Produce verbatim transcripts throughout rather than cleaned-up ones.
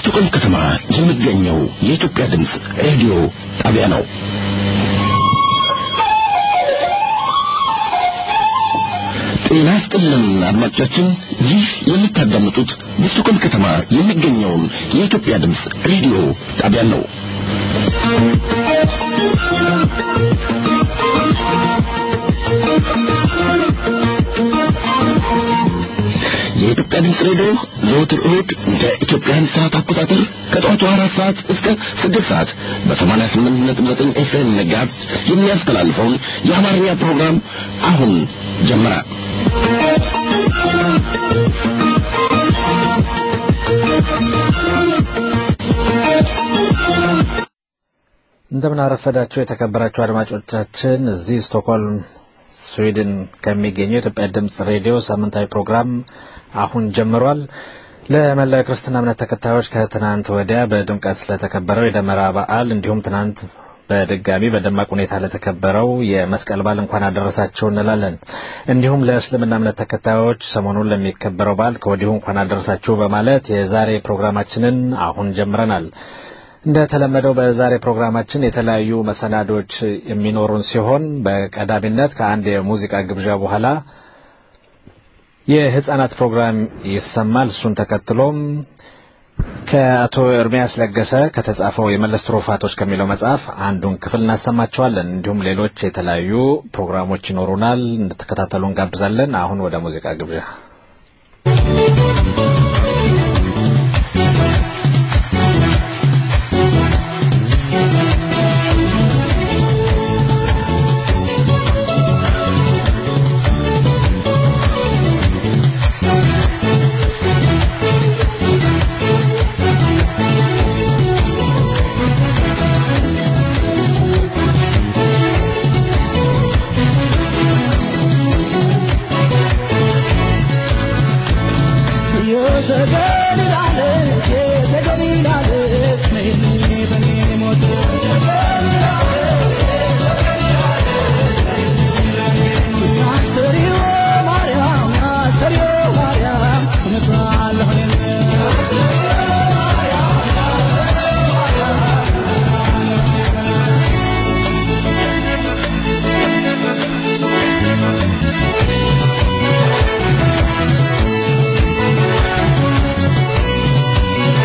በስቱቆም ከተማ የሚገኘው የኢትዮጵያ ድምጽ ሬዲዮ ጣቢያ ነው። ጤና ይስጥልን አድማጮቻችን፣ ይህ የምታዳምጡት በስቱቆም ከተማ የሚገኘውን የኢትዮጵያ ድምጽ ሬዲዮ ጣቢያ ነው። የኢትዮጵያ ድምጽ ሬዲዮ ዘወትር እሁድ እንደ ኢትዮጵያን ሰዓት አቆጣጠር ከጠዋቱ አራት ሰዓት እስከ ስድስት ሰዓት በሰማንያ ስምንት ነጥብ ዘጠኝ ኤፍኤም ሜጋሄርዝ የሚያስተላልፈውን የአማርኛ ፕሮግራም አሁን ጀመረ። እንደምን አረፈዳችሁ የተከበራችሁ አድማጮቻችን። እዚህ ስቶክሆልም ስዊድን ከሚገኘው የኢትዮጵያ ድምጽ ሬዲዮ ሳምንታዊ ፕሮግራም አሁን ጀምሯል። ለመላው ክርስትና እምነት ተከታዮች ከትናንት ወዲያ በድምቀት ለተከበረው የደመራ በዓል እንዲሁም ትናንት በድጋሚ በደማቅ ሁኔታ ለተከበረው የመስቀል በዓል እንኳን አደረሳችሁ እንላለን። እንዲሁም ለእስልምና እምነት ተከታዮች ሰሞኑን ለሚከበረው በዓል ከወዲሁ እንኳን አደረሳችሁ በማለት የዛሬ ፕሮግራማችንን አሁን ጀምረናል። እንደተለመደው በዛሬ ፕሮግራማችን የተለያዩ መሰናዶች የሚኖሩን ሲሆን በቀዳሚነት ከአንድ የሙዚቃ ግብዣ በኋላ የህፃናት ፕሮግራም ይሰማል። እሱን ተከትሎም ከአቶ ኤርሚያስ ለገሰ ከተጻፈው የመለስ ትሩፋቶች ከሚለው መጽሐፍ አንዱን ክፍል እናሰማቸዋለን። እንዲሁም ሌሎች የተለያዩ ፕሮግራሞች ይኖሩናል። እንድትከታተሉ እንጋብዛለን። አሁን ወደ ሙዚቃ ግብዣ We'll be right back.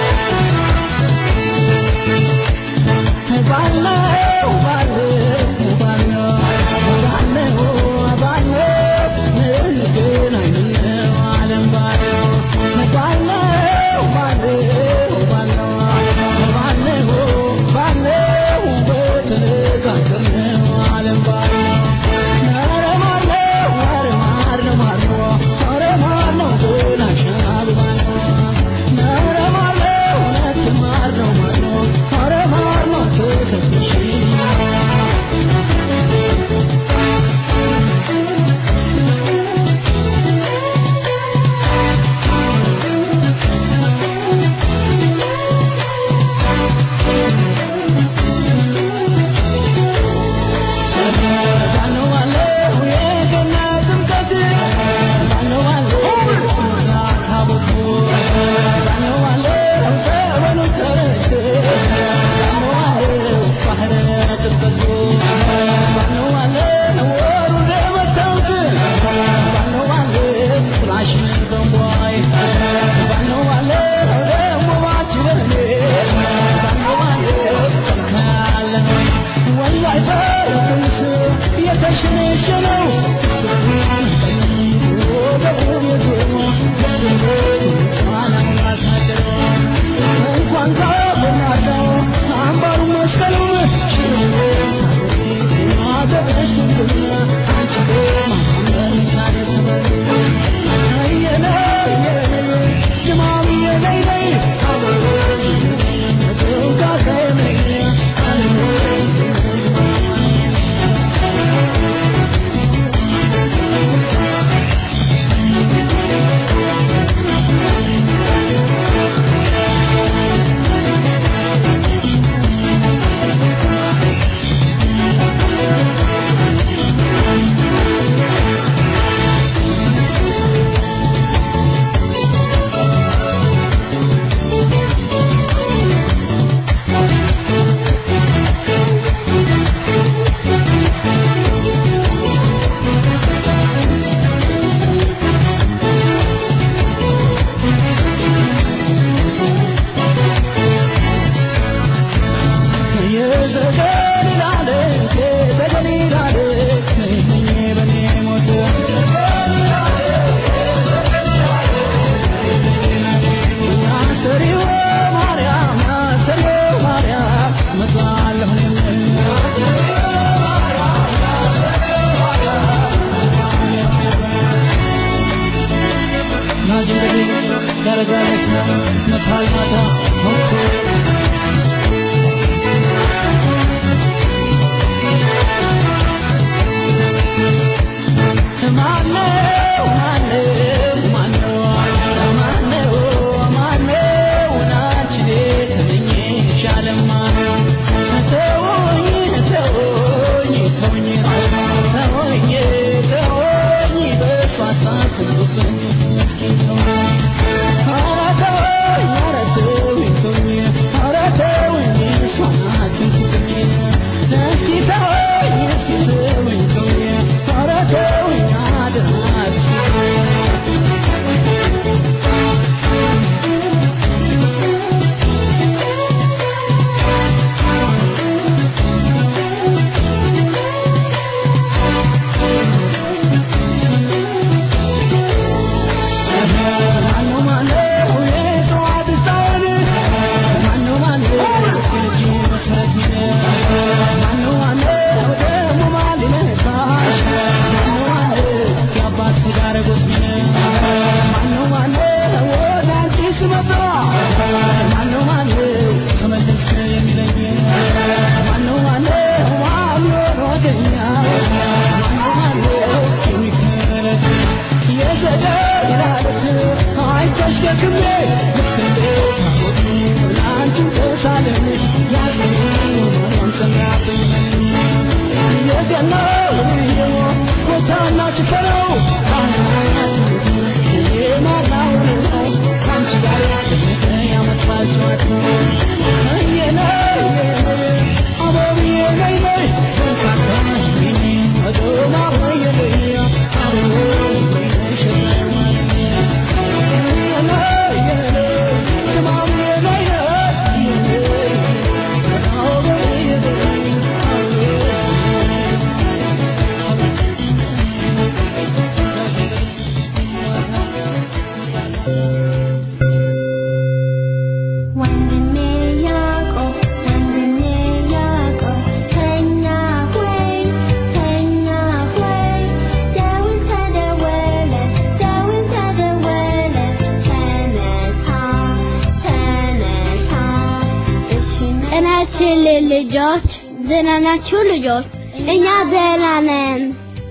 ልጆች ደህና ናችሁ ልጆች እኛ ደህና ነን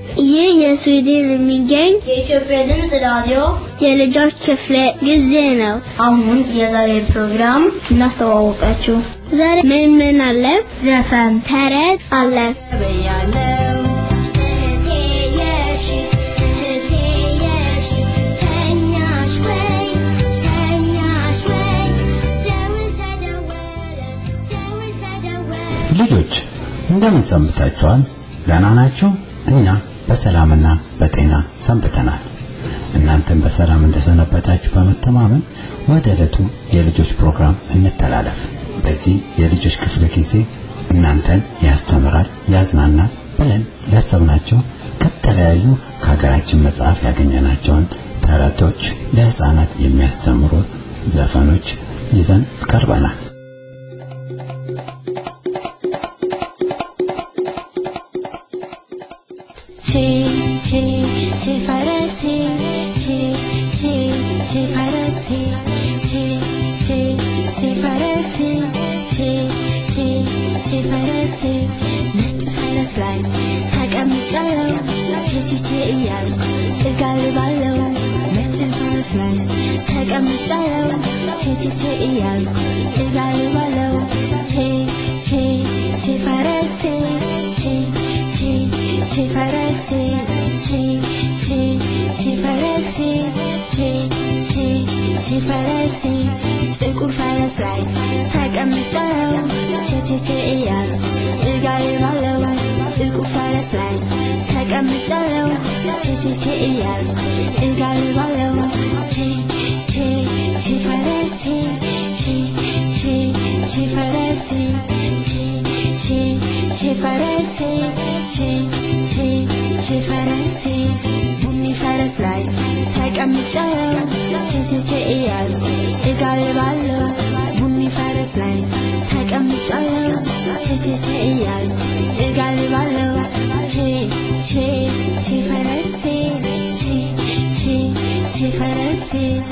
ይህ የስዊድን የሚገኝ የኢትዮጵያ ድምፅ ራዲዮ የልጆች ክፍለ ጊዜ ነው አሁን የዛሬ ፕሮግራም እናስተዋወቃችሁ ዛሬ ምን ምን አለ ዘፈን ተረት አለ ልጆች እንደምን ሰንብታችኋል ደህና ናችሁ እኛ በሰላምና በጤና ሰንብተናል እናንተም በሰላም እንደሰነበታችሁ በመተማመን ወደ ዕለቱ የልጆች ፕሮግራም እንተላለፍ በዚህ የልጆች ክፍለ ጊዜ እናንተን ያስተምራል ያዝናናል ብለን ያሰብናቸው ከተለያዩ ከሀገራችን መጽሐፍ ያገኘናቸውን ተረቶች ለህፃናት የሚያስተምሩ ዘፈኖች ይዘን ቀርበናል Chi faresti,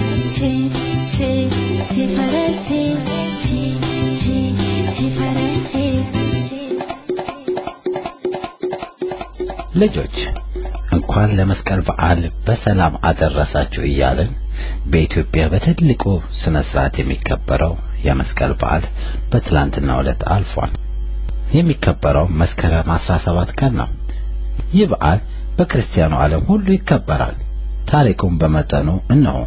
ልጆች እንኳን ለመስቀል በዓል በሰላም አደረሳችሁ እያልን በኢትዮጵያ በትልቁ ስነ ስርዓት የሚከበረው የመስቀል በዓል በትላንትናው ዕለት አልፏል። የሚከበረው መስከረም አስራ ሰባት ቀን ነው። ይህ በዓል በክርስቲያኑ ዓለም ሁሉ ይከበራል። ታሪኩን በመጠኑ እነሆ።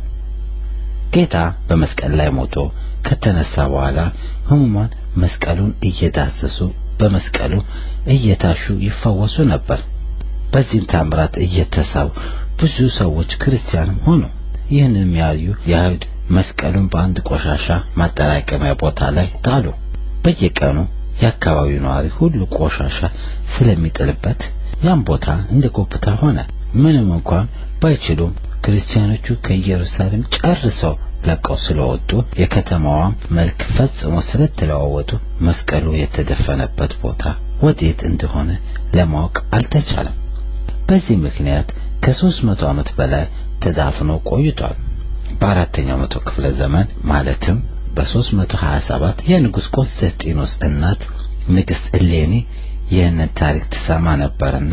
ጌታ በመስቀል ላይ ሞቶ ከተነሳ በኋላ ሕሙማን መስቀሉን እየዳሰሱ በመስቀሉ እየታሹ ይፈወሱ ነበር። በዚህም ታምራት እየተሳቡ ብዙ ሰዎች ክርስቲያን ሆኑ። ይህንን ያዩ የአይሁድ መስቀሉን በአንድ ቆሻሻ ማጠራቀሚያ ቦታ ላይ ጣሉ። በየቀኑ የአካባቢው ነዋሪ ሁሉ ቆሻሻ ስለሚጥልበት ያን ቦታ እንደ ጎብታ ሆነ። ምንም እንኳን ባይችሉም ክርስቲያኖቹ ከኢየሩሳሌም ጨርሰው ለቀው ስለወጡ የከተማዋም መልክ ፈጽሞ ስለተለዋወጡ መስቀሉ የተደፈነበት ቦታ ወዴት እንደሆነ ለማወቅ አልተቻለም። በዚህ ምክንያት ከሦስት መቶ ዓመት በላይ ተዳፍኖ ቆይቷል። በአራተኛው መቶ ክፍለ ዘመን ማለትም በ327 የንጉሥ ቆስጠንጢኖስ እናት ንግሥት እሌኒ ይህንን ታሪክ ትሰማ ነበርና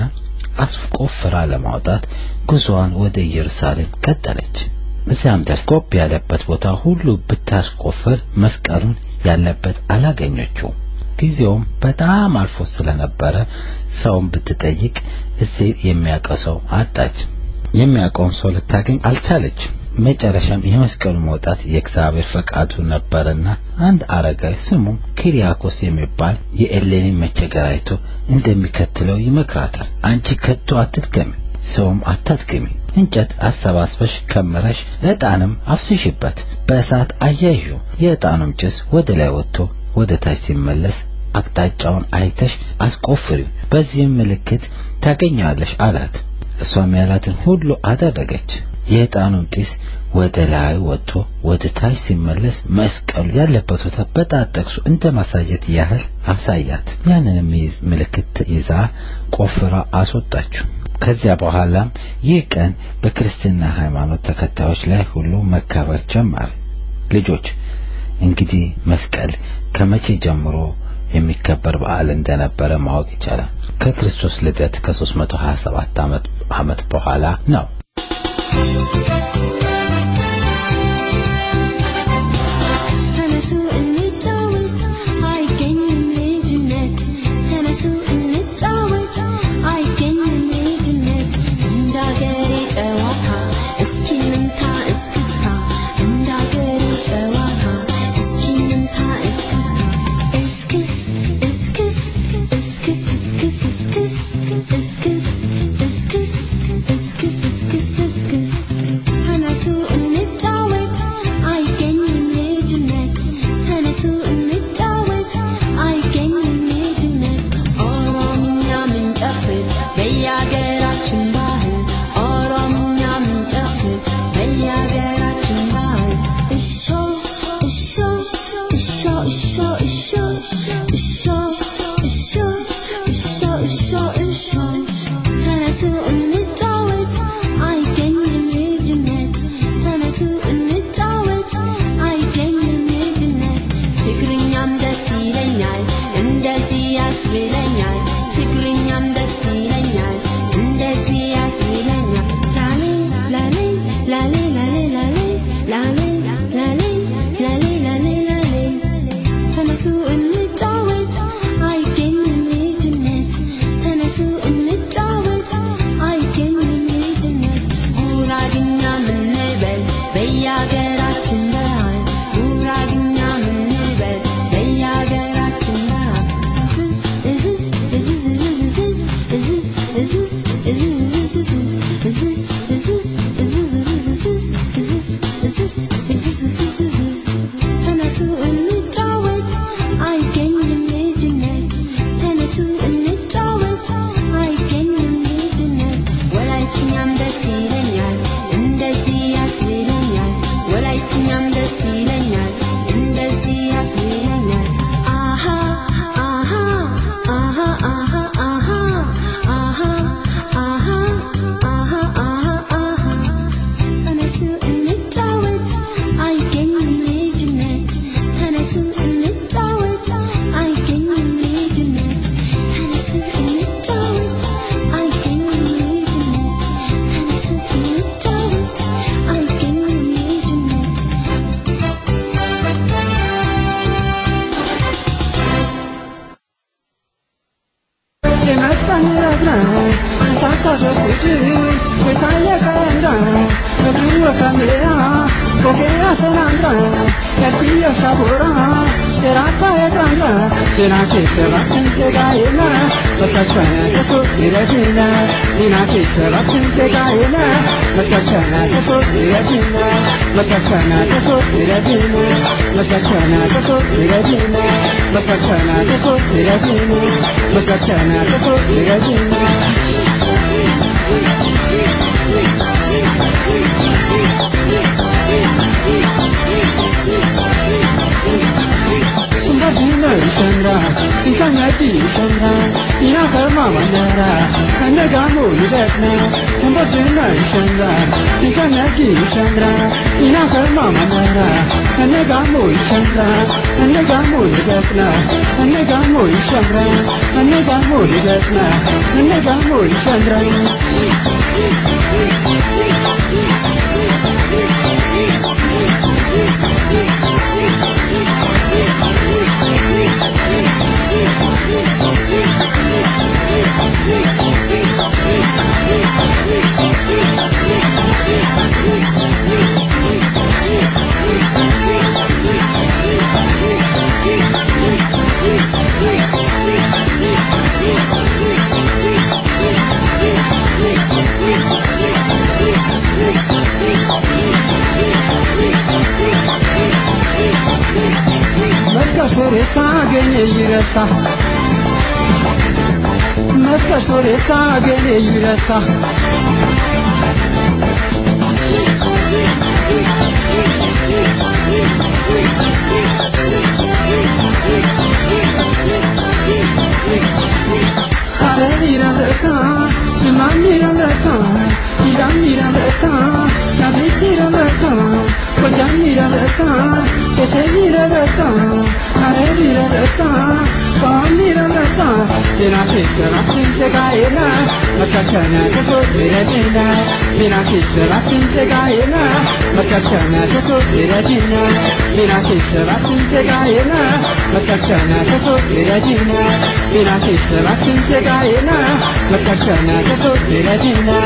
አስቆፍራ ለማውጣት ጉዞዋን ወደ ኢየሩሳሌም ቀጠለች። እዚያም ደርሳ ቆብ ያለበት ቦታ ሁሉ ብታስቆፍር መስቀሉን ያለበት አላገኘችው። ጊዜውም በጣም አልፎ ስለነበረ ሰውን ብትጠይቅ እዚህ የሚያውቀው ሰው አጣች። የሚያውቀውን ሰው ልታገኝ አልቻለች። መጨረሻም የመስቀሉ መውጣት የእግዚአብሔር ፈቃዱ ነበርና አንድ አረጋዊ ስሙ ኪሪያኮስ የሚባል የኤሌኒ መቸገር አይቶ እንደሚከተለው ይመክራታል። አንቺ ከቶ አትድከሚ፣ ሰውም አታድክሚ። እንጨት አሰባስበሽ ከምረሽ ዕጣንም አፍስሽበት፣ በእሳት አያይዡ። የዕጣኑም ጭስ ወደ ላይ ወጥቶ ወደ ታች ሲመለስ አቅጣጫውን አይተሽ አስቆፍሪው፣ በዚህም ምልክት ታገኛለሽ አላት። እሷም ያላትን ሁሉ አደረገች። የዕጣኑም ጢስ ወደ ላይ ወጥቶ ወደ ታች ሲመለስ መስቀሉ ያለበት ቦታ በጣጠቅሱ እንደ ማሳየት ያህል አሳያት። ያንንም ምልክት ይዛ ቆፍራ አስወጣችው። ከዚያ በኋላም ይህ ቀን በክርስትና ሃይማኖት ተከታዮች ላይ ሁሉ መከበር ጀመረ። ልጆች እንግዲህ መስቀል ከመቼ ጀምሮ የሚከበር በዓል እንደነበረ ማወቅ ይቻላል። ከክርስቶስ ልደት ከ327 ዓመት ዓመት በኋላ ነው። I'm the Sanandra, Katia Sabora, Teraka Grandra, Tinaki Seratin Segaina, Masachana, Kaso, Iragina, Tinaki Seratin Segaina, Masachana, Kaso, Iragina, Masachana, Kaso, Iragina, Masachana, Kaso, Iragina, Masachana, Kaso, Iragina, Masachana, Kaso, Iragina. Sundadina Sandra, Insanati Sandra, Inaka Mamandara, Kanagamu Lidetna, Sundadina Sandra, Insanati Sandra, Inaka Mamandara, Kanagamu Sandra, Kanagamu Lidetna, Kanagamu Sandra, Kanagamu Lidetna, Kanagamu Sandra. Soresa gene yirasa Maska soresa gene yirasa Hare mira leka Jiman mira leka Ilan mira leka Nabi mira leka Kojan mira leka Kese mira leka Hare mira leka Sohan mira leka Bina kisra kinse gaena Makachana kaso viradina Bina kisra kinse gaena Makachana kaso viradina Bina kisra kinse gaena Makachana kaso viradina Bina kisra kinse gaena Makachana kaso viradina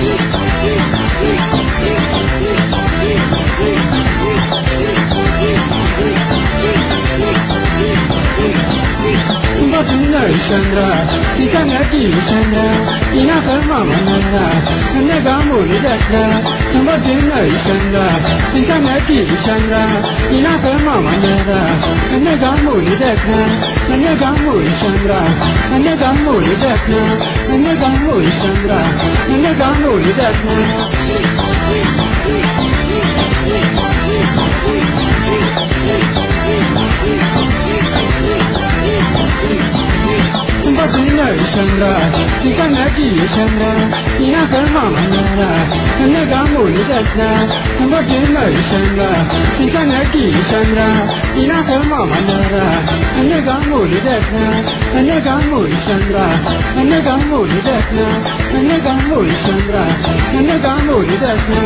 Tumbatina Chandra, Titanaki Chandra, Inaka Mamana, Kanagamu Lidakna, Tumbatina Chandra, Titanaki Chandra, Inaka Mamana, Kanagamu Lidakna, Kanagamu Chandra, Kanagamu Lidakna, Kanagamu Chandra, Kanagamu Lidakna. Tumbatina Chandra, Titanaki Chandra, Inaka Mamana, Kanagamu Lidakna, Tumbatina Chandra, Titanaki Chandra, Inaka Mamana, Kanagamu Lidakna, Kanagamu Chandra, Kanagamu Lidakna, Kanagamu Chandra, Kanagamu Lidakna.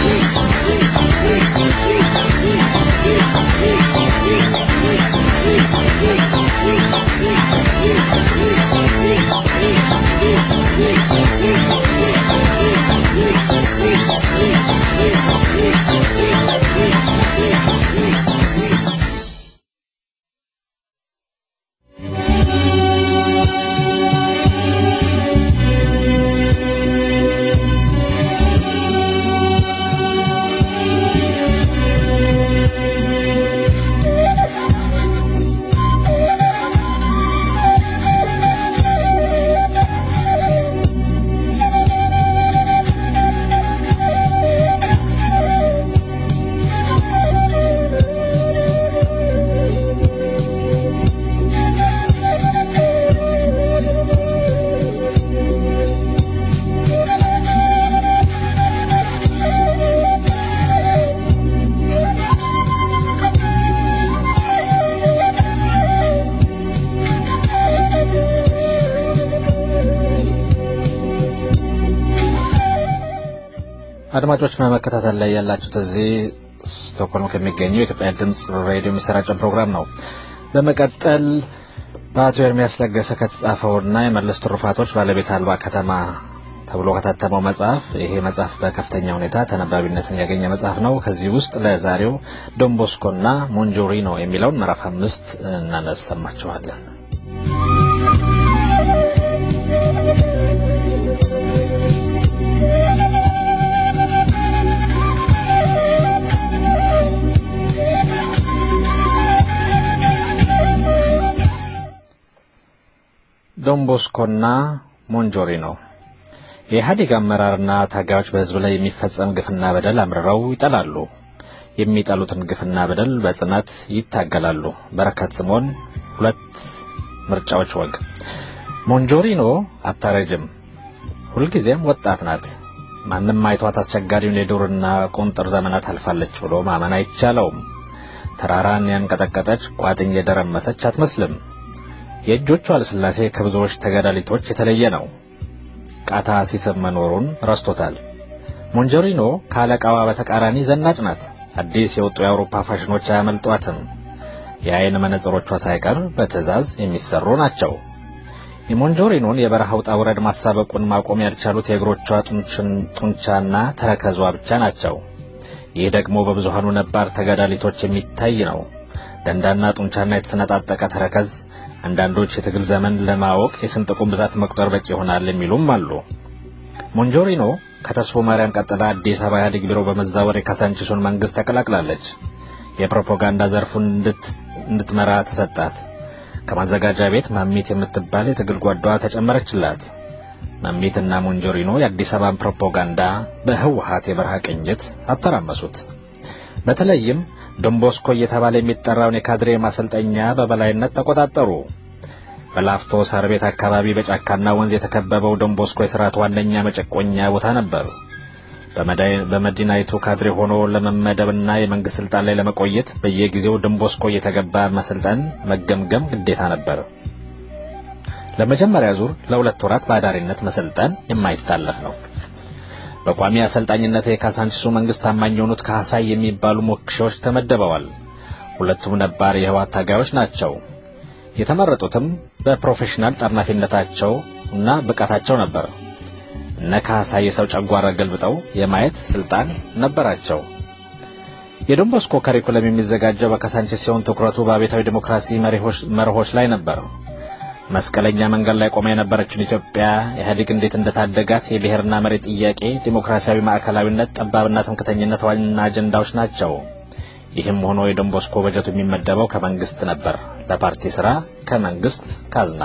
አድማጮች መከታተል ላይ ያላችሁት እዚህ ስቶክሆልም ከሚገኘው የኢትዮጵያ ድምጽ ሬዲዮ የሚሰራጨው ፕሮግራም ነው። በመቀጠል በአቶ ኤርሚያስ ለገሰ ከተጻፈውና የመለስ ትሩፋቶች ባለቤት አልባ ከተማ ተብሎ ከታተመው መጽሐፍ ይሄ መጽሐፍ በከፍተኛ ሁኔታ ተነባቢነትን ያገኘ መጽሐፍ ነው። ከዚህ ውስጥ ለዛሬው ዶን ቦስኮና ሞንጆሪኖ የሚለውን ምዕራፍ አምስት እናነሳማችኋለን። ዶን ቦስኮና ሞንጆሪኖ የኢህአዴግ አመራርና ታጋዮች በህዝብ ላይ የሚፈጸም ግፍና በደል አምርረው ይጠላሉ። የሚጠሉትን ግፍና በደል በጽናት ይታገላሉ። በረከት ስምዖን ሁለት ምርጫዎች ወግ። ሞንጆሪኖ አታረጅም፣ ሁልጊዜም ወጣት ናት። ማንም አይቷት አስቸጋሪውን የዱርና ቁንጥር ዘመናት አልፋለች ብሎ ማመን አይቻለውም። ተራራን ያንቀጠቀጠች ቋጥኝ የደረመሰች አትመስልም። የእጆቿ ለስላሴ ከብዙዎች ተጋዳሊቶች የተለየ ነው። ቃታ ሲስብ መኖሩን ረስቶታል። ሞንጆሪኖ ካለቃዋ በተቃራኒ ዘናጭ ናት። አዲስ የወጡ የአውሮፓ ፋሽኖች አያመልጧትም። የአይን መነጽሮቿ ሳይቀር በትዕዛዝ የሚሰሩ ናቸው። የሞንጆሪኖን የበረሃ ውጣ ውረድ ማሳበቁን ማቆም ያልቻሉት የእግሮቿ ጡንቻና ተረከዟ ብቻ ናቸው። ይህ ደግሞ በብዙሃኑ ነባር ተጋዳሊቶች የሚታይ ነው። ደንዳና ጡንቻና የተሰነጣጠቀ ተረከዝ አንዳንዶች የትግል ዘመን ለማወቅ የስንጥቁን ብዛት መቁጠር በቂ ይሆናል የሚሉም አሉ። ሞንጆሪኖ ከተስፎ ማርያም ቀጥላ አዲስ አበባ ኢህአዴግ ቢሮ በመዛወር የካሳንቺሱን መንግስት ተቀላቅላለች። የፕሮፓጋንዳ ዘርፉን እንድትመራ ተሰጣት። ከማዘጋጃ ቤት ማሚት የምትባል የትግል ጓዷ ተጨመረችላት። ማሚትና ሞንጆሪኖ የአዲስ አበባን ፕሮፓጋንዳ በህወሓት የበረሃ ቅኝት አተራመሱት። በተለይም ዶን ቦስኮ እየተባለ የሚጠራውን የካድሬ ማሰልጠኛ በበላይነት ተቆጣጠሩ። በላፍቶ ሳር ቤት አካባቢ በጫካና ወንዝ የተከበበው ዶን ቦስኮ የሥርዓቱ ዋነኛ መጨቆኛ ቦታ ነበር። በመዲናይቱ ካድሬ ሆኖ ለመመደብና የመንግስት ስልጣን ላይ ለመቆየት በየጊዜው ዶን ቦስኮ እየተገባ መሰልጠን መገምገም ግዴታ ነበር። ለመጀመሪያ ዙር ለሁለት ወራት ባዳሪነት መሰልጠን የማይታለፍ ነው። በቋሚ አሰልጣኝነት የካሳንቺሱ መንግስት ታማኝ የሆኑት ካሳይ የሚባሉ ሞክሾች ተመደበዋል። ሁለቱም ነባር የህወሓት ታጋዮች ናቸው። የተመረጡትም በፕሮፌሽናል ጠርናፊነታቸው እና ብቃታቸው ነበር። እነ ካሳይ የሰው ጨጓራ ገልብጠው የማየት ስልጣን ነበራቸው። የዶን ቦስኮ ካሪኩለም የሚዘጋጀው በካሳንቺስ ሲሆን ትኩረቱ በአብዮታዊ ዲሞክራሲ መርሆች ላይ ነበር። መስቀለኛ መንገድ ላይ ቆማ የነበረችውን ኢትዮጵያ ኢህአዴግ እንዴት እንደታደጋት የብሔርና መሬት ጥያቄ፣ ዲሞክራሲያዊ ማዕከላዊነት፣ ጠባብና ትምክህተኝነት ዋና አጀንዳዎች ናቸው። ይህም ሆኖ የዶን ቦስኮ በጀቱ የሚመደበው ከመንግስት ነበር፣ ለፓርቲ ስራ ከመንግስት ካዝና።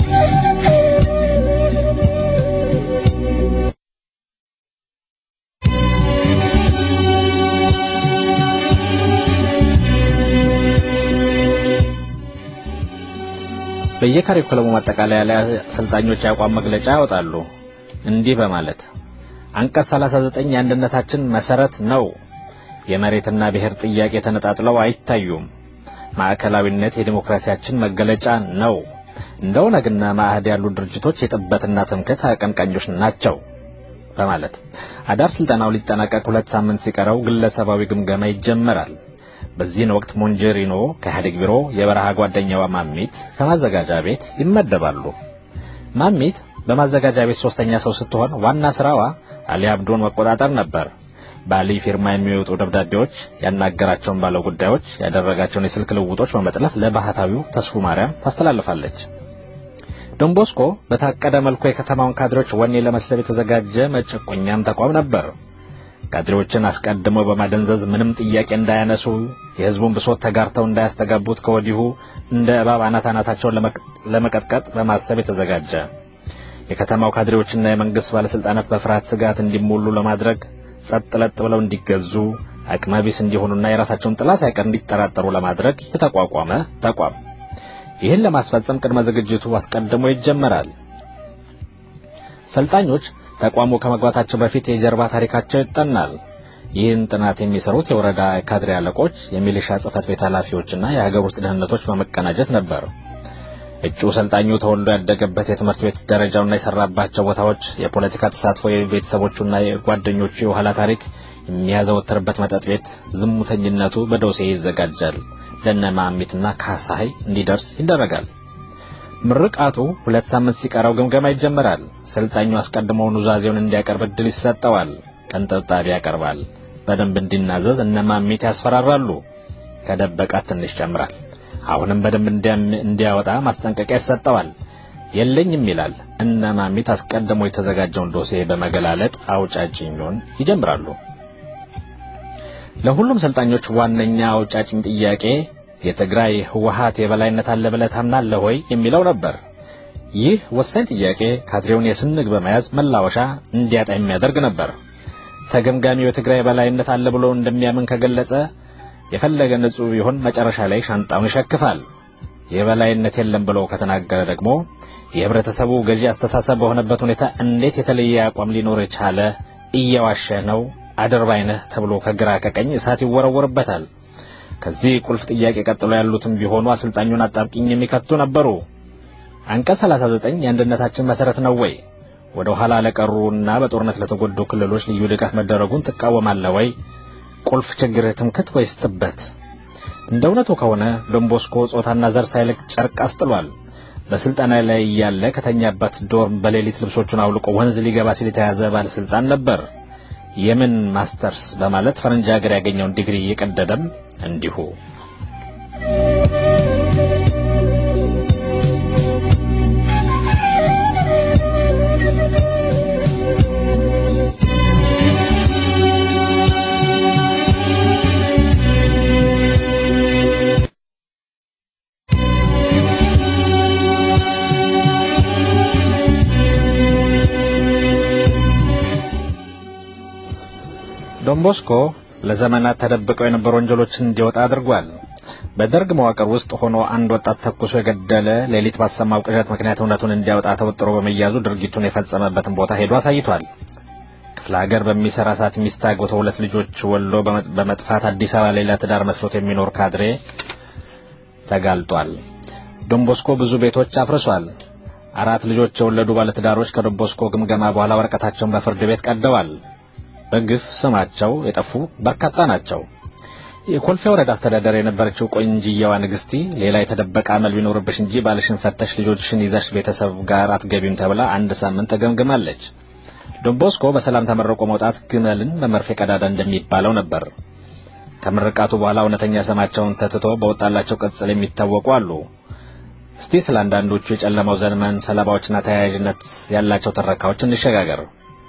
በየካሪኩለሙ ማጠቃለያ ላይ አሰልጣኞች ያቋም መግለጫ ያወጣሉ። እንዲህ በማለት አንቀጽ ሰላሳ ዘጠኝ የአንድነታችን መሰረት ነው። የመሬትና ብሔር ጥያቄ ተነጣጥለው አይታዩም። ማዕከላዊነት የዲሞክራሲያችን መገለጫ ነው። እንደው ነገና ማህድ ያሉ ድርጅቶች የጥበትና ትምክህት አቀንቃኞች ናቸው በማለት አዳር ስልጠናው ሊጠናቀቅ ሁለት ሳምንት ሲቀረው ግለሰባዊ ግምገማ ይጀመራል። በዚህን ወቅት ሞንጆሪኖ ከኢህአዴግ ቢሮ የበረሃ ጓደኛዋ ማሚት ከማዘጋጃ ቤት ይመደባሉ። ማሚት በማዘጋጃ ቤት ሶስተኛ ሰው ስትሆን ዋና ስራዋ አሊ አብዶን መቆጣጠር ነበር። ባሊ ፊርማ የሚወጡ ደብዳቤዎች፣ ያናገራቸውን ባለው ጉዳዮች፣ ያደረጋቸውን የስልክ ልውውጦች በመጥለፍ ለባህታዊው ተስፉ ማርያም ታስተላልፋለች። ዶን ቦስኮ በታቀደ መልኩ የከተማውን ካድሬዎች ወኔ ለመስለብ የተዘጋጀ መጨቆኛም ተቋም ነበር። ካድሬዎችን አስቀድመው በማደንዘዝ ምንም ጥያቄ እንዳያነሱ የህዝቡን ብሶት ተጋርተው እንዳያስተጋቡት ከወዲሁ እንደ እባብ አናት አናታቸውን ለመቀጥቀጥ በማሰብ የተዘጋጀ የከተማው ካድሬዎችና የመንግስት ባለስልጣናት በፍርሃት ስጋት እንዲሞሉ ለማድረግ ጸጥ ለጥ ብለው እንዲገዙ አቅመቢስ እንዲሆኑና የራሳቸውን ጥላ ሳይቀር እንዲጠራጠሩ ለማድረግ የተቋቋመ ተቋም። ይህን ለማስፈጸም ቅድመ ዝግጅቱ አስቀድሞ ይጀመራል። ሰልጣኞች ተቋሙ ከመግባታቸው በፊት የጀርባ ታሪካቸው ይጠናል። ይህን ጥናት የሚሰሩት የወረዳ ካድሬ አለቆች፣ የሚሊሻ ጽፈት ቤት ኃላፊዎችና የሀገር ውስጥ ደህንነቶች በመቀናጀት ነበር። እጩ ሰልጣኙ ተወልዶ ያደገበት የትምህርት ቤት ደረጃውና የሰራባቸው ቦታዎች፣ የፖለቲካ ተሳትፎ፣ የቤተሰቦቹና የጓደኞቹ የኋላ ታሪክ፣ የሚያዘወትርበት መጠጥ ቤት፣ ዝሙተኝነቱ በዶሴ ይዘጋጃል። ለነማሚትና ካሳይ እንዲደርስ ይደረጋል። ምርቃቱ ሁለት ሳምንት ሲቀረው ግምገማ ይጀምራል። ሰልጣኙ አስቀድሞ ኑዛዜውን እንዲያቀርብ እድል ይሰጠዋል። ቀንጠብጣቢ ያቀርባል። በደንብ እንዲናዘዝ እነማሚት ያስፈራራሉ። ከደበቃት ትንሽ ጨምራል። አሁንም በደንብ እንዲያወጣ ማስጠንቀቂያ ይሰጠዋል። የለኝም ይላል። እነማሚት አስቀድሞ የተዘጋጀውን ዶሴ በመገላለጥ አውጫጭኙን ይጀምራሉ። ለሁሉም ሰልጣኞች ዋነኛ አውጫጭኝ ጥያቄ የትግራይ ህወሓት የበላይነት አለ ብለህ ታምናለህ ወይ የሚለው ነበር። ይህ ወሳኝ ጥያቄ ካድሬውን የስንግ በመያዝ መላወሻ እንዲያጣ የሚያደርግ ነበር። ተገምጋሚው የትግራይ የበላይነት አለ ብሎ እንደሚያምን ከገለጸ የፈለገ ንጹህ ቢሆን መጨረሻ ላይ ሻንጣውን ይሸክፋል። የበላይነት የለም ብሎ ከተናገረ ደግሞ የህብረተሰቡ ገዢ አስተሳሰብ በሆነበት ሁኔታ እንዴት የተለየ አቋም ሊኖር የቻለ እየዋሸ ነው አድርባይነህ ተብሎ ከግራ ከቀኝ እሳት ይወረወርበታል። ከዚህ ቁልፍ ጥያቄ ቀጥሎ ያሉትም ቢሆኑ አሰልጣኙን አጣብቂኝ የሚከቱ ነበሩ። አንቀጽ ሰላሳ ዘጠኝ የአንድነታችን መሰረት ነው ወይ? ወደ ኋላ ለቀሩና በጦርነት ለተጎዱ ክልሎች ልዩ ድጋፍ መደረጉን ትቃወማለህ ወይ? ቁልፍ ችግር ትምክት ወይስ ጥበት? እንደውነቱ ከሆነ ዶንቦስኮ ጾታና ዘር ሳይለቅ ጨርቅ አስጥሏል። በስልጣና ላይ ያለ ከተኛበት ዶርም በሌሊት ልብሶቹን አውልቆ ወንዝ ሊገባ ሲል የተያዘ ባለስልጣን ነበር። የምን ማስተርስ በማለት ፈረንጅ ሀገር ያገኘውን ዲግሪ እየቀደደም እንዲሁ። ዶንቦስኮ ለዘመናት ተደብቀው የነበሩ ወንጀሎችን እንዲወጣ አድርጓል። በደርግ መዋቅር ውስጥ ሆኖ አንድ ወጣት ተኩሶ የገደለ ሌሊት ባሰማው ቅዠት ምክንያት እውነቱን እንዲያወጣ ተወጥሮ በመያዙ ድርጊቱን የፈጸመበትን ቦታ ሄዶ አሳይቷል። ክፍለ ሀገር በሚሰራ ሰዓት ሚስት አግብቶ ሁለት ልጆች ወልዶ በመጥፋት አዲስ አበባ ሌላ ትዳር መስሎት የሚኖር ካድሬ ተጋልጧል። ዶንቦስኮ ብዙ ቤቶች አፍርሷል። አራት ልጆች የወለዱ ባለትዳሮች ከዶንቦስኮ ግምገማ በኋላ ወረቀታቸውን በፍርድ ቤት ቀደዋል። በግፍ ስማቸው የጠፉ በርካታ ናቸው። የኮልፌ ወረዳ አስተዳደር የነበረችው ቆንጂያዋ ንግስቲ ሌላ የተደበቀ አመል ቢኖርብሽ እንጂ ባልሽን ፈተሽ ልጆችሽን ይዘሽ ቤተሰብ ጋር አትገቢም ተብላ አንድ ሳምንት ተገምግማለች። ዶንቦስኮ በሰላም ተመርቆ መውጣት ግመልን በመርፌ ቀዳዳ እንደሚባለው ነበር። ከምርቃቱ በኋላ እውነተኛ ስማቸውን ተትቶ በወጣላቸው ቅጽል የሚታወቁ አሉ። እስቲ ስለ አንዳንዶቹ የጨለማው ዘመን ሰለባዎችና ተያያዥነት ያላቸው ትረካዎች እንሸጋገር።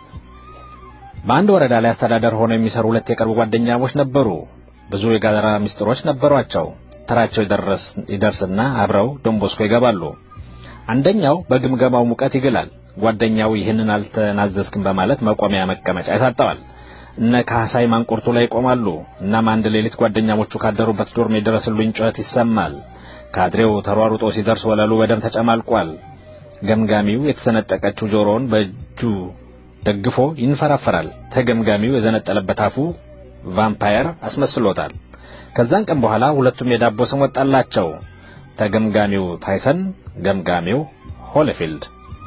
በአንድ ወረዳ ላይ አስተዳደር ሆነው የሚሰሩ ሁለት የቅርብ ጓደኛሞች ነበሩ። ብዙ የጋራ ምስጢሮች ነበሯቸው። ተራቸው ይደርስና አብረው ዶንቦስኮ ይገባሉ። አንደኛው በግምገማው ሙቀት ይግላል። ጓደኛው ይህንን አልተናዘዝክም በማለት መቆሚያ መቀመጫ ያሳጣዋል። እነ ካህሳይ ማንቆርቱ ላይ ይቆማሉ። እናም አንድ ሌሊት ጓደኛሞቹ ካደሩበት ዶርም የደረሰሉኝ ጩኸት ይሰማል። ካድሬው ተሯሩጦ ሲደርስ ወለሉ በደም ተጨማልቋል። ገምጋሚው የተሰነጠቀችው ጆሮውን በእጁ ደግፎ ይንፈራፈራል። ተገምጋሚው የዘነጠለበት አፉ ቫምፓየር አስመስሎታል። ከዛን ቀን በኋላ ሁለቱም የዳቦ ስም ወጣላቸው። ተገምጋሚው ታይሰን፣ ገምጋሚው ሆሊፊልድ።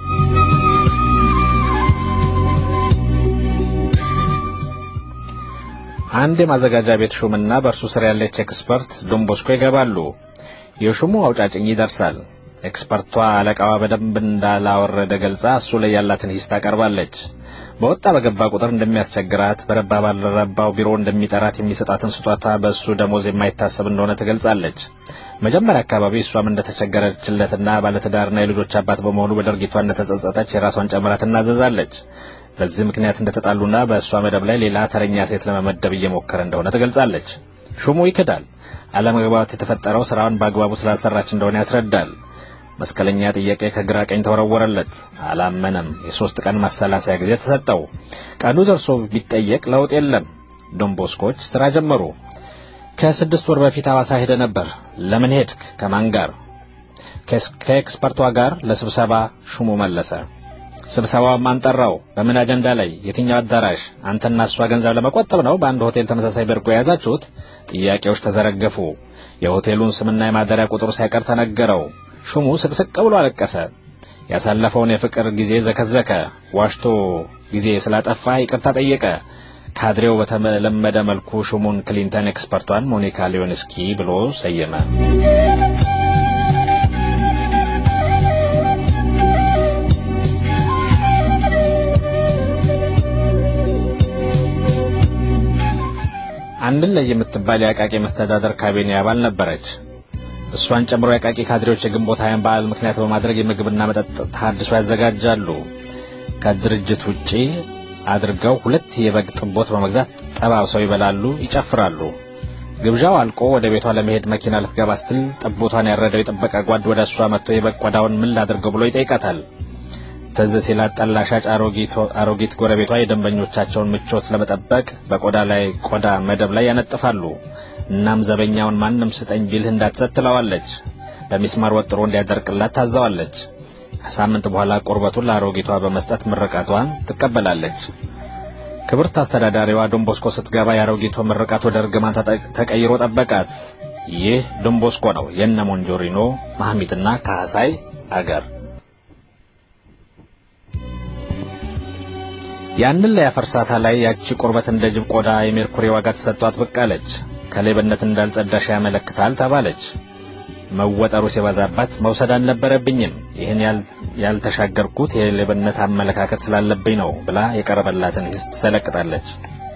አንድ የማዘጋጃ ቤት ሹምና በእርሱ ስር ያለች ኤክስፐርት ዶንቦስኮ ይገባሉ። የሹሙ አውጫጭኝ ይደርሳል። ኤክስፐርቷ አለቃዋ በደንብ እንዳላወረደ ገልጻ እሱ ላይ ያላትን ሂስ ታቀርባለች። በወጣ በገባ ቁጥር እንደሚያስቸግራት በረባ ባልረባው ቢሮ እንደሚጠራት የሚሰጣትን ስጦታ በእሱ ደሞዝ የማይታሰብ እንደሆነ ትገልጻለች። መጀመሪያ አካባቢ እሷም እንደተቸገረችለትና ባለትዳርና የልጆች አባት በመሆኑ በድርጊቷ እንደተጸጸተች የራሷን ጨምራ ትናዘዛለች። በዚህ ምክንያት እንደተጣሉና በእሷ መደብ ላይ ሌላ ተረኛ ሴት ለመመደብ እየሞከረ እንደሆነ ትገልጻለች። ሹሙ ይክዳል። አለመግባባት የተፈጠረው ስራውን በአግባቡ ስላልሰራች እንደሆነ ያስረዳል። መስከለኛ ጥያቄ ከግራ ቀኝ ተወረወረለት። አላመነም። የሶስት ቀን ማሰላሰያ ጊዜ ተሰጠው። ቀኑ ደርሶ ቢጠየቅ ለውጥ የለም። ዶንቦስኮች ስራ ጀመሩ። ከስድስት ወር በፊት ሐዋሳ ሄደ ነበር። ለምን ሄድክ? ከማን ጋር? ከኤክስፐርቷ ጋር ለስብሰባ። ሹሙ መለሰ። ስብሰባው ማን ጠራው? በምን አጀንዳ ላይ? የትኛው አዳራሽ? አንተና እሷ ገንዘብ ለመቆጠብ ነው በአንድ ሆቴል ተመሳሳይ በርጎ የያዛችሁት? ጥያቄዎች ተዘረገፉ። የሆቴሉን ስምና የማደሪያ ቁጥር ሳይቀር ተነገረው። ሹሙ ስቅስቅ ብሎ አለቀሰ። ያሳለፈውን የፍቅር ጊዜ ዘከዘከ። ዋሽቶ ጊዜ ስላጠፋ ይቅርታ ጠየቀ። ካድሬው በተለመደ መልኩ ሹሙን ክሊንተን፣ ኤክስፐርቷን ሞኒካ ሊዮንስኪ ብሎ ሰየመ። አንድን ላይ የምትባል የአቃቂ መስተዳደር ካቢኔ አባል ነበረች። እሷን ጨምሮ የአቃቂ ካድሬዎች የግንቦት ሃያን በዓል ምክንያት በማድረግ የምግብና መጠጥ ተሐድሶ ያዘጋጃሉ። ከድርጅት ውጪ አድርገው ሁለት የበግ ጥቦት በመግዛት ጠባብሰው ይበላሉ፣ ይጨፍራሉ። ግብዣው አልቆ ወደ ቤቷ ለመሄድ መኪና ልትገባ ስትል ጥቦቷን ያረደው የጥበቃ ጓድ ወደ እሷ መጥቶ የበግ ቆዳውን ምን ላድርገው ብሎ ይጠይቃታል። ትዝ ሲላት ጠላ ሻጭ አሮጊት ጎረቤቷ የደንበኞቻቸውን ምቾት ለመጠበቅ በቆዳ ላይ ቆዳ መደብ ላይ ያነጥፋሉ። እናም ዘበኛውን ማንም ስጠኝ ቢልህ እንዳትሰጥ ትለዋለች። በሚስማር ወጥሮ እንዲያደርቅላት ታዛዋለች። ከሳምንት በኋላ ቁርበቱን ለአሮጊቷ በመስጠት ምርቃቷን ትቀበላለች። ክብርት አስተዳዳሪዋ ዶንቦስኮ ስትገባ የአሮጊቷ ምርቃት ወደ እርግማን ተቀይሮ ጠበቃት። ይህ ዶንቦስኮ ነው፣ የነ ሞንጆሪኖ ማህሚትና ካሳይ አገር። ያንን ላይ አፈርሳታ ላይ ያቺ ቁርበት እንደ ጅብ ቆዳ የሜርኩሪ ዋጋ ተሰጥቷት በቃለች። ከሌብነት እንዳልጸዳሽ ያመለክታል ተባለች። መወጠሩ ሲበዛባት መውሰድ አልነበረብኝም፣ ይህን ያልተሻገርኩት የሌብነት አመለካከት ስላለብኝ ነው ብላ የቀረበላትን ሂስ ትሰለቅጣለች።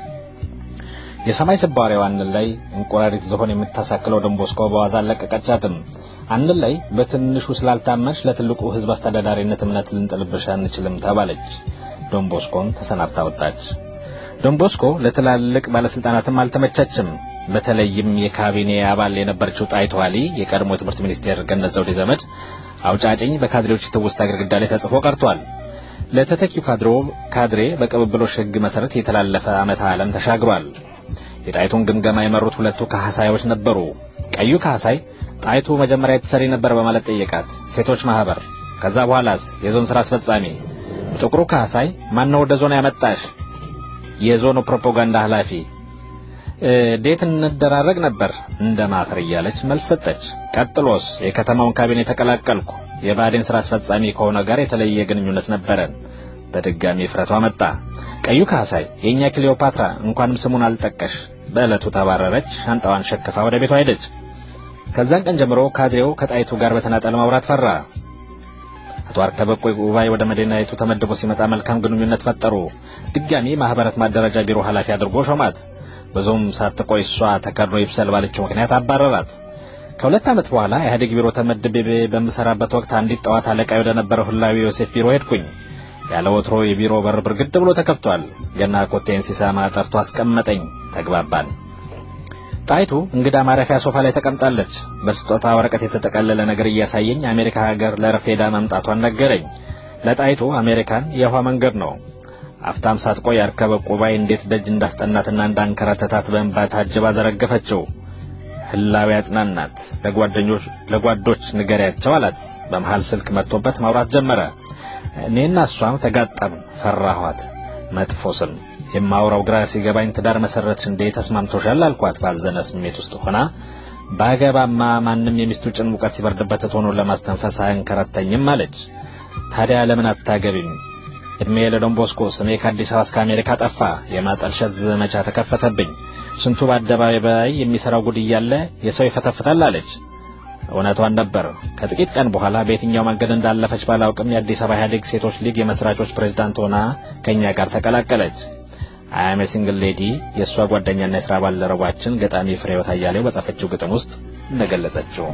የሰማይ ስባሪው አንል ላይ እንቁራሪት ዝሆን የምታሳክለው ዶንቦስኮ በዋዛ አለቀቀቻትም። አንል ላይ በትንሹ ስላልታመንሽ ለትልቁ ህዝብ አስተዳዳሪነት እምነት ልንጥልብሽ አንችልም ተባለች። ዶንቦስኮን ተሰናብታ ወጣች። ዶንቦስኮ ለትላልቅ ባለስልጣናትም አልተመቸችም። በተለይም የካቢኔ አባል የነበረችው ጣይቱ አሊ የቀድሞ የትምህርት ሚኒስቴር ገነት ዘውዴ ዘመድ አውጫጭኝ በካድሬዎች ትውስታ ግድግዳ ላይ ተጽፎ ቀርቷል። ለተተኪው ካድሮ ካድሬ በቅብብሎሽ ህግ መሰረት የተላለፈ ዓመተ ዓለም ተሻግሯል። የጣይቱን ግምገማ የመሩት ሁለቱ ካህሳዮች ነበሩ። ቀዩ ካህሳይ ጣይቱ መጀመሪያ የተሰሪ ነበር በማለት ጠየቃት። ሴቶች ማህበር፣ ከዛ በኋላስ የዞን ስራ አስፈጻሚ። ጥቁሩ ካህሳይ ማን ነው ወደ ዞን ያመጣሽ? የዞኑ ፕሮፓጋንዳ ኃላፊ። ዴት እንደራረግ ነበር እንደማፈር እያለች መልስ ሰጠች። ቀጥሎስ የከተማውን ካቢኔ ተቀላቀልኩ። የባዴን ስራ አስፈጻሚ ከሆነ ጋር የተለየ ግንኙነት ነበረን። በድጋሚ ፍረቷ መጣ። ቀዩ ካህሳይ የኛ ክሊዮፓትራ እንኳንም ስሙን አልጠቀሽ። በእለቱ ተባረረች። ሻንጣዋን ሸክፋ ወደ ቤቷ ሄደች። ከዛን ቀን ጀምሮ ካድሬው ከጣይቱ ጋር በተናጠል ማውራት ፈራ። አቶ አርከበ ቆይባይ ወደ መዲናይቱ ተመድቦ ሲመጣ መልካም ግንኙነት ፈጠሩ። ድጋሚ ማህበራት ማደረጃ ቢሮ ኃላፊ አድርጎ ሾማት። በዞም ሳትቆይ እሷ ተከርኖ ይብሰል ባለችው ምክንያት አባረራት። ከሁለት ዓመት በኋላ ኢህአዴግ ቢሮ ተመድቤ በመሰራበት ወቅት አንዲት ጠዋት አለቃ ወደ ነበረው ህላዊ ዮሴፍ ቢሮ ሄድኩኝ። ያለ ወትሮ የቢሮ በር ብርግድ ብሎ ተከፍቷል። ገና ኮቴን ሲሰማ ጠርቶ አስቀመጠኝ። ተግባባን። ጣይቱ እንግዳ ማረፊያ ሶፋ ላይ ተቀምጣለች። በስጦታ ወረቀት የተጠቀለለ ነገር እያሳየኝ አሜሪካ ሀገር ለረፍት ሄዳ መምጣቷን ነገረኝ። ለጣይቱ አሜሪካን የውሃ መንገድ ነው። አፍታም ሳትቆይ አርከበ ቆባይ እንዴት ደጅ እንዳስጠናትና እንዳንከራተታት በእንባ ታጅባ ዘረገፈችው። ህላዊ አጽናናት። ለጓደኞች ለጓዶች ንገሪያቸው አላት። በመሃል ስልክ መጥቶበት ማውራት ጀመረ። እኔና እሷም ተጋጠም። ፈራኋት። መጥፎ ስም የማውራው ግራ ሲገባኝ ትዳር መሰረትሽ እንዴ ተስማምቶሻል አልኳት ባዘነ ስሜት ውስጥ ሆና። ባገባማ ማንም የሚስቱ ጭን ሙቀት ሲበርድበት ሆኖ ለማስተንፈስ አንከራተኝም አለች። ታዲያ ለምን አታገቢም? እድሜ ለዶንቦስኮ ስሜ ከአዲስ አበባ እስከ አሜሪካ ጠፋ። የማጠልሸት ዘመቻ ተከፈተብኝ። ስንቱ በአደባባይ የሚሰራው ጉድ እያለ የሰው ይፈተፍታል አለች። እውነቷን ነበር። ከጥቂት ቀን በኋላ በየትኛው መንገድ እንዳለፈች ባላውቅም የአዲስ አበባ ኢህአዴግ ሴቶች ሊግ የመስራቾች ፕሬዝዳንት ሆና ከኛ ጋር ተቀላቀለች። አያም ሲንግል ሌዲ የሷ ጓደኛና የሥራ ባልደረባችን ገጣሚ ፍሬህይወት አያሌው በጻፈችው ግጥም ውስጥ እንደገለጸችው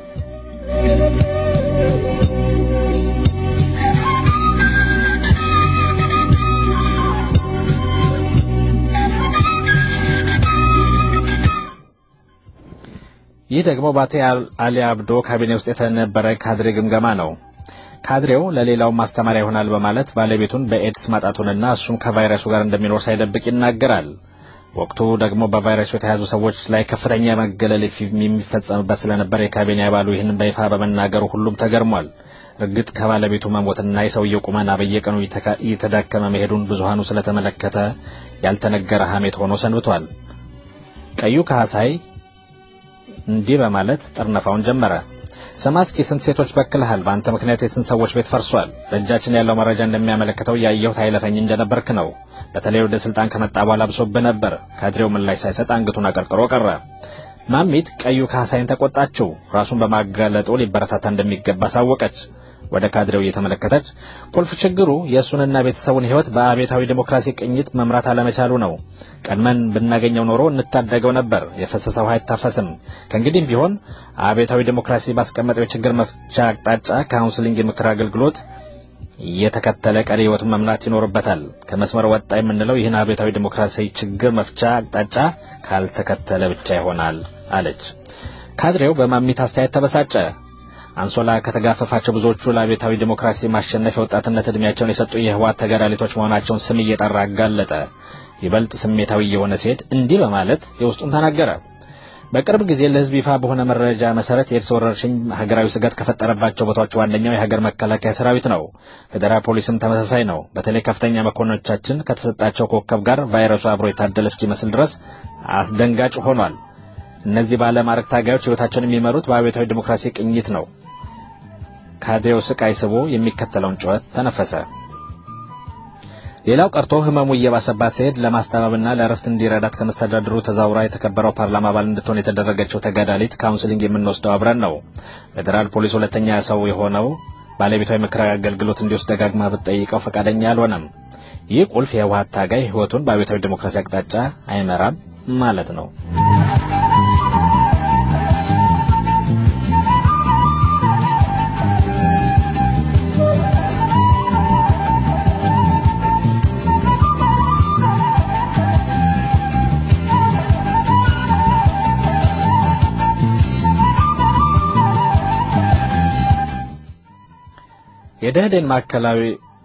ይህ ደግሞ ባቴ አሊ አብዶ ካቢኔ ውስጥ የተነበረ ካድሬ ግምገማ ነው። ካድሬው ለሌላው ማስተማሪያ ይሆናል በማለት ባለቤቱን በኤድስ ማጣቱንና እሱም ከቫይረሱ ጋር እንደሚኖር ሳይደብቅ ይናገራል። ወቅቱ ደግሞ በቫይረሱ የተያዙ ሰዎች ላይ ከፍተኛ መገለል የሚፈጸምበት ስለነበር የካቢኔ አባሉ ይህን በይፋ በመናገሩ ሁሉም ተገርሟል። እርግጥ ከባለቤቱ መሞትና የሰውየው ቁመና በየቀኑ እየተዳከመ መሄዱን ብዙሃኑ ስለተመለከተ ያልተነገረ ሐሜት ሆኖ ሰንብቷል። ቀዩ ካህሳይ እንዲህ በማለት ጥርነፋውን ጀመረ። ሰማስኪ ስንት ሴቶች በክልሃል? በአንተ ምክንያት የስንት ሰዎች ቤት ፈርሷል? በእጃችን ያለው መረጃ እንደሚያመለክተው ያየሁት ኃይለፈኝ እንደነበርክ ነው። በተለይ ወደ ስልጣን ከመጣ በኋላ ብሶብህ ነበር። ካድሬው ምላሽ ሳይሰጥ አንገቱን አቀርቅሮ ቀረ። ማሚት ቀዩ ካህሳይን ተቆጣችው። ራሱን በማጋለጡ ሊበረታታ እንደሚገባ ሳወቀች። ወደ ካድሬው እየተመለከተች ቁልፍ ችግሩ የሱንና ቤተሰቡን ህይወት በአብዮታዊ ዲሞክራሲ ቅኝት መምራት አለመቻሉ ነው። ቀድመን ብናገኘው ኖሮ እንታደገው ነበር። የፈሰሰው ውሃ አይታፈስም። ከእንግዲህም ቢሆን አብዮታዊ ዲሞክራሲ ባስቀመጠው የችግር መፍቻ አቅጣጫ ካውንስሊንግ የምክር አገልግሎት እየተከተለ ቀሪ ህይወቱን መምራት ይኖርበታል። ከመስመር ወጣ የምንለው ይህን አብዮታዊ ዲሞክራሲ ችግር መፍቻ አቅጣጫ ካልተከተለ ብቻ ይሆናል አለች። ካድሬው በማሚት አስተያየት ተበሳጨ። አንሶላ ከተጋፈፋቸው ብዙዎቹ ለአብዮታዊ ዲሞክራሲ ማሸነፍ የወጣትነት እድሜያቸውን የሰጡ የህወሓት ተጋዳሊቶች መሆናቸውን ስም እየጠራ አጋለጠ። ይበልጥ ስሜታዊ የሆነ ሴት እንዲህ በማለት የውስጡን ተናገረ። በቅርብ ጊዜ ለህዝብ ይፋ በሆነ መረጃ መሰረት የኤድስ ወረርሽኝ ሀገራዊ ስጋት ከፈጠረባቸው ቦታዎች ዋነኛው የሀገር መከላከያ ሰራዊት ነው። ፌደራል ፖሊስም ተመሳሳይ ነው። በተለይ ከፍተኛ መኮንኖቻችን ከተሰጣቸው ኮከብ ጋር ቫይረሱ አብሮ የታደለ እስኪመስል ድረስ አስደንጋጭ ሆኗል። እነዚህ ባለማዕረግ ታጋዮች ህይወታቸውን የሚመሩት በአብዮታዊ ዲሞክራሲ ቅኝት ነው። ካድሬው ስቃይ ስቦ የሚከተለውን ጩኸት ተነፈሰ። ሌላው ቀርቶ ህመሙ እየባሰባት ሲሄድ ለማስተባበልና ለእረፍት እንዲረዳት ከመስተዳድሩ ተዛውራ የተከበረው ፓርላማ አባል እንድትሆን የተደረገችው ተጋዳሊት ካውንስሊንግ የምንወስደው አብረን ነው። ፌደራል ፖሊስ ሁለተኛ ሰው የሆነው ባለቤታዊ ምክር አገልግሎት እንዲወስድ ደጋግማ ብትጠይቀው ፈቃደኛ አልሆነም። ይህ ቁልፍ የህወሓት ታጋይ ህይወቱን በአብዮታዊ ዲሞክራሲ አቅጣጫ አይመራም ማለት ነው። የደህዴን ማዕከላዊ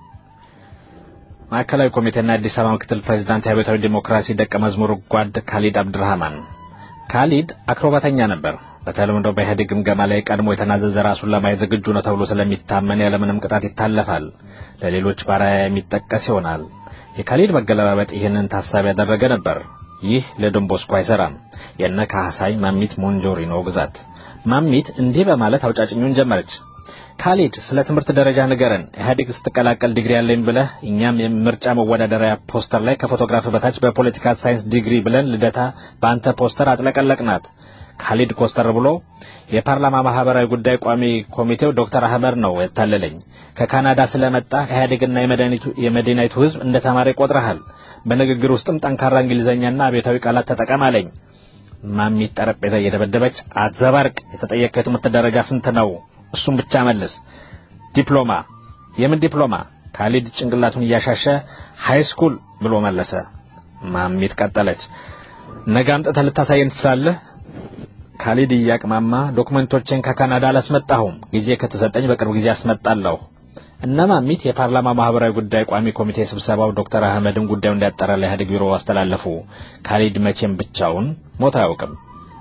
ማዕከላዊ ኮሚቴና አዲስ አበባ ምክትል ፕሬዝዳንት የአብዮታዊ ዲሞክራሲ ደቀ መዝሙር ጓድ ካሊድ አብድራህማን። ካሊድ አክሮባተኛ ነበር። በተለምዶ በኢህአዴግ ግምገማ ላይ ቀድሞ የተናዘዘ ራሱን ለማየት ዝግጁ ነው ተብሎ ስለሚታመን ያለምንም ቅጣት ይታለፋል። ለሌሎች ባሪያ የሚጠቀስ ይሆናል። የካሊድ መገለባበጥ ይህንን ታሳቢ ያደረገ ነበር። ይህ ለዶንቦስኮ አይሰራም። የነ ካህሳይ ማሚት ሞንጆሪኖ ግዛት። ማሚት እንዲህ በማለት አውጫጭኙን ጀመረች። ካሊድ ስለ ትምህርት ደረጃ ንገረን። ኢህአዴግ ስትቀላቀል ዲግሪ ያለኝ ብለህ እኛም የምርጫ መወዳደሪያ ፖስተር ላይ ከፎቶግራፍ በታች በፖለቲካ ሳይንስ ዲግሪ ብለን ልደታ በአንተ ፖስተር አጥለቀለቅናት። ካሊድ ኮስተር ብሎ የፓርላማ ማህበራዊ ጉዳይ ቋሚ ኮሚቴው ዶክተር አህመድ ነው ያታለለኝ። ከካናዳ ስለመጣ ኢህአዴግና የመዲናይቱ የመዲናይቱ ህዝብ እንደ ተማሪ ቆጥረሃል። በንግግር ውስጥም ጠንካራ እንግሊዘኛና አብዮታዊ ቃላት ተጠቀም አለኝ። ማሚት ጠረጴዛ እየደበደበች አትዘባርቅ። የተጠየቀው የትምህርት ደረጃ ስንት ነው? እሱም ብቻ መልስ። ዲፕሎማ። የምን ዲፕሎማ? ካሊድ ጭንቅላቱን እያሻሸ ሃይ ስኩል ብሎ መለሰ። ማሚት ቀጠለች። ነገ አምጥተህ ልታሳየን ትችላለህ? ካሊድ እያቅማማ ዶክመንቶችን ከካናዳ አላስመጣሁም። ጊዜ ከተሰጠኝ በቅርብ ጊዜ አስመጣለሁ። እነ ማሚት የፓርላማ ማህበራዊ ጉዳይ ቋሚ ኮሚቴ ስብሰባው ዶክተር አህመድን ጉዳዩን እንዲያጠራ ለኢህአዴግ ቢሮ አስተላለፉ። ካሊድ መቼም ብቻውን ሞት አያውቅም።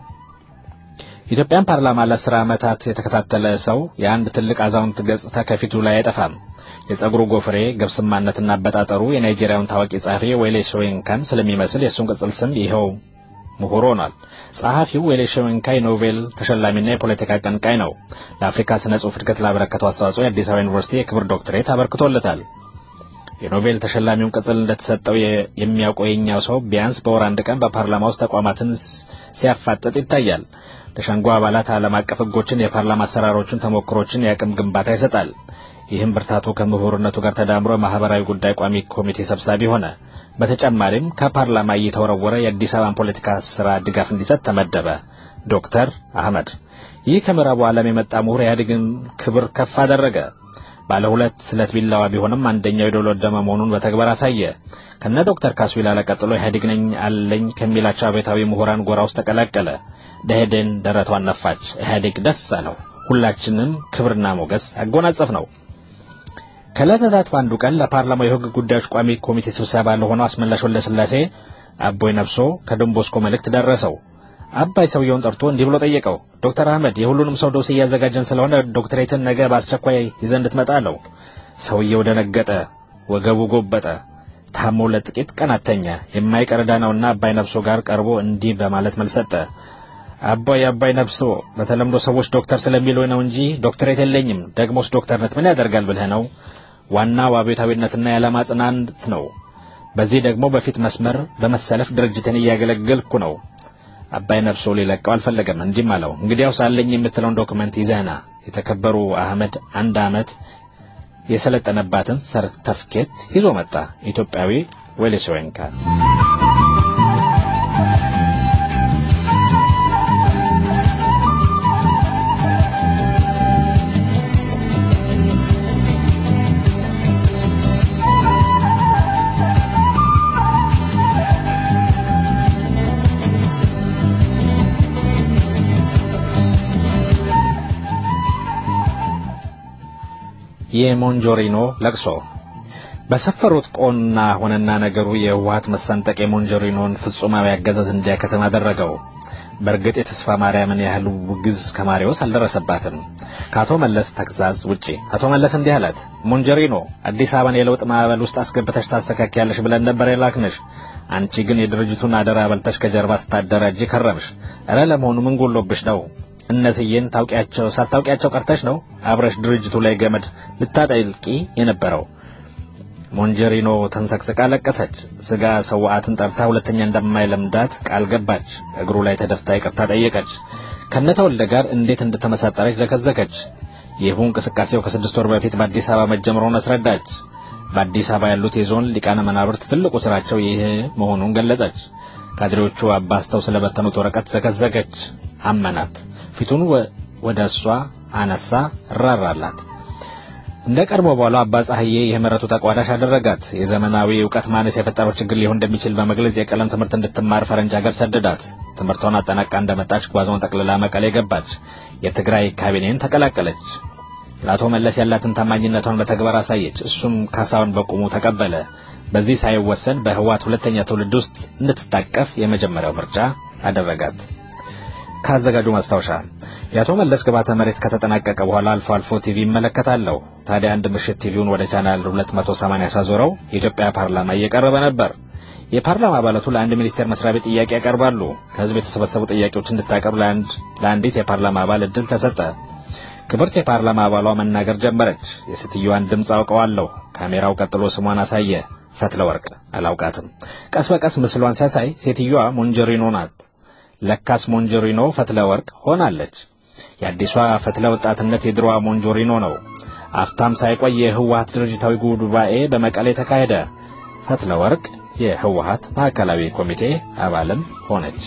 ኢትዮጵያን ፓርላማ ለአስር ዓመታት የተከታተለ ሰው የአንድ ትልቅ አዛውንት ገጽታ ከፊቱ ላይ አይጠፋም። የጸጉሩ ጎፍሬ ገብስማነትና አበጣጠሩ የናይጄሪያውን ታዋቂ ጸሐፊ ዌሌ ሾዌንካን ስለሚመስል የሱን ቅጽል ስም ይኸው ምሁር ሆኗል። ጸሐፊው ዌሌ ሾዌንካ ኖቤል ተሸላሚና የፖለቲካ አቀንቃኝ ነው። ለአፍሪካ ስነ ጽሑፍ እድገት ላበረከተው አስተዋጽኦ የአዲስ አበባ ዩኒቨርሲቲ የክብር ዶክትሬት አበርክቶለታል። የኖቤል ተሸላሚውን ቅጽል እንደተሰጠው የሚያውቀው የኛው ሰው ቢያንስ በወር አንድ ቀን በፓርላማ ውስጥ ተቋማትን ሲያፋጥጥ ይታያል። ለሸንጎ አባላት ዓለም አቀፍ ሕጎችን፣ የፓርላማ አሰራሮችን፣ ተሞክሮችን፣ የአቅም ግንባታ ይሰጣል። ይህም ብርታቱ ከምሁርነቱ ጋር ተዳምሮ ማህበራዊ ጉዳይ ቋሚ ኮሚቴ ሰብሳቢ ሆነ። በተጨማሪም ከፓርላማ እየተወረወረ የአዲስ አበባን ፖለቲካ ስራ ድጋፍ እንዲሰጥ ተመደበ። ዶክተር አህመድ ይህ ከምዕራቡ ዓለም የመጣ ምሁር ኢህአዴግን ክብር ከፍ አደረገ። ባለ ሁለት ስለት ቢላዋ ቢሆንም አንደኛው የዶሎደመ መሆኑን በተግባር አሳየ። ከነ ዶክተር ካሱ ይላላ ቀጥሎ ኢህአዴግ ነኝ አለኝ ከሚላቸው አብዮታዊ ምሁራን ጎራ ውስጥ ተቀላቀለ። ደህዴን ደረቷን ነፋች። ኢህአዴግ ደስ አለው። ሁላችንም ክብርና ሞገስ አጎናጸፍ ነው። ከለታት ባንዱ ቀን ለፓርላማው የህግ ጉዳዮች ቋሚ ኮሚቴ ስብሰባ ለሆነው አስመላሽ ወልደስላሴ አቦይ ነፍሶ ከዶንቦስኮ መልእክት ደረሰው። አባይ ሰውየውን ጠርቶ እንዲህ ብሎ ጠየቀው። ዶክተር አህመድ የሁሉንም ሰው ዶሴ እያዘጋጀን ስለሆነ ዶክትሬትን ነገ በአስቸኳይ ይዘህ እንድትመጣ አለው። ሰውየው ደነገጠ፣ ወገቡ ጎበጠ። ታሞ ለጥቂት ቀናት ተኛ። የማይቀር ዕዳ ነውና አባይ ነፍሶ ጋር ቀርቦ እንዲህ በማለት መልስ ሰጠ። አባይ አባይ ነፍሶ በተለምዶ ሰዎች ዶክተር ስለሚሉኝ ነው እንጂ ዶክትሬት የለኝም። ደግሞስ ዶክተርነት ምን ያደርጋል ብለህ ነው? ዋናው አብዮታዊነትና የዓላማ ጽናት ነው። በዚህ ደግሞ በፊት መስመር በመሰለፍ ድርጅትን እያገለገልኩ ነው። አባይ ነፍሶ ሊለቀው አልፈለገም። እንዲህም አለው፣ እንግዲያው ሳለኝ የምትለውን ዶክመንት ይዘህና የተከበሩ አህመድ አንድ አመት የሰለጠነባትን ሰርተፍኬት ይዞ መጣ። ኢትዮጵያዊ ወሌሶንካ የሞንጆሪኖ ለቅሶ በሰፈሩት ቆና ሆነና ነገሩ የህወሓት መሰንጠቅ የሞንጆሪኖን ፍጹማዊ አገዛዝ እንዲያከተም አደረገው። በርግጥ የተስፋ ማርያምን ያህል ውግዝ ከማሪዎስ አልደረሰባትም። ከአቶ መለስ ተግዛዝ ውጪ አቶ መለስ እንዲህ አላት። ሞንጆሪኖ አዲስ አበባን የለውጥ ማዕበል ውስጥ አስገብተሽ ታስተካክያለሽ ብለን ነበር የላክንሽ። አንቺ ግን የድርጅቱን አደራ በልተሽ ከጀርባ ስታደራጅ ከረምሽ። እረ ለመሆኑ ምን ጎሎብሽ ነው? እነስዬን ታውቂያቸው ሳታውቂያቸው ቀርተሽ ነው አብረሽ ድርጅቱ ላይ ገመድ ልታጠልቂ የነበረው? ሞንጆሪኖ ተንሰቅስቃ ለቀሰች። ስጋ ሰዋዕትን ጠርታ ሁለተኛ እንደማይለምዳት ቃል ገባች። እግሩ ላይ ተደፍታ ይቅርታ ጠየቀች። ከነተወልደ ጋር እንዴት እንደተመሳጠረች ዘከዘከች። ይህው እንቅስቃሴው ከስድስት ወር በፊት በአዲስ አበባ መጀመሩን አስረዳች። በአዲስ አበባ ያሉት የዞን ሊቃነ መናብርት ትልቁ ስራቸው ይህ መሆኑን ገለጸች። ካድሬዎቹ አባስተው ስለበተኑት ወረቀት ዘከዘከች። አመናት። ፊቱን ወደሷ አነሳ፣ ራራላት። እንደ ቀድሞ በኋላ አባ ጻህዬ የምህረቱ ተቋዳሽ አደረጋት። የዘመናዊ ዕውቀት ማነስ የፈጠረው ችግር ሊሆን እንደሚችል በመግለጽ የቀለም ትምህርት እንድትማር ፈረንጅ ሀገር ሰደዳት። ትምህርቷን አጠናቃ እንደመጣች ጓዟን ጠቅልላ መቀሌ ገባች። የትግራይ ካቢኔን ተቀላቀለች። ለአቶ መለስ ያላትን ታማኝነቷን በተግባር አሳየች። እሱም ካሳውን በቁሙ ተቀበለ። በዚህ ሳይወሰን በህወሓት ሁለተኛ ትውልድ ውስጥ እንድትታቀፍ የመጀመሪያው ምርጫ አደረጋት። ካዘጋጁ ማስታወሻ የአቶ መለስ ግባተ መሬት ከተጠናቀቀ በኋላ አልፎ አልፎ ቲቪ ይመለከታለሁ። ታዲያ አንድ ምሽት ቲቪውን ወደ ቻናል ሁለት መቶ ሰማንያ ሳዞረው የኢትዮጵያ ፓርላማ እየቀረበ ነበር። የፓርላማ አባላቱ ለአንድ ሚኒስቴር መስሪያ ቤት ጥያቄ ያቀርባሉ። ከህዝብ የተሰበሰቡ ጥያቄዎች እንድታቀርብ ለአንድ ለአንዲት የፓርላማ አባል እድል ተሰጠ። ክብርት የፓርላማ አባሏ መናገር ጀመረች። የሴትዮዋን ድምጽ አውቀዋለሁ። ካሜራው ቀጥሎ ስሟን አሳየ። ፈትለ ወርቅ። አላውቃትም። ቀስ በቀስ ምስሏን ሲያሳይ ሴትዮዋ ሞንጆሪኖ ናት። ለካስ ሞንጆሪኖ ፈትለ ወርቅ ሆናለች። የአዲሷ ፈትለ ወጣትነት የድሮዋ ሞንጆሪኖ ነው። አፍታም ሳይቆይ የህወሓት ድርጅታዊ ጉባኤ በመቀሌ ተካሄደ። ፈትለ ወርቅ የህወሓት ማዕከላዊ ኮሚቴ አባልም ሆነች።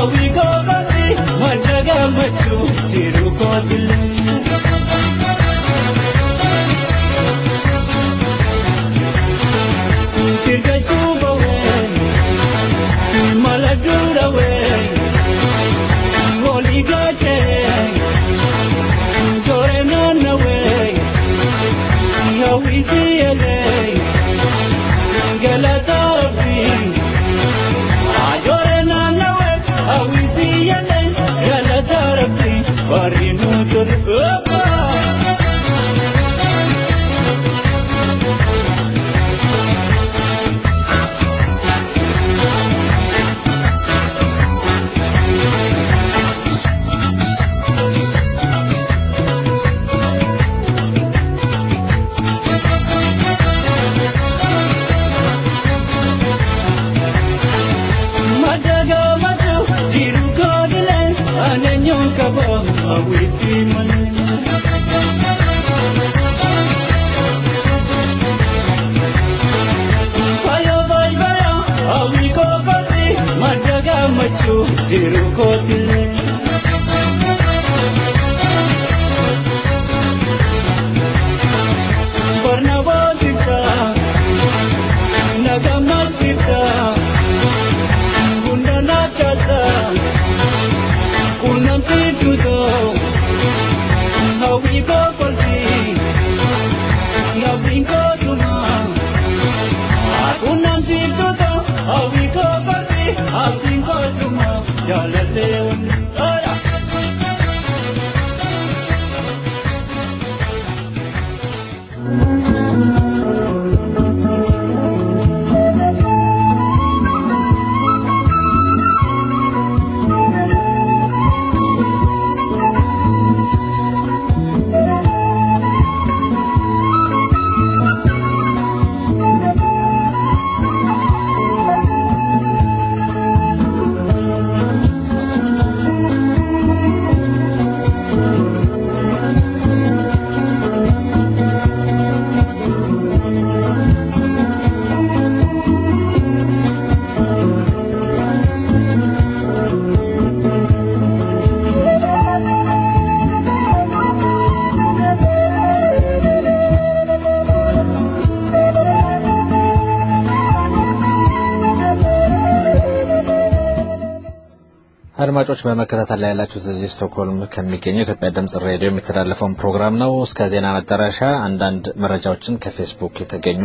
አድማጮች በመከታተል ላይ ያላችሁት እዚህ ስቶክሆልም ከሚገኘው ኢትዮጵያ ድምጽ ሬዲዮ የሚተላለፈውን ፕሮግራም ነው። እስከ ዜና መጨረሻ አንዳንድ መረጃዎችን ከፌስቡክ የተገኙ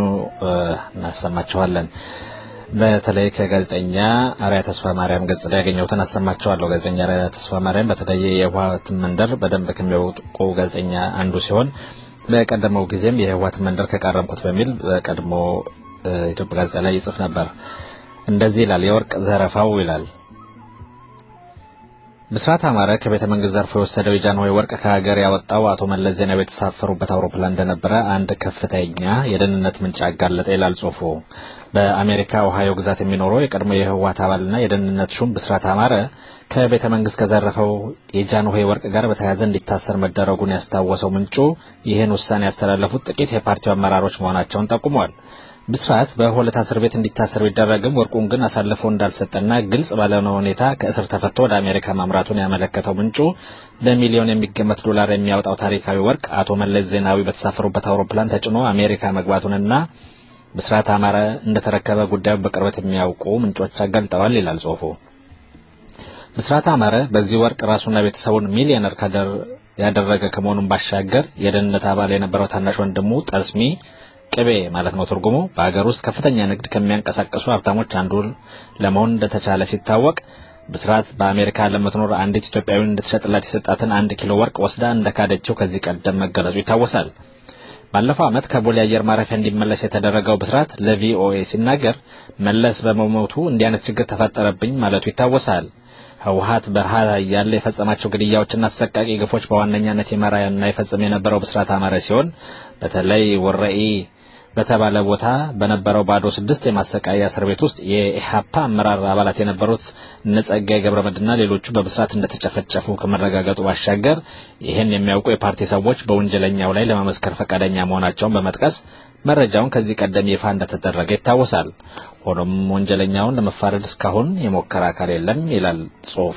እናሰማችኋለን። በተለይ ከጋዜጠኛ አርያ ተስፋ ማርያም ገጽ ላይ ያገኘሁትን አሰማችኋለሁ። ጋዜጠኛ አርያ ተስፋ ማርያም በተለይ የህወሓት መንደር በደንብ ከሚያውቁ ጋዜጠኛ አንዱ ሲሆን በቀደመው ጊዜም የህወሓት መንደር ከቃረምኩት በሚል በቀድሞ ኢትዮጵያ ጋዜጣ ላይ ይጽፍ ነበር። እንደዚህ ይላል። የወርቅ ዘረፋው ይላል። ብስራት አማረ ከቤተ መንግስት ዘርፎ የወሰደው የጃንሆይ ወርቅ ከሀገር ያወጣው አቶ መለስ ዜናዊ የተሳፈሩበት አውሮፕላን እንደነበረ አንድ ከፍተኛ የደህንነት ምንጭ አጋለጠ ይላል ጽሑፉ። በአሜሪካ ኦሃዮ ግዛት የሚኖረው የቀድሞ የህወሓት አባልና የደህንነት ሹም ብስራት አማረ ከቤተ መንግስት ከዘረፈው የጃንሆይ ወርቅ ጋር በተያያዘ እንዲታሰር መደረጉን ያስታወሰው ምንጩ ይህን ውሳኔ ያስተላለፉት ጥቂት የፓርቲው አመራሮች መሆናቸውን ጠቁሟል። ብስራት በሆለታ እስር ቤት እንዲታሰር ቢደረግም ወርቁን ግን አሳልፎ እንዳልሰጠና ግልጽ ባለሆነ ሁኔታ ከእስር ተፈቶ ወደ አሜሪካ ማምራቱን ያመለከተው ምንጩ በሚሊዮን የሚገመት ዶላር የሚያወጣው ታሪካዊ ወርቅ አቶ መለስ ዜናዊ በተሳፈሩበት አውሮፕላን ተጭኖ አሜሪካ መግባቱንና ብስራት አማረ እንደተረከበ ጉዳዩን በቅርበት የሚያውቁ ምንጮች አጋልጠዋል ይላል ጽሑፉ። ብስራት አማረ በዚህ ወርቅ ራሱና ቤተሰቡን ሚሊዮነር ያደረገ ከመሆኑም ባሻገር የደህንነት አባል የነበረው ታናሽ ወንድሙ ጠስሚ ቅቤ ማለት ነው ትርጉሙ በአገር ውስጥ ከፍተኛ ንግድ ከሚያንቀሳቀሱ ሀብታሞች አንዱ ለመሆን እንደተቻለ ሲታወቅ ብስራት በአሜሪካ ለምትኖር አንዲት ኢትዮጵያዊ እንድትሸጥላት የሰጣትን አንድ ኪሎ ወርቅ ወስዳ እንደካደችው ከዚህ ቀደም መገለጹ ይታወሳል። ባለፈው ዓመት ከቦሌ አየር ማረፊያ እንዲመለስ የተደረገው ብስራት ለቪኦኤ ሲናገር መለስ በመሞቱ እንዲህ አይነት ችግር ተፈጠረብኝ ማለቱ ይታወሳል። ህወሓት በረሃ ያለ የፈጸማቸው ግድያዎችና አሰቃቂ ግፎች በዋነኛነት የመራና የፈጸመ የነበረው ብስራት አማረ ሲሆን በተለይ ወረኢ በተባለ ቦታ በነበረው ባዶ ስድስት የማሰቃያ እስር ቤት ውስጥ የኢሃፓ አመራር አባላት የነበሩት ነጸጋይ ገብረመድህንና ሌሎቹ በብስራት እንደተጨፈጨፉ ከመረጋገጡ ባሻገር ይህን የሚያውቁ የፓርቲ ሰዎች በወንጀለኛው ላይ ለመመስከር ፈቃደኛ መሆናቸውን በመጥቀስ መረጃውን ከዚህ ቀደም ይፋ እንደተደረገ ይታወሳል። ሆኖም ወንጀለኛውን ለመፋረድ እስካሁን የሞከረ አካል የለም ይላል ጽሑፉ።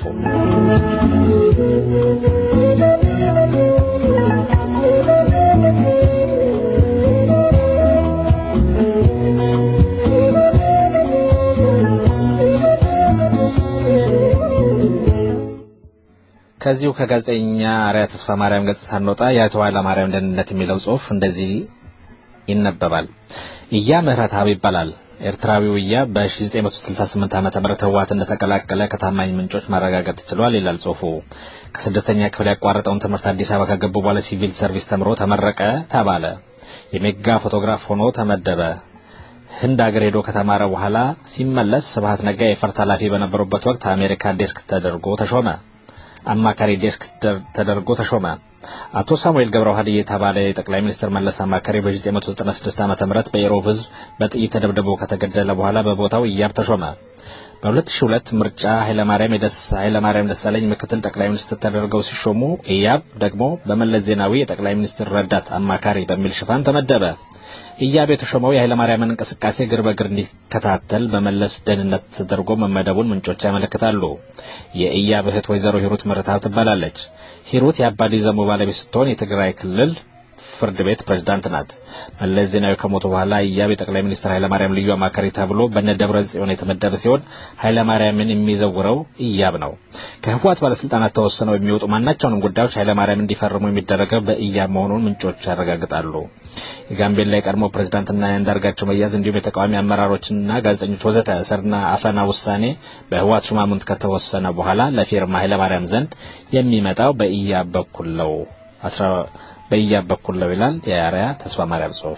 ከዚሁ ከጋዜጠኛ አርያ ተስፋ ማርያም ገጽ ሳንወጣ የአቶ ኃይለ ማርያም ደህንነት የሚለው ጽሑፍ እንደዚህ ይነበባል። እያ ምህረትአብ ይባላል። ኤርትራዊው እያ በ1968 ዓመተ ምህረት ህወሓት እንደተቀላቀለ ከታማኝ ምንጮች ማረጋገጥ ችሏል ይላል ጽሑፉ። ከስድስተኛ ክፍል ያቋረጠውን ትምህርት አዲስ አበባ ከገቡ በኋላ ሲቪል ሰርቪስ ተምሮ ተመረቀ ተባለ። የሜጋ ፎቶግራፍ ሆኖ ተመደበ። ህንድ አገር ሄዶ ከተማረ በኋላ ሲመለስ ስብሐት ነጋ የፈርት ኃላፊ በነበሩበት ወቅት አሜሪካ ዴስክ ተደርጎ ተሾመ። አማካሪ ዴስክ ተደርጎ ተሾመ። አቶ ሳሙኤል ገብረዋህድ የተባለ የጠቅላይ ሚኒስትር መለስ አማካሪ በ1996 ዓመተ ምህረት በኢሮብ ህዝብ በጥይት ተደብድቦ ከተገደለ በኋላ በቦታው እያብ ተሾመ። በ2002 ምርጫ ኃይለማርያም የደስ ኃይለማርያም ደሳለኝ ምክትል ጠቅላይ ሚኒስትር ተደርገው ሲሾሙ እያብ ደግሞ በመለስ ዜናዊ የጠቅላይ ሚኒስትር ረዳት አማካሪ በሚል ሽፋን ተመደበ። እያብ የተሾመው የኃይለማርያምን እንቅስቃሴ ግር በግር እንዲከታተል በመለስ ደህንነት ተደርጎ መመደቡን ምንጮች ያመለክታሉ። የእያብ እህት ወይዘሮ ሂሩት ምህረትአብ ትባላለች። ሂሩት የአባዲ ዘሞ ባለቤት ስትሆን የትግራይ ክልል ፍርድ ቤት ፕሬዝዳንት ናት። መለስ ዜናዊ ከሞቱ በኋላ እያብ የጠቅላይ ሚኒስትር ኃይለማርያም ልዩ አማካሪ ተብሎ በነደብረ ጽዮን የተመደበ ሲሆን ኃይለማርያምን የሚዘውረው እያብ ነው። ከህወሓት ባለስልጣናት ተወሰነው የሚወጡ ማናቸውንም ጉዳዮች ኃይለማርያም እንዲፈርሙ የሚደረገው በእያብ መሆኑን ምንጮች ያረጋግጣሉ። የጋምቤላ የቀድሞ ፕሬዝዳንትና ያንዳርጋቸው መያዝ እንዲሁም የተቃዋሚ አመራሮችና ጋዜጠኞች ወዘተ እስርና አፈና ውሳኔ በህወሓት ሹማምንት ከተወሰነ በኋላ ለፊርማ ኃይለማርያም ዘንድ የሚመጣው በእያብ በኩል ነው አስራ በእያብ በኩል ነው ይላል የአርያ ተስፋ ማርያም ጽሑፍ።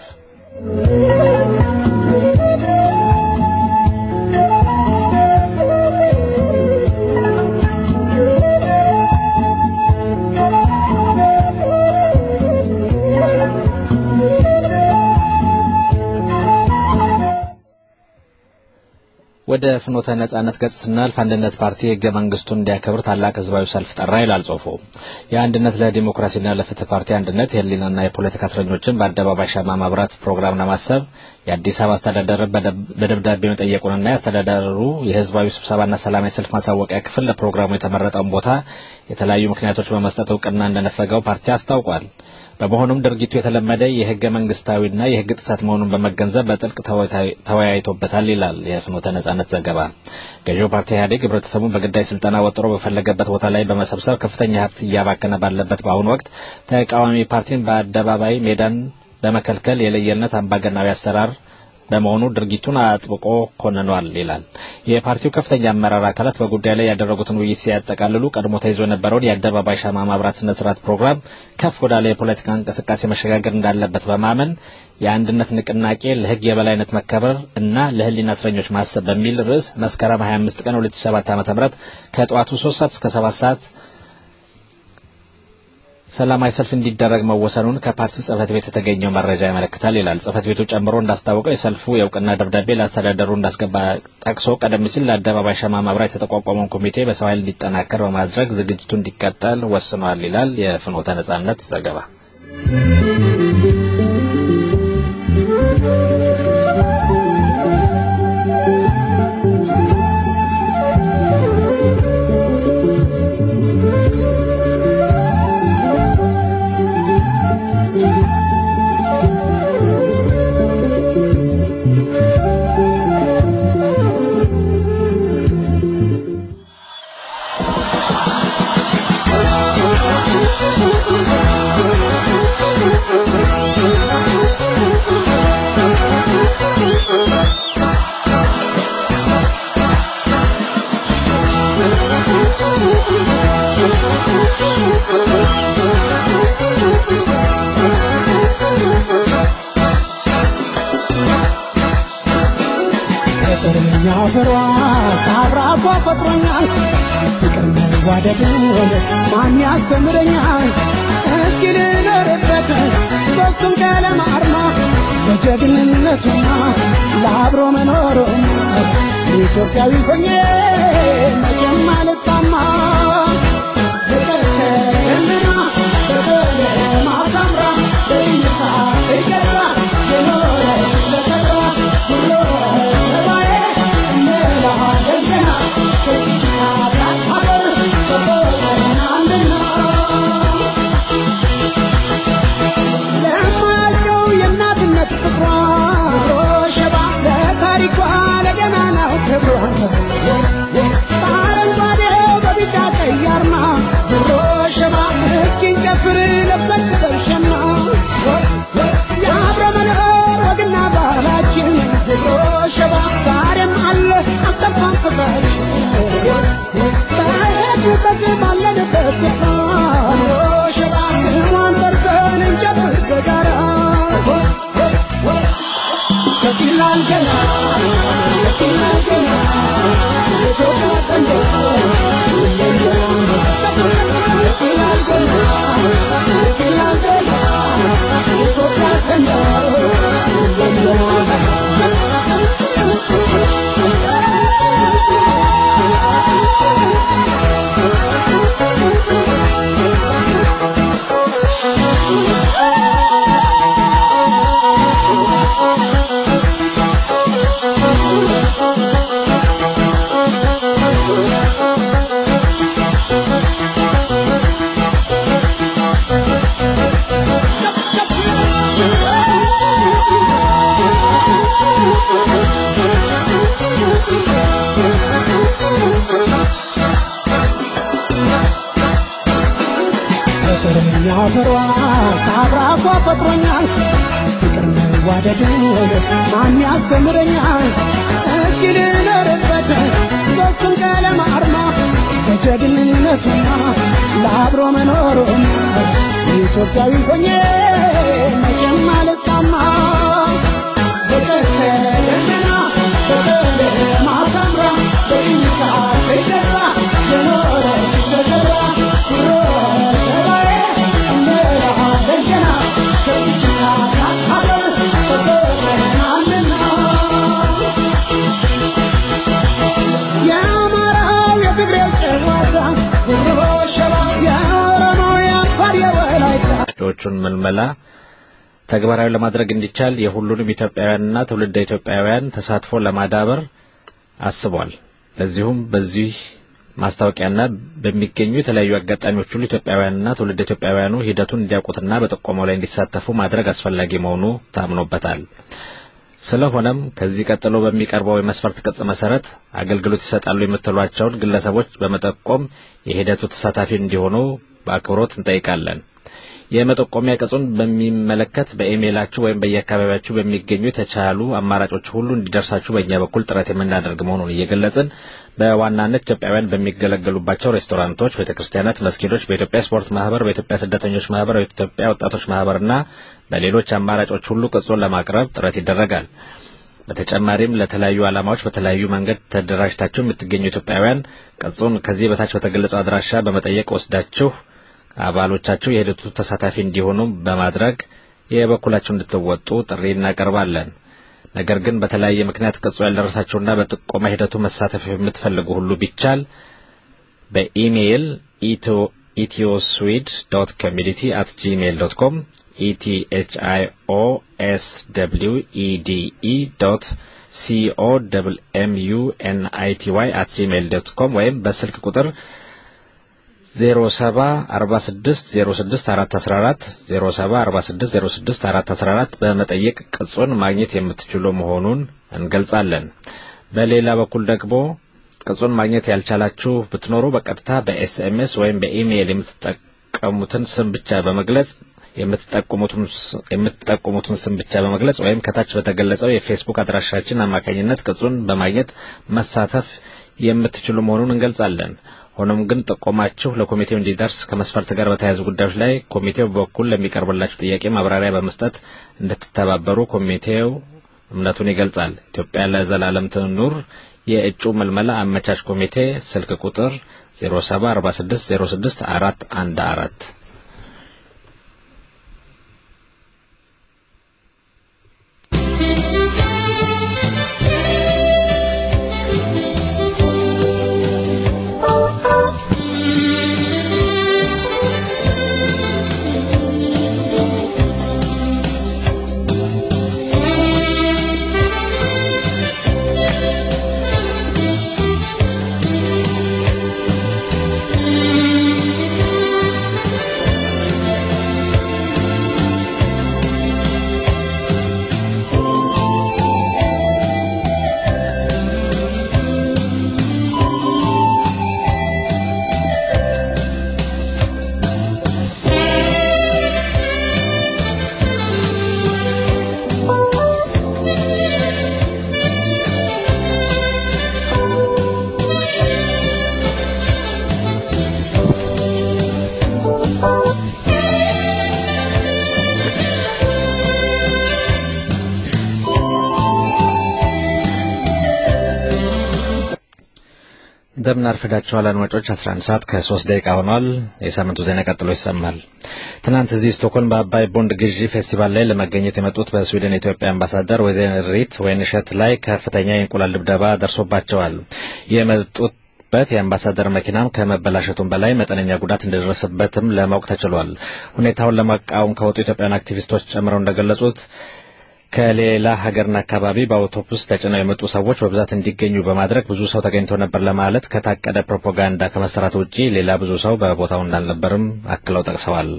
ወደ ፍኖተ ነጻነት ገጽ ስናልፍ አንድነት ፓርቲ ህገ መንግስቱን እንዲያከብር ታላቅ ህዝባዊ ሰልፍ ጠራ ይላል ጽሑፉ። የአንድነት ለዲሞክራሲና ለፍትህ ፓርቲ አንድነት የህሊናና የፖለቲካ እስረኞችን በአደባባይ ሻማ ማብራት ፕሮግራም ለማሰብ የአዲስ አበባ አስተዳደር በደብዳቤ መጠየቁንና ያስተዳደሩ የህዝባዊ ስብሰባና ሰላማዊ ሰልፍ ማሳወቂያ ክፍል ለፕሮግራሙ የተመረጠውን ቦታ የተለያዩ ምክንያቶች በመስጠት እውቅና እንደነፈገው ፓርቲ አስታውቋል። በመሆኑም ድርጊቱ የተለመደ የህገ መንግስታዊና የህግ ጥሰት መሆኑን በመገንዘብ በጥልቅ ተወያይቶበታል ይላል የፍኖተ ነጻነት ዘገባ። ገዢው ፓርቲ ኢህአዴግ ህብረተሰቡን በግዳይ ስልጠና ወጥሮ በፈለገበት ቦታ ላይ በመሰብሰብ ከፍተኛ ሀብት እያባከነ ባለበት በአሁኑ ወቅት ተቃዋሚ ፓርቲን በአደባባይ ሜዳን በመከልከል የለየነት አምባገናዊ አሰራር በመሆኑ ድርጊቱን አጥብቆ ኮንኗል ይላል። የፓርቲው ከፍተኛ አመራር አካላት በጉዳዩ ላይ ያደረጉትን ውይይት ሲያጠቃልሉ ቀድሞ ተይዞ የነበረውን የአደባባይ ሻማ ማብራት ስነ ስርዓት ፕሮግራም ከፍ ወዳለ የፖለቲካ እንቅስቃሴ መሸጋገር እንዳለበት በማመን የአንድነት ንቅናቄ ለህግ የበላይነት መከበር እና ለህሊና እስረኞች ማሰብ በሚል ርዕስ መስከረም ሃያ አምስት ቀን ሁለት ሺህ ሰባት ዓ.ም ከጠዋቱ ሶስት ሰዓት እስከ ሰባት ሰዓት ሰላማዊ ሰልፍ እንዲደረግ መወሰኑን ከፓርቲው ጽህፈት ቤት የተገኘው መረጃ ያመለክታል ይላል። ጽህፈት ቤቱ ጨምሮ እንዳስታወቀው የሰልፉ የእውቅና ደብዳቤ ለአስተዳደሩ እንዳስገባ ጠቅሶ ቀደም ሲል ለአደባባይ ሻማ ማብራት የተቋቋመውን ኮሚቴ በሰው ኃይል እንዲጠናከር በማድረግ ዝግጅቱ እንዲቀጥል ወስኗል ይላል የፍኖተ ነጻነት ዘገባ። ማን ያስተምረኛል እስኪ ልኖርበት በሱም ቀለም አርማ ለጀግንነቱና ለአብሮ መኖሩ ኢትዮጵያዊ ሆኜ መቼም አልጣማ በቀሰና በቀለማ ሳምራ በይሳ ይገራ የኖረ ለተራ ሁሉ ሰባዬ መላ ደገና ከዚያ ታታበር ሰቦና አንደና ለማልከው የእናትነት ፍቅሯ ሸባ ለታሪኳ ለገናናው ክብሯ በአረንጓዴው በቢጫ ቀይ አርማ ብሮ ሸባ እስኪን ጨፍር ለብሰን በሸማ የአብረ መኖር ወግና ባህላችን ብሮ ሸባ ዛሬም አለ አልጠፋም ፍቅራችን በሄድንበት ባለንበት ስፍራ ብሮ ሸባ ስሟን ጠርተን እንጨፍር በጋራ ከፊላል ገና ከፊላል ገና የኢትዮጵያ ሰንደቅ ከፊላል ገና ከፊላል ገና የኢትዮጵያ ሰንደቅ ፍሯ ታብራፏ ፈጥሮኛል ፍቅር መዋደድን ማን ያስተምረኛል እስኪ ልኖርበት በሱም ቀለም አርማ ለጀግንነቱና ለአብሮ መኖሩ ኢትዮጵያዊ ሆኜ መቼም አልጣማ በቀሰና በቀለማ ሳምራ በይሳ ይገራ የኖረ ተዘራ ብሮ ሰባዬ መላ ደገና ከዚያ ታታበር ሰቦና አንደና የአማራው የትግሬው ጨዋታ ብሮ ሸባ የኦሮሞው የአፋር የወላይታ ጆቹን መልመላ ተግባራዊ ለማድረግ እንዲቻል የሁሉንም ኢትዮጵያውያንና ትውልደ ኢትዮጵያውያን ተሳትፎ ለማዳበር አስቧል። ለዚሁም በዚህ ማስታወቂያና በሚገኙ የተለያዩ አጋጣሚዎች ሁሉ ኢትዮጵያውያንና ትውልደ ኢትዮጵያውያኑ ሂደቱን እንዲያውቁትና በጥቆማው ላይ እንዲሳተፉ ማድረግ አስፈላጊ መሆኑ ታምኖበታል። ስለሆነም ከዚህ ቀጥሎ በሚቀርበው የመስፈርት ቅጽ መሰረት አገልግሎት ይሰጣሉ የምትሏቸውን ግለሰቦች በመጠቆም የሂደቱ ተሳታፊ እንዲሆኑ በአክብሮት እንጠይቃለን። የመጠቆሚያ ቅጹን በሚመለከት በኢሜይላችሁ ወይም በየአካባቢያችሁ በሚገኙ የተቻሉ አማራጮች ሁሉ እንዲደርሳችሁ በእኛ በኩል ጥረት የምናደርግ መሆኑን እየገለጽን በዋናነት ኢትዮጵያውያን በሚገለገሉባቸው ሬስቶራንቶች፣ ቤተክርስቲያናት፣ መስጊዶች፣ በኢትዮጵያ ስፖርት ማህበር፣ በኢትዮጵያ ስደተኞች ማህበር፣ በኢትዮጵያ ወጣቶች ማህበርና በሌሎች አማራጮች ሁሉ ቅጹን ለማቅረብ ጥረት ይደረጋል። በተጨማሪም ለተለያዩ ዓላማዎች በተለያዩ መንገድ ተደራጅታችሁ የምትገኙ ኢትዮጵያውያን ቅጹን ከዚህ በታች በተገለጸው አድራሻ በመጠየቅ ወስዳችሁ አባሎቻችሁ የሂደቱ ተሳታፊ እንዲሆኑ በማድረግ የበኩላችሁን እንድትወጡ ጥሪ እናቀርባለን። ነገር ግን በተለያየ ምክንያት ቅጹ ያልደረሳችሁና በጥቆማ ሂደቱ መሳተፍ የምትፈልጉ ሁሉ ቢቻል በኢሜይል ኢትዮስዊድ ዶት ኮሚኒቲ አት ጂሜይል ዶት ኮም ኢቲኤችአይኦኤስደብሊውኢዲኢ ዶት ሲኦኤምዩኤንአይቲዋይ አት ጂሜይል ዶት ኮም ወይም በስልክ ቁጥር ዜሮ ሰባት አርባ ስድስት ዜሮ ስድስት አራት አስራ አራት ዜሮ ሰባት አርባ ስድስት ዜሮ ስድስት አራት አስራ አራት በመጠየቅ ቅጹን ማግኘት የምትችሉ መሆኑን እንገልጻለን። በሌላ በኩል ደግሞ ቅጹን ማግኘት ያልቻላችሁ ብትኖሩ በቀጥታ በኤስኤምኤስ ወይም በኢሜይል የምትጠቀሙትን ስም ብቻ በመግለጽ የምትጠቀሙትን የምትጠቀሙትን ስም ብቻ በመግለጽ ወይም ከታች በተገለጸው የፌስቡክ አድራሻችን አማካኝነት ቅጹን በማግኘት መሳተፍ የምትችሉ መሆኑን እንገልጻለን። ሆኖም ግን ጥቆማችሁ ለኮሚቴው እንዲደርስ ከመስፈርት ጋር በተያያዙ ጉዳዮች ላይ ኮሚቴው በኩል ለሚቀርብላችሁ ጥያቄ ማብራሪያ በመስጠት እንድትተባበሩ ኮሚቴው እምነቱን ይገልጻል። ኢትዮጵያ ለዘላለም ትኑር። የእጩ መልመላ አመቻች ኮሚቴ ስልክ ቁጥር ዜሮ ሰባት አርባ ስድስት ዜሮ ስድስት አራት አንድ አራት እንደምን አርፈዳችኋል አድማጮች። አስራ አንድ ሰዓት ከሶስት ደቂቃ ሆኗል። የሳምንቱ ዜና ቀጥሎ ይሰማል። ትናንት እዚህ ስቶክሆልም በአባይ ቦንድ ግዢ ፌስቲቫል ላይ ለመገኘት የመጡት በስዊድን የኢትዮጵያ አምባሳደር ወይዘሪት ወይንሸት ላይ ከፍተኛ የእንቁላል ድብደባ ደርሶባቸዋል። የመጡት በት የአምባሳደር መኪናም ከመበላሸቱም በላይ መጠነኛ ጉዳት እንደደረሰበትም ለማወቅ ተችሏል። ሁኔታውን ለማቃወም ከወጡ ኢትዮጵያውያን አክቲቪስቶች ጨምረው እንደገለጹት ከሌላ ሀገርና አካባቢ በአውቶቡስ ተጭነው የመጡ ሰዎች በብዛት እንዲገኙ በማድረግ ብዙ ሰው ተገኝቶ ነበር ለማለት ከታቀደ ፕሮፓጋንዳ ከመሰራት ውጪ ሌላ ብዙ ሰው በቦታው እንዳልነበርም አክለው ጠቅሰዋል።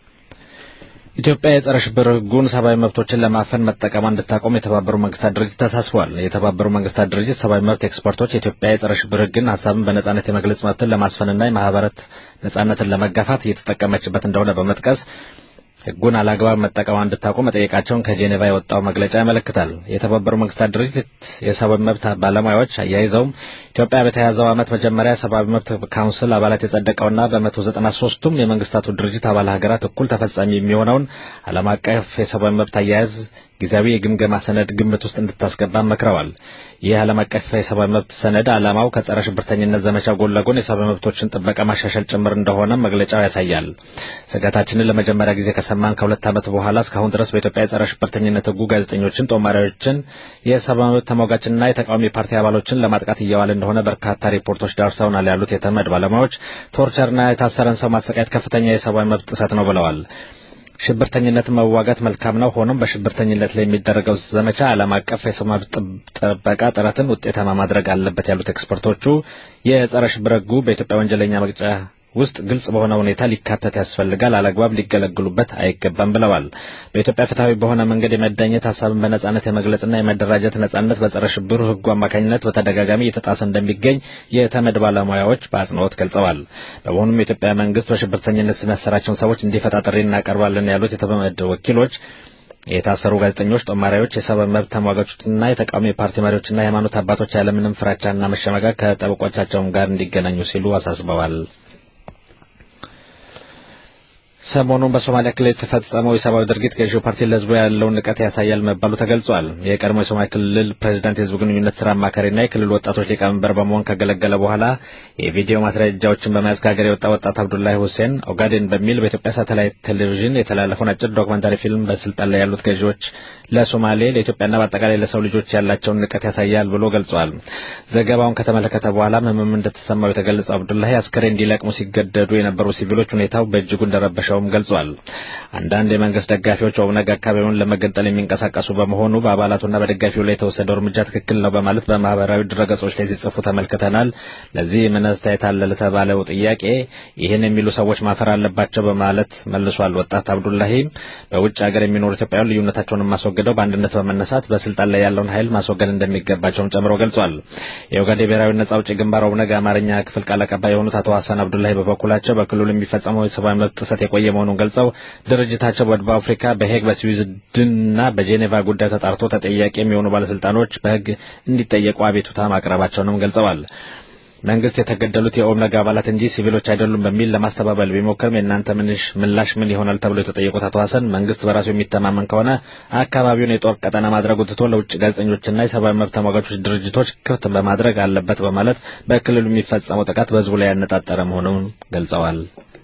ኢትዮጵያ የጸረ ሽብር ሕጉን ሰብአዊ መብቶችን ለማፈን መጠቀሟን እንድታቆም የተባበሩት መንግስታት ድርጅት ተሳስቧል። የተባበሩት መንግስታት ድርጅት ሰብአዊ መብት ኤክስፐርቶች ኢትዮጵያ የጸረ ሽብር ሕግን ሐሳብን በነጻነት የመግለጽ መብትን ለማስፈንና የማህበራት ነጻነትን ለመጋፋት እየተጠቀመች እንደሆነ በመጥቀስ ሕጉን አላግባብ መጠቀሟን እንድታቆም መጠየቃቸውን ከጄኔቫ የወጣው መግለጫ ያመለክታል። የተባበሩት መንግስታት ድርጅት የሰብአዊ መብት ባለሙያዎች አያይዘውም ኢትዮጵያ በተያዘው ዓመት መጀመሪያ ሰብአዊ መብት ካውንስል አባላት የጸደቀውና በመቶ ዘጠና ሶስቱም የመንግስታቱ ድርጅት አባል ሀገራት እኩል ተፈጻሚ የሚሆነውን ዓለም አቀፍ የሰብአዊ መብት አያያዝ ጊዜያዊ የግምገማ ሰነድ ግምት ውስጥ እንድታስገባ መክረዋል። ይህ ዓለም አቀፍ የሰብአዊ መብት ሰነድ ዓላማው ከጸረ ሽብርተኝነት ዘመቻ ጎን ለጎን የሰብአዊ መብቶችን ጥበቃ ማሻሻል ጭምር እንደሆነ መግለጫው ያሳያል። ስጋታችንን ለመጀመሪያ ጊዜ ከሰማን ከሁለት ዓመት በኋላ እስካሁን ድረስ በኢትዮጵያ የጸረ ሽብርተኝነት ሕጉ ጋዜጠኞችን፣ ጦማሪዎችን፣ የሰብአዊ መብት ተሟጋችንና የተቃዋሚ ፓርቲ አባሎችን ለማጥቃት እየዋለ እንደሆነ በርካታ ሪፖርቶች ደርሰውናል ያሉት የተመድ ባለሙያዎች ቶርቸርና የታሰረን ሰው ማሰቃየት ከፍተኛ የሰብአዊ መብት ጥሰት ነው ብለዋል። ሽብርተኝነትን መዋጋት መልካም ነው። ሆኖም በሽብርተኝነት ላይ የሚደረገው ዘመቻ ዓለም አቀፍ የሰብአዊ መብት ጥበቃ ጥረትን ውጤታማ ማድረግ አለበት ያሉት ኤክስፐርቶቹ የጸረ ሽብር ሕጉ በኢትዮጵያ ወንጀለኛ መቅጫ ውስጥ ግልጽ በሆነ ሁኔታ ሊካተት ያስፈልጋል፣ አላግባብ ሊገለግሉበት አይገባም ብለዋል። በኢትዮጵያ ፍትሃዊ በሆነ መንገድ የመዳኘት ሐሳብን በነጻነት የመግለጽና የመደራጀት ነጻነት በጸረ ሽብር ሕጉ አማካኝነት በተደጋጋሚ እየተጣሰ እንደሚገኝ የተመድ ባለሙያዎች በአጽንኦት ገልጸዋል። በመሆኑም የኢትዮጵያ መንግስት በሽብርተኝነት ስም ያሰራቸውን ሰዎች እንዲፈታ ጥሪ እናቀርባለን ያሉት የተመድ ወኪሎች የታሰሩ ጋዜጠኞች፣ ጦማሪዎች፣ የሰብአዊ መብት ተሟጋቾችና የተቃዋሚ ፓርቲ መሪዎችና የሃይማኖት አባቶች ያለምንም ፍራቻና መሸማቀቅ ከጠበቆቻቸውም ጋር እንዲገናኙ ሲሉ አሳስበዋል። ሰሞኑን በሶማሊያ ክልል የተፈጸመው የሰብአዊ ድርጊት ገዢው ፓርቲ ለህዝቡ ያለውን ንቀት ያሳያል መባሉ ተገልጿል። የቀድሞ የሶማሊያ ክልል ፕሬዝዳንት የህዝብ ግንኙነት ስራ አማካሪና የክልሉ ወጣቶች ሊቀመንበር በመሆን ካገለገለ በኋላ የቪዲዮ ማስረጃዎችን በመያዝ ከሀገር የወጣ ወጣት አብዱላሂ ሁሴን ኦጋዴን በሚል በኢትዮጵያ ሳተላይት ቴሌቪዥን የተላለፈውን አጭር ዶክመንታሪ ፊልም በስልጣን ላይ ያሉት ገዢዎች ለሶማሌ ለኢትዮጵያና በአጠቃላይ ለሰው ልጆች ያላቸውን ንቀት ያሳያል ብሎ ገልጿል። ዘገባውን ከተመለከተ በኋላ ህመም እንደተሰማው የተገለጸው አብዱላሂ አስከሬን እንዲለቅሙ ሲገደዱ የነበሩ ሲቪሎች ሁኔታው በእጅጉ እንደረበሸው ገልጿል። አንዳንድ የመንግስት ደጋፊዎች ኦብነግ አካባቢውን ለመገንጠል የሚንቀሳቀሱ በመሆኑ በአባላቱና በደጋፊው ላይ የተወሰደው እርምጃ ትክክል ነው በማለት በማህበራዊ ድረገጾች ላይ ሲጽፉ ተመልክተናል። ለዚህ ምን አስተያየት አለ ለተባለው ጥያቄ ይህን የሚሉ ሰዎች ማፈር አለባቸው በማለት መልሷል። ወጣት አብዱላሂ በውጭ ሀገር የሚኖሩ ኢትዮጵያውያን ልዩነታቸውን ማስወገደው በአንድነት በመነሳት በስልጣን ላይ ያለውን ኃይል ማስወገድ እንደሚገባቸውም ጨምሮ ገልጿል። የኦጋዴን ብሔራዊ ነጻ አውጪ ግንባር ኦብነግ አማርኛ ክፍል ቃል አቀባይ የሆኑት አቶ ሀሰን አብዱላሂ በበኩላቸው በክልሉ የሚፈጸመው የሰብአዊ መብት ጥሰት የቆየ መሆኑን ገልጸው ድርጅታቸው በደቡብ አፍሪካ በሄግ በስዊድንና በጄኔቫ ጉዳዩ ተጣርቶ ተጠያቂ የሚሆኑ ባለስልጣኖች በሕግ እንዲጠየቁ አቤቱታ ማቅረባቸውንም ገልጸዋል። መንግስት የተገደሉት የኦብነግ አባላት እንጂ ሲቪሎች አይደሉም በሚል ለማስተባበል ቢሞክርም የእናንተ ምንሽ ምላሽ ምን ይሆናል ተብሎ የተጠየቁት አቶ ሀሰን መንግስት በራሱ የሚተማመን ከሆነ አካባቢውን የጦር ቀጠና ማድረጉ ትቶ ለውጭ ጋዜጠኞችና የሰብአዊ መብት ተሟጋቾች ድርጅቶች ክፍት በማድረግ አለበት በማለት በክልሉ የሚፈጸመው ጥቃት በህዝቡ ላይ ያነጣጠረ መሆኑን ገልጸዋል።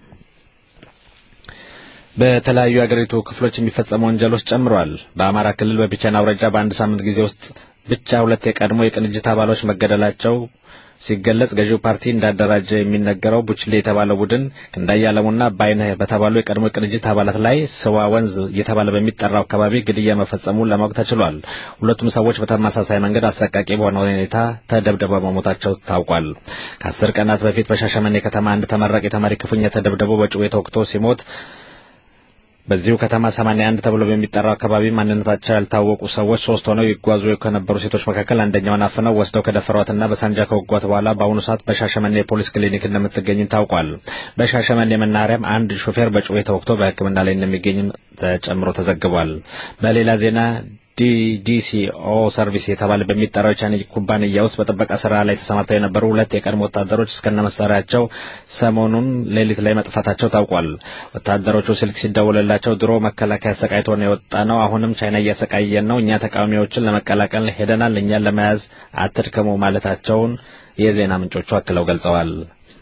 በተለያዩ የአገሪቱ ክፍሎች የሚፈጸሙ ወንጀሎች ጨምረዋል። በአማራ ክልል በቢቸና አውራጃ በአንድ ሳምንት ጊዜ ውስጥ ብቻ ሁለት የቀድሞ የቅንጅት አባሎች መገደላቸው ሲገለጽ ገዢው ፓርቲ እንዳደራጀ የሚነገረው ቡችሌ የተባለው ቡድን እንዳያለሙና ባይነህ በተባሉ የቀድሞ የቅንጅት አባላት ላይ ስዋ ወንዝ እየተባለ በሚጠራው አካባቢ ግድያ መፈጸሙን ለማወቅ ተችሏል። ሁለቱም ሰዎች በተመሳሳይ መንገድ አሰቃቂ በሆነ ሁኔታ ተደብድበው መሞታቸው ታውቋል። ከአስር ቀናት በፊት በሻሸመኔ ከተማ አንድ ተመራቂ ተማሪ ክፉኛ ተደብድቦ በጩቤ ተወግቶ ሲሞት በዚሁ ከተማ ሰማንያ አንድ ተብሎ በሚጠራው አካባቢ ማንነታቸው ያልታወቁ ሰዎች ሶስት ሆነው ይጓዙ ከነበሩ ሴቶች መካከል አንደኛውን አፍነው ወስደው ከደፈሯትና በሳንጃ ከወጓት በኋላ በአሁኑ ሰዓት በሻሸመኔ የፖሊስ ክሊኒክ እንደምትገኝ ታውቋል። በሻሸመኔ መናኸሪያም አንድ ሾፌር በጩቤ ተወግቶ በሕክምና ላይ እንደሚገኝም ተጨምሮ ተዘግቧል። በሌላ ዜና ዲዲሲኦ ሰርቪስ የተባለ በሚጠራው ቻይና ኩባንያ ውስጥ በጥበቃ ስራ ላይ ተሰማርተው የነበሩ ሁለት የቀድሞ ወታደሮች እስከነመሳሪያቸው ሰሞኑን ሌሊት ላይ መጥፋታቸው ታውቋል። ወታደሮቹ ስልክ ሲደወልላቸው ድሮ መከላከያ ሰቃይቶ ነው የወጣ ነው፣ አሁንም ቻይና እያሰቃየን ነው፣ እኛ ተቃዋሚዎችን ለመቀላቀል ሄደናል፣ እኛን ለመያዝ አትድከሙ ማለታቸውን የዜና ምንጮቹ አክለው ገልጸዋል።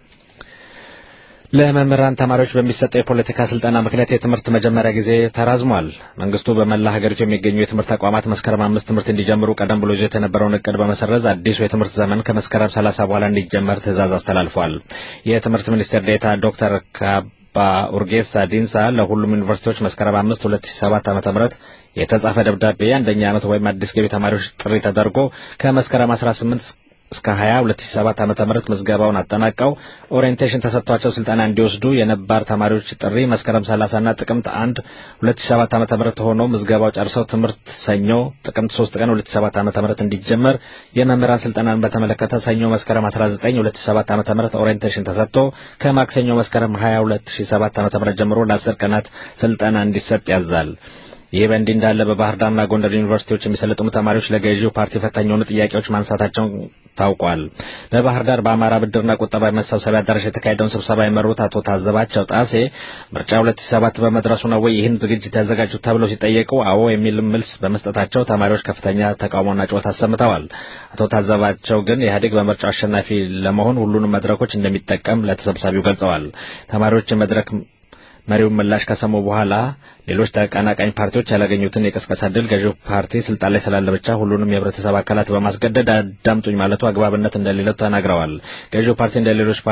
ለመምህራን ተማሪዎች በሚሰጠው የፖለቲካ ስልጠና ምክንያት የትምህርት መጀመሪያ ጊዜ ተራዝሟል። መንግስቱ በመላ ሀገሪቱ የሚገኙ የትምህርት ተቋማት መስከረም አምስት ትምህርት እንዲጀምሩ ቀደም ብሎ ይዞ የነበረውን እቅድ በመሰረዝ አዲሱ የትምህርት ዘመን ከመስከረም ሰላሳ በኋላ እንዲጀመር ትዕዛዝ አስተላልፏል። የትምህርት ሚኒስቴር ዴኤታ ዶክተር ካባ ኡርጌሳ ዲንሳ ለሁሉም ዩኒቨርሲቲዎች መስከረም አምስት ሁለት ሺህ ሰባት ዓ.ም የተጻፈ ደብዳቤ አንደኛ ዓመት ወይም አዲስ ገቢ ተማሪዎች ጥሪ ተደርጎ ከመስከረም አስራ ስምንት እስከ ሀያ ሁለት ሺህ ሰባት ዓ.ም ምዝገባውን አጠናቀው ኦሪየንቴሽን ተሰጥቷቸው ስልጠና እንዲወስዱ የነባር ተማሪዎች ጥሪ መስከረም ሰላሳ እና ጥቅምት አንድ ሁለት ሺህ ሰባት ዓ.ም ሆኖ ምዝገባው ጨርሰው ትምህርት ሰኞ ጥቅምት ሶስት ቀን ሁለት ሺህ ሰባት ዓ.ም እንዲጀመር የመምህራን ስልጠናን በተመለከተ ሰኞ መስከረም አስራ ዘጠኝ ሁለት ሺህ ሰባት ዓ.ም ኦሪየንቴሽን ተሰጥቶ ከማክሰኞ መስከረም ሀያ ሁለት ሺህ ሰባት ዓ.ም ጀምሮ ለአስር ቀናት ስልጠና እንዲሰጥ ያዛል። ይህ በእንዲህ እንዳለ በባህር ዳርና ጎንደር ዩኒቨርሲቲዎች የሚሰለጥኑ ተማሪዎች ለገዢው ፓርቲ ፈታኝ የሆኑ ጥያቄዎች ማንሳታቸው ታውቋል። በባህር ዳር በአማራ ብድርና ቁጠባ መሰብሰቢያ አዳራሽ የተካሄደውን ስብሰባ የመሩት አቶ ታዘባቸው ጣሴ ምርጫ ሁለት ሺህ ሰባት በመድረሱ ነው ወይ ይህን ዝግጅት ያዘጋጁት ተብለው ሲጠየቁ አዎ የሚል መልስ በመስጠታቸው ተማሪዎች ከፍተኛ ተቃውሞና ጩኸት አሰምተዋል። አቶ ታዘባቸው ግን ኢህአዴግ በምርጫው አሸናፊ ለመሆን ሁሉንም መድረኮች እንደሚጠቀም ለተሰብሳቢው ገልጸዋል። ተማሪዎች መድረክ መሪውን ምላሽ ከሰሙ በኋላ ሌሎች ተቀናቃኝ ፓርቲዎች ያላገኙትን የቅስቀሳ ድል ገዢው ፓርቲ ስልጣን ላይ ስላለ ብቻ ሁሉንም የህብረተሰብ አካላት በማስገደድ አዳምጡኝ ማለቱ አግባብነት እንደሌለው ተናግረዋል። ገዢው ፓርቲ እንደ ሌሎች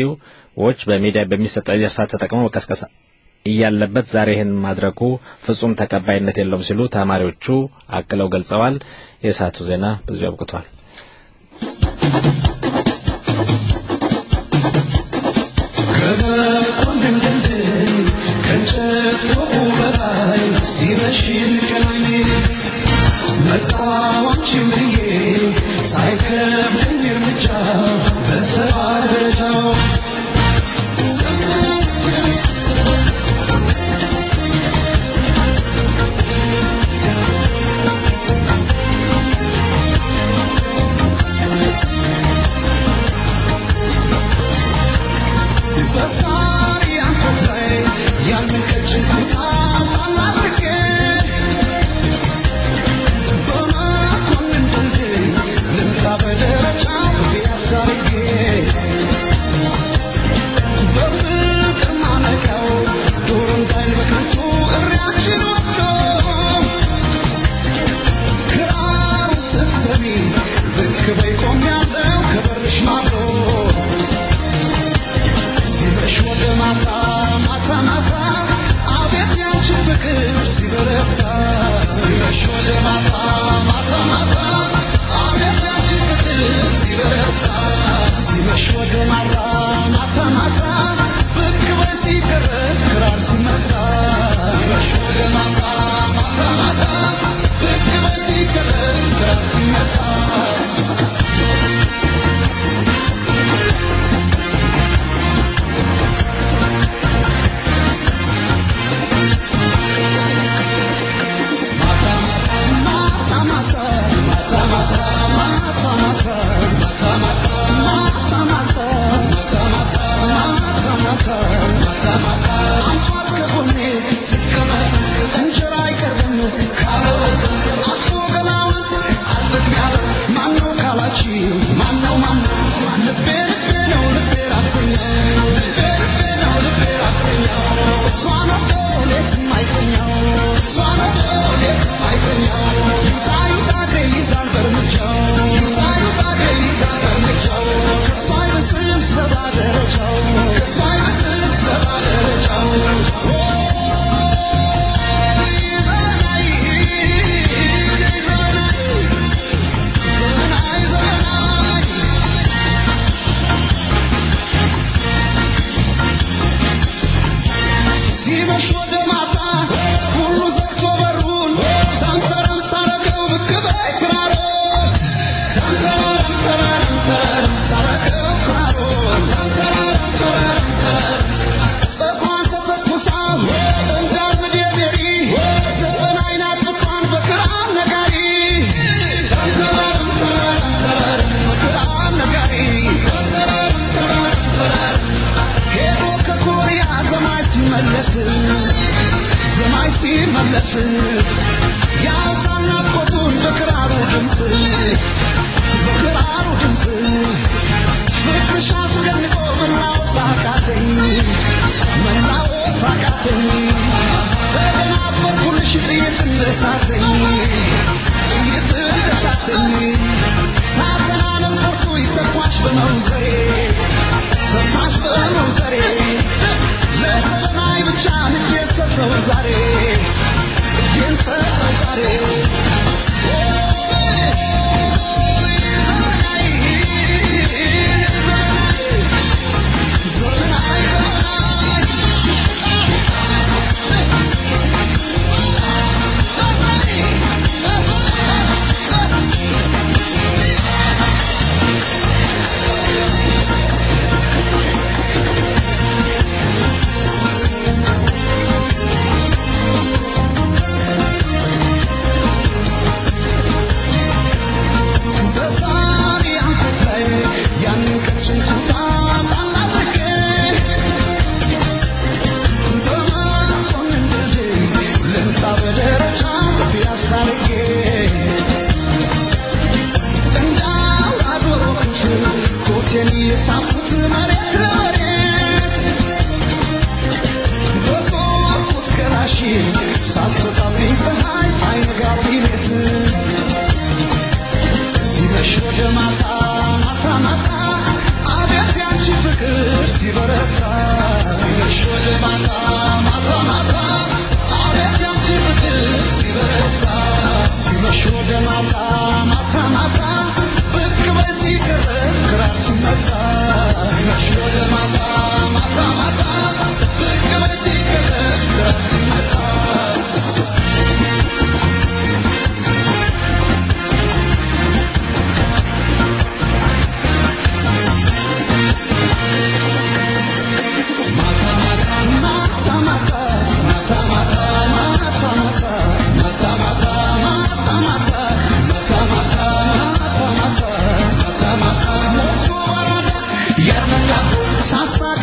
ፓርቲዎች በሚዲያ በሚሰጠው የሳት ተጠቅሞ መቀስቀስ እያለበት ዛሬ ይህን ማድረጉ ፍጹም ተቀባይነት የለውም ሲሉ ተማሪዎቹ አክለው ገልጸዋል። የሳቱ ዜና በዚሁ ያብቅቷል። ያሳናቆቱን በክራሩ ድምጽ በክራሩ ድምጽ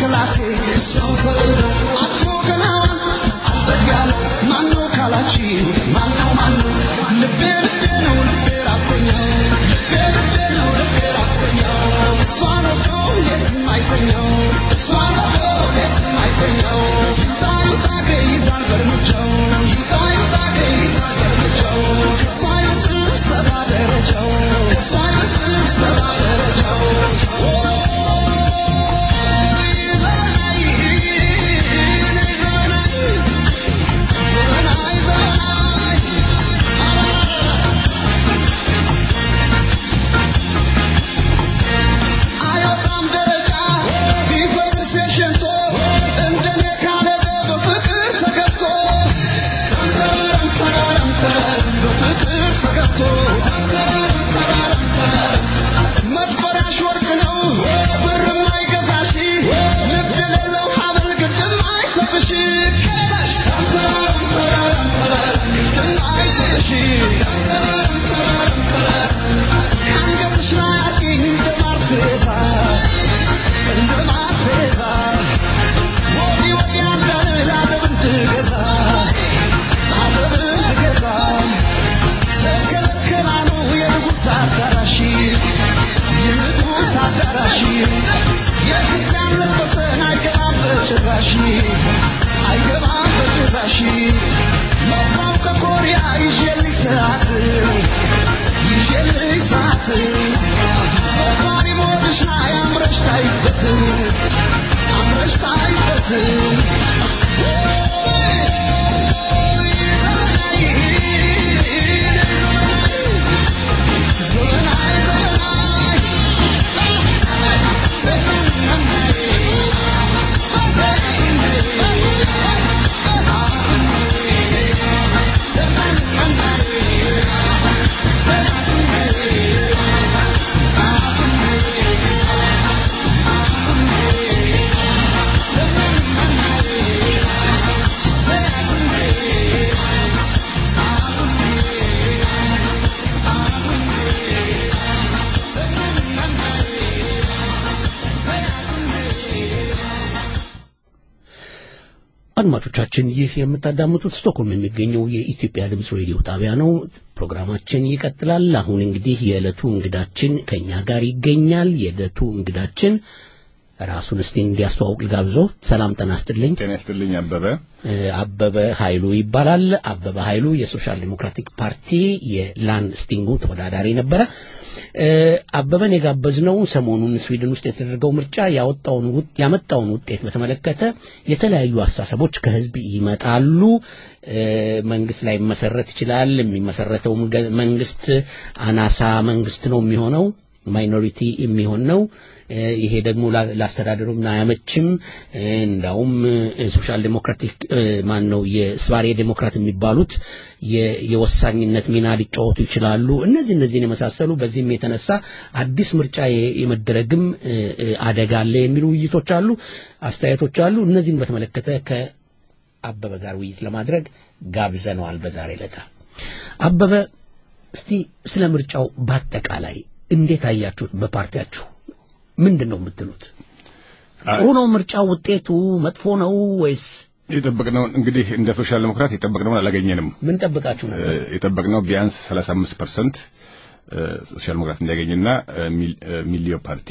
አድማጮቻችን ይህ የምታዳምጡት ስቶክሆልም የሚገኘው የኢትዮጵያ ድምጽ ሬዲዮ ጣቢያ ነው። ፕሮግራማችን ይቀጥላል። አሁን እንግዲህ የዕለቱ እንግዳችን ከኛ ጋር ይገኛል። የዕለቱ እንግዳችን ራሱን እስቲ እንዲያስተዋውቅ ልጋብዞ። ሰላም ጤና ይስጥልኝ። ጤና ይስጥልኝ። አበበ አበበ ኃይሉ ይባላል። አበበ ኃይሉ የሶሻል ዲሞክራቲክ ፓርቲ የላንድስቲንጉ ተወዳዳሪ ነበረ። አበበን የጋበዝነው ሰሞኑን ስዊድን ውስጥ የተደረገው ምርጫ ያወጣውን ያመጣውን ውጤት በተመለከተ የተለያዩ አስተሳሰቦች ከህዝብ ይመጣሉ። መንግስት ላይ መሰረት ይችላል። የሚመሰረተው መንግስት አናሳ መንግስት ነው የሚሆነው፣ ማይኖሪቲ የሚሆን ነው። ይሄ ደግሞ ላስተዳደሩም አያመችም። እንዳውም ሶሻል ዲሞክራቲክ ማን ነው የስዋሬ ዲሞክራት የሚባሉት የወሳኝነት ሚና ሊጫወቱ ይችላሉ። እነዚህ እነዚህን የመሳሰሉ በዚህም የተነሳ አዲስ ምርጫ የመደረግም አደጋ አለ የሚሉ ውይይቶች አሉ፣ አስተያየቶች አሉ። እነዚህን በተመለከተ ከአበበ ጋር ውይይት ለማድረግ ጋብዘነዋል በዛሬ ዕለት። አበበ እስቲ ስለ ምርጫው በአጠቃላይ እንዴት አያችሁት? በፓርቲያችሁ ምንድነው የምትሉት? ጥሩ ነው ምርጫው? ውጤቱ መጥፎ ነው ወይስ? የጠበቅነው እንግዲህ እንደ ሶሻል ዲሞክራት የጠበቅነው አላገኘንም። ምን ጠብቃችሁ ነበር? የጠበቅነው ቢያንስ ሰላሳ አምስት ፐርሰንት ሶሻል ዲሞክራት እንዲያገኝና ሚሊዮ ፓርቲ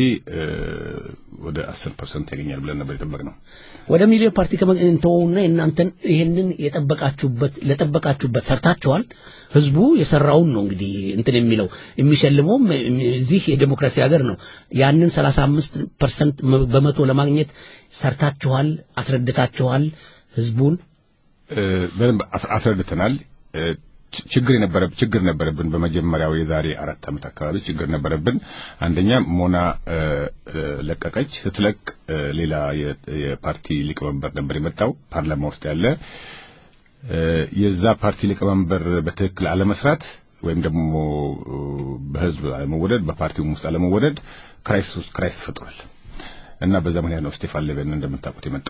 ወደ አስር ፐርሰንት ያገኛል ብለን ነበር የጠበቅነው። ወደ ሚሊዮ ፓርቲ ከመንተውና እናንተን ይሄንን የጠበቃችሁበት ለጠበቃችሁበት ሰርታችኋል። ህዝቡ የሰራውን ነው እንግዲህ እንትን የሚለው የሚሸልመው እዚህ የዲሞክራሲ ሀገር ነው። ያንን ሰላሳ አምስት ፐርሰንት በመቶ ለማግኘት ሰርታችኋል፣ አስረድታችኋል ህዝቡን? በደንብ አስረድተናል። ችግር የነበረ ችግር ነበረብን። በመጀመሪያው የዛሬ አራት አመት አካባቢ ችግር ነበረብን። አንደኛ ሞና ለቀቀች። ስትለቅ ሌላ የፓርቲ ሊቀመንበር ነበር የመጣው ፓርላማ ውስጥ ያለ። የዛ ፓርቲ ሊቀመንበር በትክክል አለመስራት ወይም ደግሞ በህዝብ አለመወደድ፣ በፓርቲው ውስጥ አለመወደድ ክራይሲስ ክራይሲስ ፈጥሯል እና በዛ ምክንያት ነው ስቴፋን ሌቬን እንደምታውቁት የመጣው።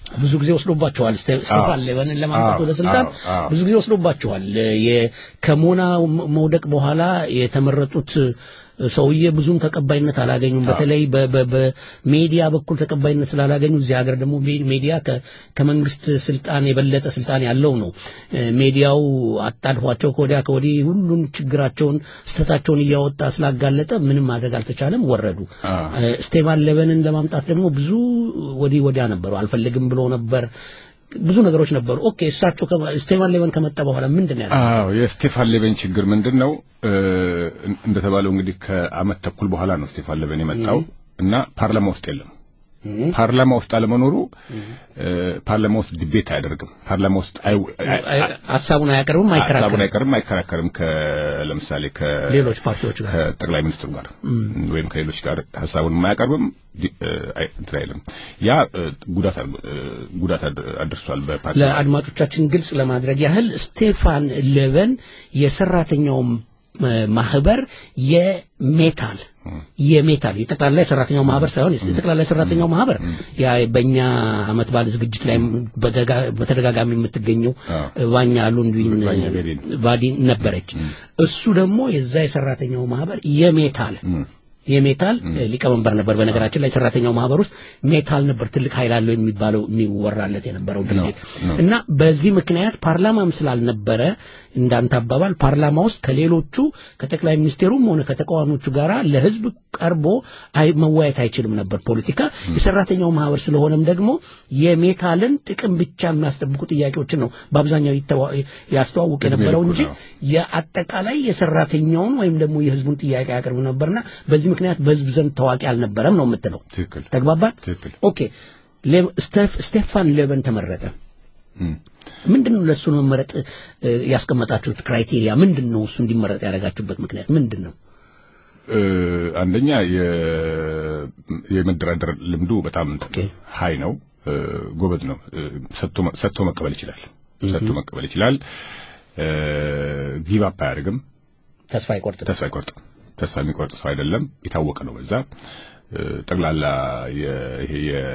ብዙ ጊዜ ወስዶባቸዋል ስቴፋን ሌቨንን ለማምጣት ወደ ስልጣን ብዙ ጊዜ ወስዶባቸዋል ከሞና መውደቅ በኋላ የተመረጡት ሰውዬ ብዙም ተቀባይነት አላገኙም በተለይ በሚዲያ በኩል ተቀባይነት ስላላገኙ እዚህ ሀገር ደግሞ ሚዲያ ከመንግስት ስልጣን የበለጠ ስልጣን ያለው ነው ሚዲያው አጣድፏቸው ኮዲያ ኮዲ ሁሉን ችግራቸውን ስተታቸውን እያወጣ ስላጋለጠ ምንም ማድረግ አልተቻለም ወረዱ ስቴፋን ሌቨንን ለማምጣት ደግሞ ብዙ ወዲ ወዲያ ነበሩ አልፈልግም ብሎ ነበር ብዙ ነገሮች ነበሩ ኦኬ እሳቸው ስቴፋን ሌቨን ከመጣ በኋላ ምንድነው ያለው አዎ የስቴፋን ሌቨን ችግር ምንድነው እንደተባለው እንግዲህ ከአመት ተኩል በኋላ ነው ስቴፋን ሌቨን የመጣው እና ፓርላማ ውስጥ የለም ፓርላማ ውስጥ አለመኖሩ ፓርላማ ውስጥ ዲቤት አያደርግም ፓርላማ ውስጥ ሐሳቡን አያቀርብም አይከራከርም ሐሳቡን አያቀርብም አይከራከርም ከለምሳሌ ከሌሎች ፓርቲዎች ጋር ከጠቅላይ ሚኒስትሩ ጋር ወይም ከሌሎች ጋር ሐሳቡን የማያቀርብም እንትራይለም ያ ጉዳት ጉዳት አድርሷል በፓርቲ ለአድማጮቻችን ግልጽ ለማድረግ ያህል ስቴፋን ሌቨን የሰራተኛው ማህበር የሜታል የሜታል የጠቅላላ ሰራተኛው ማህበር ሳይሆን የጠቅላላ ሰራተኛው ማህበር ያ በእኛ አመት ባለ ዝግጅት ላይ በተደጋጋሚ የምትገኘው ዋኛ ሉንዱን ቫዲ ነበረች እሱ ደግሞ የዛ የሰራተኛው ማህበር የሜታል የሜታል ሊቀመንበር ነበር በነገራችን ላይ ሰራተኛው ማህበር ውስጥ ሜታል ነበር ትልቅ ኃይል አለው የሚባለው የሚወራለት የነበረው ድርጅት እና በዚህ ምክንያት ፓርላማም ስላልነበረ እንዳንተ አባባል ፓርላማ ውስጥ ከሌሎቹ ከጠቅላይ ሚኒስቴሩም ሆነ ከተቃዋሚዎቹ ጋራ ለህዝብ ቀርቦ አይ መወያየት አይችልም ነበር ፖለቲካ የሰራተኛው ማህበር ስለሆነም ደግሞ የሜታልን ጥቅም ብቻ የሚያስጠብቁ ጥያቄዎችን ነው በአብዛኛው ያስተዋውቅ የነበረው እንጂ የአጠቃላይ የሰራተኛውን ወይም ደግሞ የህዝቡን ጥያቄ ያቀርቡ ነበርና በዚህ ምክንያት በህዝብ ዘንድ ታዋቂ አልነበረም ነው የምትለው ተግባባን ኦኬ ስቴፋን ሌቨን ተመረጠ ምንድነው ለሱ መመረጥ ያስቀመጣችሁት ክራይቴሪያ ምንድነው እሱ እንዲመረጥ ያደረጋችሁበት ምክንያት ምንድነው አንደኛ የመደራደር ልምዱ በጣም ሃይ ነው ጎበዝ ነው ሰጥቶ ሰጥቶ መቀበል ይችላል ሰጥቶ መቀበል ይችላል ጊቭ አፕ አያደርግም ተስፋ አይቆርጥም ተስፋ አይቆርጥም ተስፋ የሚቆርጥ ሰው አይደለም የታወቀ ነው በዛ ጠቅላላ ይሄ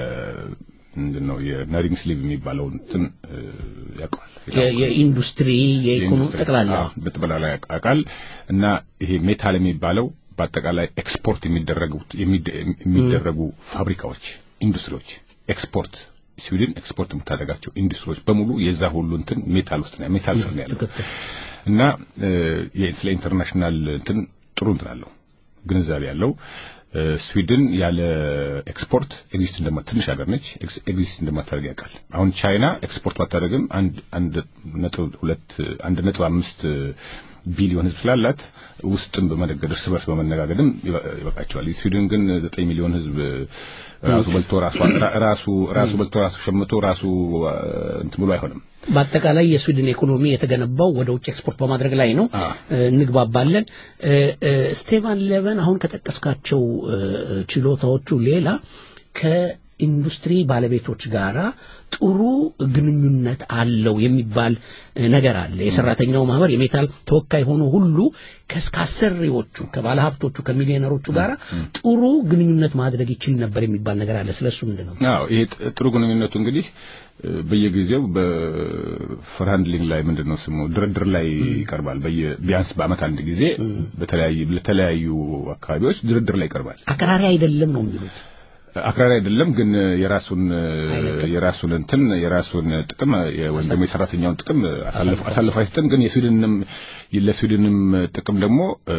ምንድነው የነሪንግ ስሊቭ የሚባለው እንትን ያውቃል የኢንዱስትሪ የኢኮኖሚ ጠቅላላ በጠቅላላ ያውቃል እና ይሄ ሜታል የሚባለው በአጠቃላይ ኤክስፖርት የሚደረጉ የሚደረጉ ፋብሪካዎች ኢንዱስትሪዎች ኤክስፖርት ስዊድን ኤክስፖርት የምታደርጋቸው ኢንዱስትሪዎች በሙሉ የዛ ሁሉ እንትን ሜታል ውስጥ ነው ሜታል ስር ነው ያለው እና የስለ ኢንተርናሽናል እንትን ጥሩ እንትን አለው ግንዛቤ ያለው ስዊድን ያለ ኤክስፖርት ኤግዚስት እንደማት ትንሽ ሀገር ነች ኤግዚስት እንደማታደርግ ያውቃል አሁን ቻይና ኤክስፖርት ባታደርግም አንድ አንድ ነጥብ ሁለት አንድ ነጥብ አምስት ቢሊዮን ህዝብ ስላላት ውስጥም በመነገድ እርስ በርስ በመነጋገድም ይበቃቸዋል ስዊድን ግን ዘጠኝ ሚሊዮን ህዝብ ራሱ በልቶ ራሱ ራሱ ራሱ በልቶ ራሱ ሸምቶ ራሱ እንትን ብሎ አይሆንም በአጠቃላይ የስዊድን ኢኮኖሚ የተገነባው ወደ ውጭ ኤክስፖርት በማድረግ ላይ ነው እንግባባለን ስቴፋን ሌቨን አሁን ከጠቀስካቸው ችሎታዎቹ ሌላ ከኢንዱስትሪ ባለቤቶች ጋራ ጥሩ ግንኙነት አለው የሚባል ነገር አለ የሰራተኛው ማህበር የሜታል ተወካይ ሆኖ ሁሉ ከስካሰሪዎቹ ከባለሀብቶቹ ከሚሊዮነሮቹ ጋራ ጥሩ ግንኙነት ማድረግ ይችል ነበር የሚባል ነገር አለ ስለሱ ምንድነው አዎ ይሄ ጥሩ ግንኙነቱ እንግዲህ በየጊዜው በፍራንድሊንግ ላይ ምንድነው ስሙ ድርድር ላይ ይቀርባል በየቢያንስ በአመት አንድ ጊዜ በተለያዩ በተለያዩ አካባቢዎች ድርድር ላይ ይቀርባል አቀራሪ አይደለም ነው የሚሉት አክራሪ አይደለም ግን የራሱን የራሱን እንትን የራሱን ጥቅም ወንድም የሰራተኛውን ጥቅም አሳልፎ አሳልፎ አይስተን ግን የስዊድንም ለስዊድንም ጥቅም ደግሞ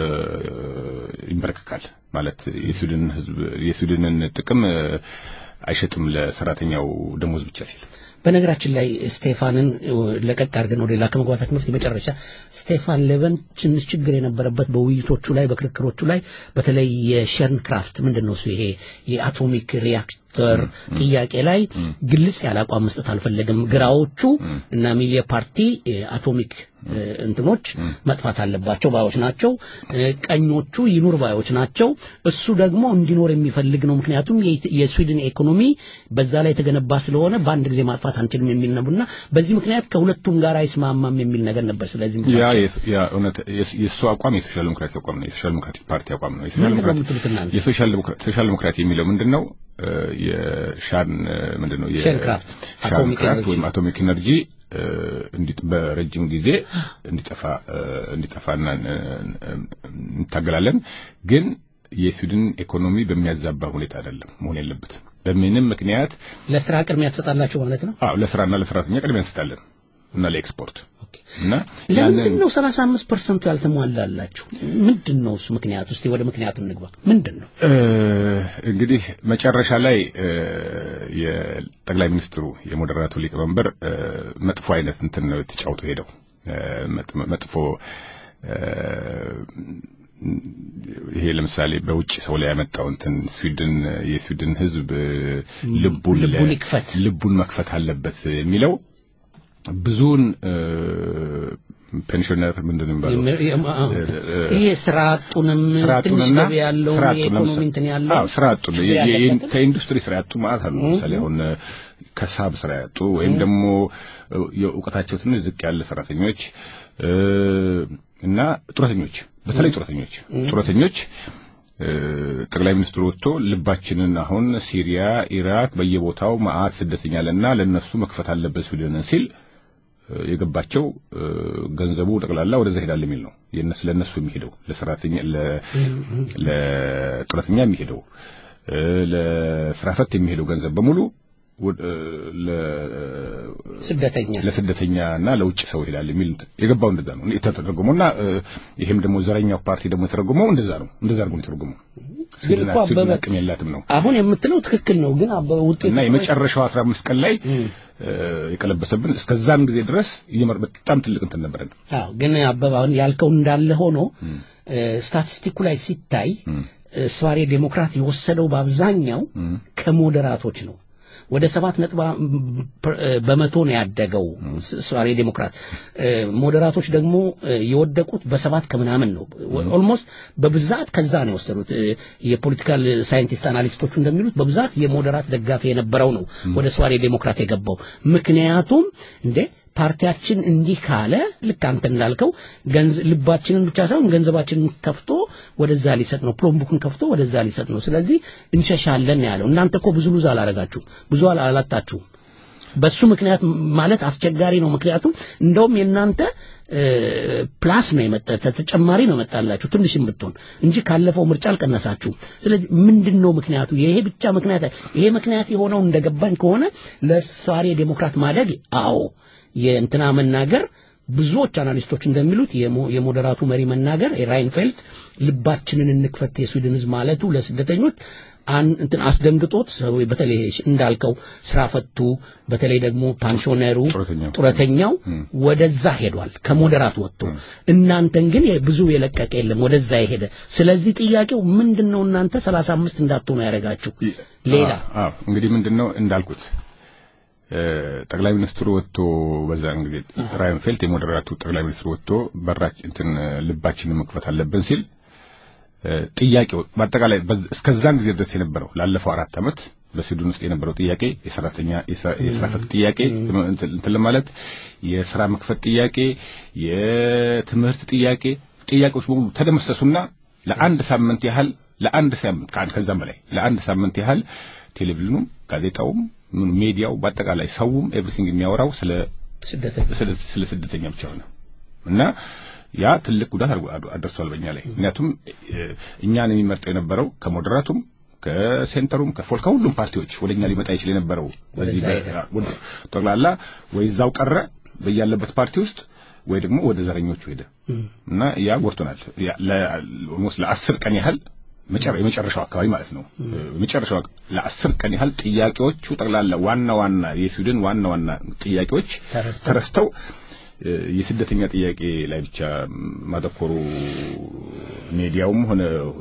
ይንበረከካል ማለት የስዊድን ህዝብ የስዊድንን ጥቅም አይሸጥም ለሰራተኛው ደሞዝ ብቻ ሲል በነገራችን ላይ ስቴፋንን ለቀቅ አድርገን ወደ ሌላ ከመግባታችን በፊት መጨረሻ ስቴፋን ሌቨን ትንሽ ችግር የነበረበት በውይይቶቹ ላይ በክርክሮቹ ላይ በተለይ የሸርን ክራፍት ምንድነው እሱ ይሄ የአቶሚክ ሪአክተር ጥያቄ ላይ ግልጽ ያለ አቋም መስጠት አልፈለገም ግራዎቹ እና ሚሊየ ፓርቲ አቶሚክ እንትኖች መጥፋት አለባቸው ባዮች ናቸው ቀኞቹ ይኑር ባዮች ናቸው እሱ ደግሞ እንዲኖር የሚፈልግ ነው ምክንያቱም የስዊድን ኢኮኖሚ በዛ ላይ የተገነባ ስለሆነ በአንድ ጊዜ ማጥፋት አንችልም የሚል ነውና በዚህ ምክንያት ከሁለቱም ጋር አይስማማም የሚል ነገር ነበር ስለዚህ ያ ያ እውነት የሱ አቋም የሶሻል ዲሞክራቲክ አቋም ነው የሶሻል ዲሞክራቲክ ፓርቲ አቋም ነው የሶሻል ዲሞክራቲክ የሶሻል ዲሞክራቲክ ሶሻል ዲሞክራቲክ የሚለው ምንድነው የሻን ምንድነው የሻንክራፍት አቶሚክ ወይም አቶሚክ ኤነርጂ እንዲጥ በረጅም ጊዜ እንዲጠፋ እንዲጠፋና እንታገላለን ግን የስዊድን ኢኮኖሚ በሚያዛባ ሁኔታ አይደለም መሆን ያለበት በምንም ምክንያት ለስራ ቅድሚያ ተሰጣላችሁ ማለት ነው አዎ ለስራና ለሰራተኛ ቅድሚያ ተሰጣለን እና ለኤክስፖርት እና ለምንድነው ሰላሳ አምስት ፐርሰንት ያልተሟላላችሁ ምንድነው እሱ ምክንያት እስቲ ወደ ምክንያቱ እንግባ ምንድነው እንግዲህ መጨረሻ ላይ የጠቅላይ ሚኒስትሩ የሞደራቱ ሊቀመንበር መጥፎ አይነት እንትን ነው ተጫውቶ ሄደው መጥፎ ይሄ ለምሳሌ በውጭ ሰው ላይ ያመጣው እንትን ስዊድን የስዊድን ህዝብ ልቡን ልቡን መክፈት አለበት የሚለው ብዙን ፔንሽነር ምንድነው ባለው ይሄ ስራጡንም ትንሽ ገቢ ያለው የኢኮኖሚ እንትን ያለው አዎ ስራጡ ከኢንዱስትሪ ስራጡ ማለት ነው ለምሳሌ አሁን ከሳብ ስራጡ ወይም ደግሞ የኡቀታቸው ትንሽ ዝቅ ያለ ሰራተኞች እና ጡረተኞች በተለይ ጡረተኞች ጡረተኞች ጠቅላይ ሚኒስትሩ ወጥቶ ልባችንን አሁን ሲሪያ ኢራቅ በየቦታው ማአት ስደተኛልና ለነሱ መክፈት አለበት ስዊድን ሲል የገባቸው ገንዘቡ ጠቅላላ ወደዛ ሄዳል የሚል ነው የነሱ ለነሱ የሚሄደው ለሰራተኛ ለጡረተኛ የሚሄደው ለስራ ፈት የሚሄደው ገንዘብ በሙሉ ለስደተኛ ለስደተኛና ለውጭ ሰው ይላል የሚል የገባው እንደዛ ነው የተተረጎመውና ይሄም ደግሞ ዘረኛው ፓርቲ ደግሞ የተረጎመው እንደዛ ነው እንደዛ አድርጎ የተረጎመው ግን አበበ የላትም ነው አሁን የምትለው ትክክል ነው ግን አበበ ውጤት እና የመጨረሻው አስራ አምስት ቀን ላይ የቀለበሰብን እስከዛም ጊዜ ድረስ ይመር በጣም ትልቅ እንትን ነበር አዎ ግን አበበ አሁን ያልከው እንዳለ ሆኖ ስታቲስቲኩ ላይ ሲታይ ስዋሬ ዴሞክራት የወሰደው በአብዛኛው ከሞደራቶች ነው ወደ ሰባት ነጥብ በመቶ ነው ያደገው ስዋሬ ዴሞክራት ሞደራቶች ደግሞ የወደቁት በሰባት ከምናምን ነው ኦልሞስት በብዛት ከዛ ነው የወሰዱት የፖለቲካል ሳይንቲስት አናሊስቶች እንደሚሉት በብዛት የሞደራት ደጋፊ የነበረው ነው ወደ ስዋሬ ዴሞክራት የገባው ምክንያቱም እንዴ ፓርቲያችን እንዲህ ካለ ልክ አንተ እንዳልከው ገንዘብ ልባችንን ብቻ ሳይሆን ገንዘባችንን ከፍቶ ወደዛ ሊሰጥ ነው ፕሮምቡክን ከፍቶ ወደዛ ሊሰጥ ነው ስለዚህ እንሸሻለን ያለው እናንተ እኮ ብዙ ሉዝ አላረጋችሁ ብዙ አላጣችሁ በሱ ምክንያት ማለት አስቸጋሪ ነው ምክንያቱም እንደውም የናንተ ፕላስ ነው የመጣ ተጨማሪ ነው መጣላችሁ ትንሽም ብትሆን እንጂ ካለፈው ምርጫ አልቀነሳችሁ ስለዚህ ምንድነው ምክንያቱ ይሄ ብቻ ምክንያት ይሄ ምክንያት የሆነው እንደገባኝ ከሆነ ለስዋሬ ዴሞክራት ማደግ አዎ የእንትና መናገር ብዙዎች አናሊስቶች እንደሚሉት የሞደራቱ መሪ መናገር ራይንፌልድ ልባችንን እንክፈት የስዊድን ህዝብ ማለቱ ለስደተኞች አን እንትን አስደንግጦት በተለይ እንዳልከው ስራ ፈቱ በተለይ ደግሞ ፓንሾነሩ ጡረተኛው ወደዛ ሄዷል ከሞደራት ወጥቶ እናንተን ግን ብዙ የለቀቀ የለም ወደዛ ይሄደ ስለዚህ ጥያቄው ምንድነው እናንተ ሰላሳ አምስት እንዳትሆኑ ያረጋችሁ ሌላ አዎ እንግዲህ ምንድነው እንዳልኩት ጠቅላይ ሚኒስትሩ ወጥቶ በዛን ጊዜ ራይንፌልድ የሞደራቱ ጠቅላይ ሚኒስትሩ ወጥቶ በራች እንትን ልባችንን መክፈት አለብን ሲል ጥያቄው በአጠቃላይ እስከዛን ጊዜ ድረስ የነበረው ላለፈው አራት አመት በስዊድን ውስጥ የነበረው ጥያቄ የሰራተኛ የስራ ፈት ጥያቄ እንትን ለማለት የስራ መክፈት ጥያቄ የትምህርት ጥያቄ ጥያቄዎች በሙሉ ተደመሰሱና ለአንድ ሳምንት ያህል ለአንድ ሳምንት ከዛም በላይ ለአንድ ሳምንት ያህል ቴሌቪዥኑም ጋዜጣውም ሚዲያው በአጠቃላይ ሰውም ኤቭሪቲንግ የሚያወራው ስለ ስደተኛ ስለ ስደተኛ ብቻ ነው እና ያ ትልቅ ጉዳት አድርሷል በእኛ ላይ ምክንያቱም እኛን የሚመርጠው የነበረው ከሞደራቱም ከሴንተሩም ከፎልካ ሁሉም ፓርቲዎች ወደኛ ሊመጣ ይችላል የነበረው በዚህ ጠቅላላ ወይ ዛው ቀረ በያለበት ፓርቲ ውስጥ ወይ ደግሞ ወደ ዘረኞቹ ሄደ እና ያ ወርቶናል ለኦልሞስት ለአስር ቀን ያህል የመጨረሻው አካባቢ ማለት ነው የመጨረሻው ለአስር ቀን ያህል ጥያቄዎቹ ጠቅላላ ዋና ዋና የስዊድን ዋና ዋና ጥያቄዎች ተረስተው የስደተኛ ጥያቄ ላይ ብቻ ማተኮሩ ሚዲያውም ሆነ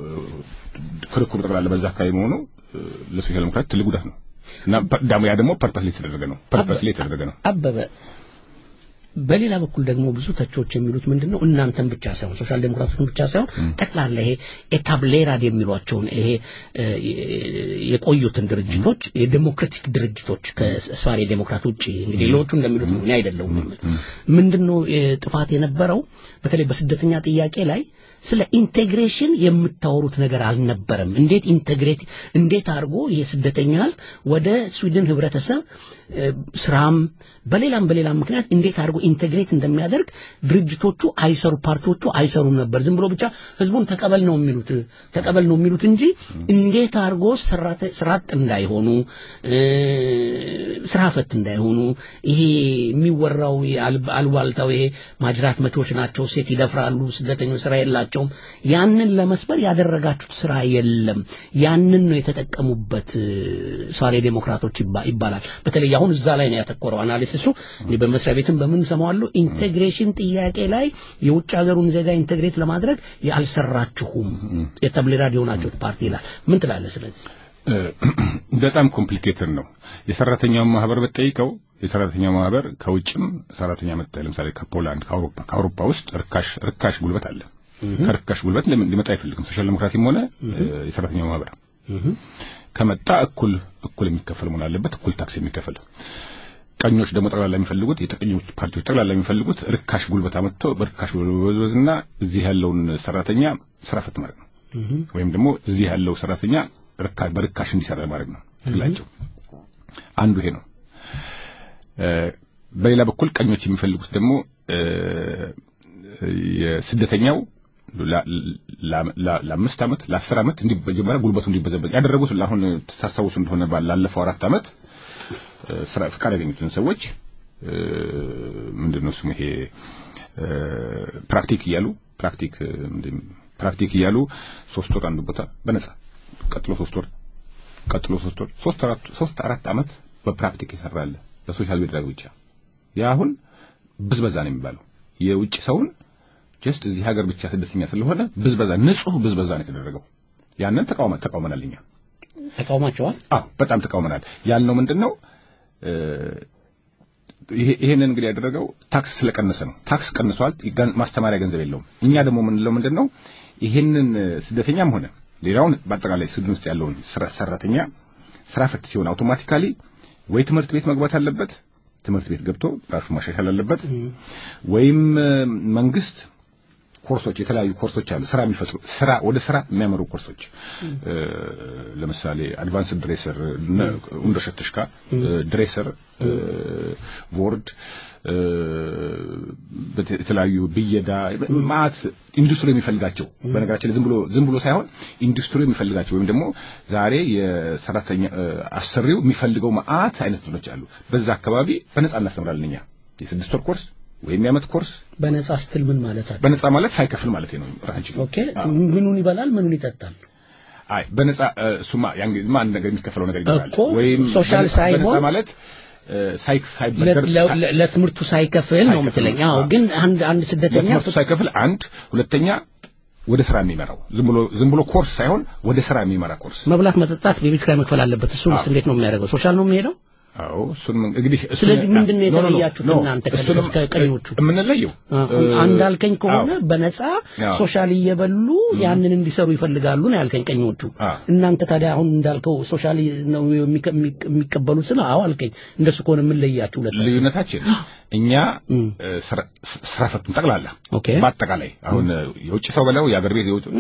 ክርክሩ ጠቅላላ በዛ አካባቢ መሆኑ ለሶሻል ዲሞክራት ትልቅ ጉዳት ነው እና ዳሙ ያ ደግሞ ፐርፐስሊ ተደረገ ነው ፐርፐስሊ ተደረገ ነው አበበ በሌላ በኩል ደግሞ ብዙ ተቾች የሚሉት ምንድነው እናንተን ብቻ ሳይሆን ሶሻል ዴሞክራቶችን ብቻ ሳይሆን ጠቅላላ ይሄ ኤታብሌራድ የሚሏቸውን ይሄ የቆዩትን ድርጅቶች የዴሞክራቲክ ድርጅቶች ከሷሪ ዴሞክራት ውጪ እንግዲህ ሌሎቹ እንደሚሉት ነው አይደለም ምንድነው ጥፋት የነበረው በተለይ በስደተኛ ጥያቄ ላይ ስለ ኢንቴግሬሽን የምታወሩት ነገር አልነበረም እንዴት ኢንቴግሬት እንዴት አድርጎ የስደተኛ ወደ ስዊድን ህብረተሰብ ስራም በሌላም በሌላም ምክንያት እንዴት አድርጎ ኢንቴግሬት እንደሚያደርግ ድርጅቶቹ አይሰሩ ፓርቲዎቹ አይሰሩም ነበር ዝም ብሎ ብቻ ህዝቡን ተቀበል ነው የሚሉት ተቀበል ነው የሚሉት እንጂ እንዴት አድርጎ ስራጥ እንዳይሆኑ ስራፈት እንዳይሆኑ ይሄ የሚወራው አልዋልታው ይሄ ማጅራት መቾች ናቸው ሴት ይደፍራሉ ስደተኞች ስራ የላቸውም ያንን ለመስበር ያደረጋችሁት ስራ የለም ያንን ነው የተጠቀሙበት ሷሪ ዴሞክራቶች ይባላል በተለይ አሁን እዛ ላይ ነው ያተኮረው አናሊሲሱ በመስሪያ ቤትም በምን ሰማዋለሁ ኢንቴግሬሽን ጥያቄ ላይ የውጭ ሀገሩን ዜጋ ኢንቴግሬት ለማድረግ ያልሰራችሁም የተብለራድ የሆናችሁት ፓርቲ ይላል ምን ትላለህ ስለዚህ በጣም ኮምፕሊኬትድ ነው የሰራተኛው ማህበር በጠይቀው የሰራተኛው ማህበር ከውጭም ሰራተኛ መጣ ለምሳሌ ከፖላንድ ከአውሮፓ ከአውሮፓ ውስጥ ርካሽ ርካሽ ጉልበት አለ ከርካሽ ጉልበት ሊመጣ አይፈልግም ሶሻል ዴሞክራሲም ሆነ የሰራተኛው ማህበር ከመጣ እኩል እኩል የሚከፈል መሆን አለበት እኩል ታክስ የሚከፈል ቀኞች ደግሞ ጠቅላላ የሚፈልጉት የጠቅኞች ፓርቲዎች ጠቅላላ የሚፈልጉት ርካሽ ጉልበት አመጥቶ በርካሽ ወዝወዝና እዚህ ያለውን ሰራተኛ ስራ ፈት ማድረግ ነው ወይም ደግሞ እዚህ ያለው ሰራተኛ ርካሽ በርካሽ እንዲሰራ ማድረግ ነው ትላቸው አንዱ ይሄ ነው በሌላ በኩል ቀኞች የሚፈልጉት ደግሞ የስደተኛው ለአምስት አመት ለአስር አመት እንዲጀመረ ጉልበቱ እንዲበዘበዝ ያደረጉት አሁን ተሳሳውስ እንደሆነ ባላለፈው አራት አመት ስራ ፍቃድ ያገኙትን ሰዎች ምንድነው ስሙ ይሄ ፕራክቲክ ይያሉ ፕራክቲክ ፕራክቲክ ይያሉ ሶስት ወር አንድ ቦታ በነፃ ቀጥሎ ሶስት ወር ቀጥሎ ሶስት ወር ሶስት አራት ሶስት አራት አመት በፕራክቲክ ይሰራል በሶሻል ሚዲያ ብቻ ያ አሁን ብዝበዛ ነው የሚባለው የውጭ ሰውን ጀስት እዚህ ሀገር ብቻ ስደተኛ ስለሆነ ብዝበዛ ንጹህ ብዝበዛ ነው የተደረገው ያንን ተቃውማ ተቃውመናልኛ ተቃውማቸዋል አዎ በጣም ተቃውመናል ያልነው ምንድነው ይሄ ይሄንን እንግዲህ ያደረገው ታክስ ስለቀነሰ ነው ታክስ ቀንሷል ማስተማሪያ ገንዘብ የለውም እኛ ደግሞ ምንለው ምንድነው ይሄንን ስደተኛም ሆነ ሌላውን በአጠቃላይ ስድን ውስጥ ያለውን ስራ ሰራተኛ ስራ ፈት ሲሆን አውቶማቲካሊ ወይ ትምህርት ቤት መግባት አለበት ትምህርት ቤት ገብቶ ራሱ ማሻሻል አለበት ወይም መንግስት ኮርሶች የተለያዩ ኮርሶች አሉ ስራ የሚፈጥሩ ስራ ወደ ስራ የሚያመሩ ኮርሶች ለምሳሌ አድቫንስድ ድሬሰር እንደሸትሽካ ድሬሰር ቦርድ በተለያዩ ብየዳ ማት ኢንዱስትሪ የሚፈልጋቸው በነገራችን ላይ ዝም ብሎ ዝም ብሎ ሳይሆን ኢንዱስትሪ የሚፈልጋቸው ወይም ደግሞ ዛሬ የሰራተኛ አሰሪው የሚፈልገው ማት አይነት ትሎች አሉ በዛ አካባቢ በነፃ እናስተምራለን እኛ የስድስት ወር ኮርስ ወይም የዓመት ኮርስ በነፃ ስትል ምን ማለት ነው በነፃ ማለት ሳይከፍል ማለት ነው ራሳችን ኦኬ ምኑን ይበላል ምኑን ይጠጣል አይ በነፃ ሱማ ያን ጊዜ ማን ነገር የሚከፈለው ነገር ይባላል ወይም ሶሻል ሳይሆን በነፃ ማለት ሳይክ ሳይበደር ለትምህርቱ ሳይከፍል ነው የምትለኝ አዎ ግን አንድ አንድ ስደተኛ ለትምህርቱ ሳይከፍል አንድ ሁለተኛ ወደ ስራ የሚመራው ዝም ብሎ ዝም ብሎ ኮርስ ሳይሆን ወደ ስራ የሚመራ ኮርስ መብላት መጠጣት ቤቢት ላይ መክፈል አለበት እሱስ እንዴት ነው የሚያደርገው ሶሻል ነው የሚሄደው አዎ እሱን እንግዲህ ስለዚህ ምንድነው የተለያያችሁት እናንተ ከቀኞቹ ምንለየው አንድ አልከኝ ከሆነ በነፃ ሶሻል እየበሉ ያንን እንዲሰሩ ይፈልጋሉ ነው ያልከኝ ቀኞቹ እናንተ ታዲያ አሁን እንዳልከው ሶሻል ነው የሚቀበሉት ስለ አዎ አልከኝ እንደሱ ከሆነ ምን ለያችሁ ሁለት ልዩነታችን እኛ ስራ ፈቱን ጠቅላላ በአጠቃላይ አሁን የውጭ ሰው በለው የአገር ቤት የውጭ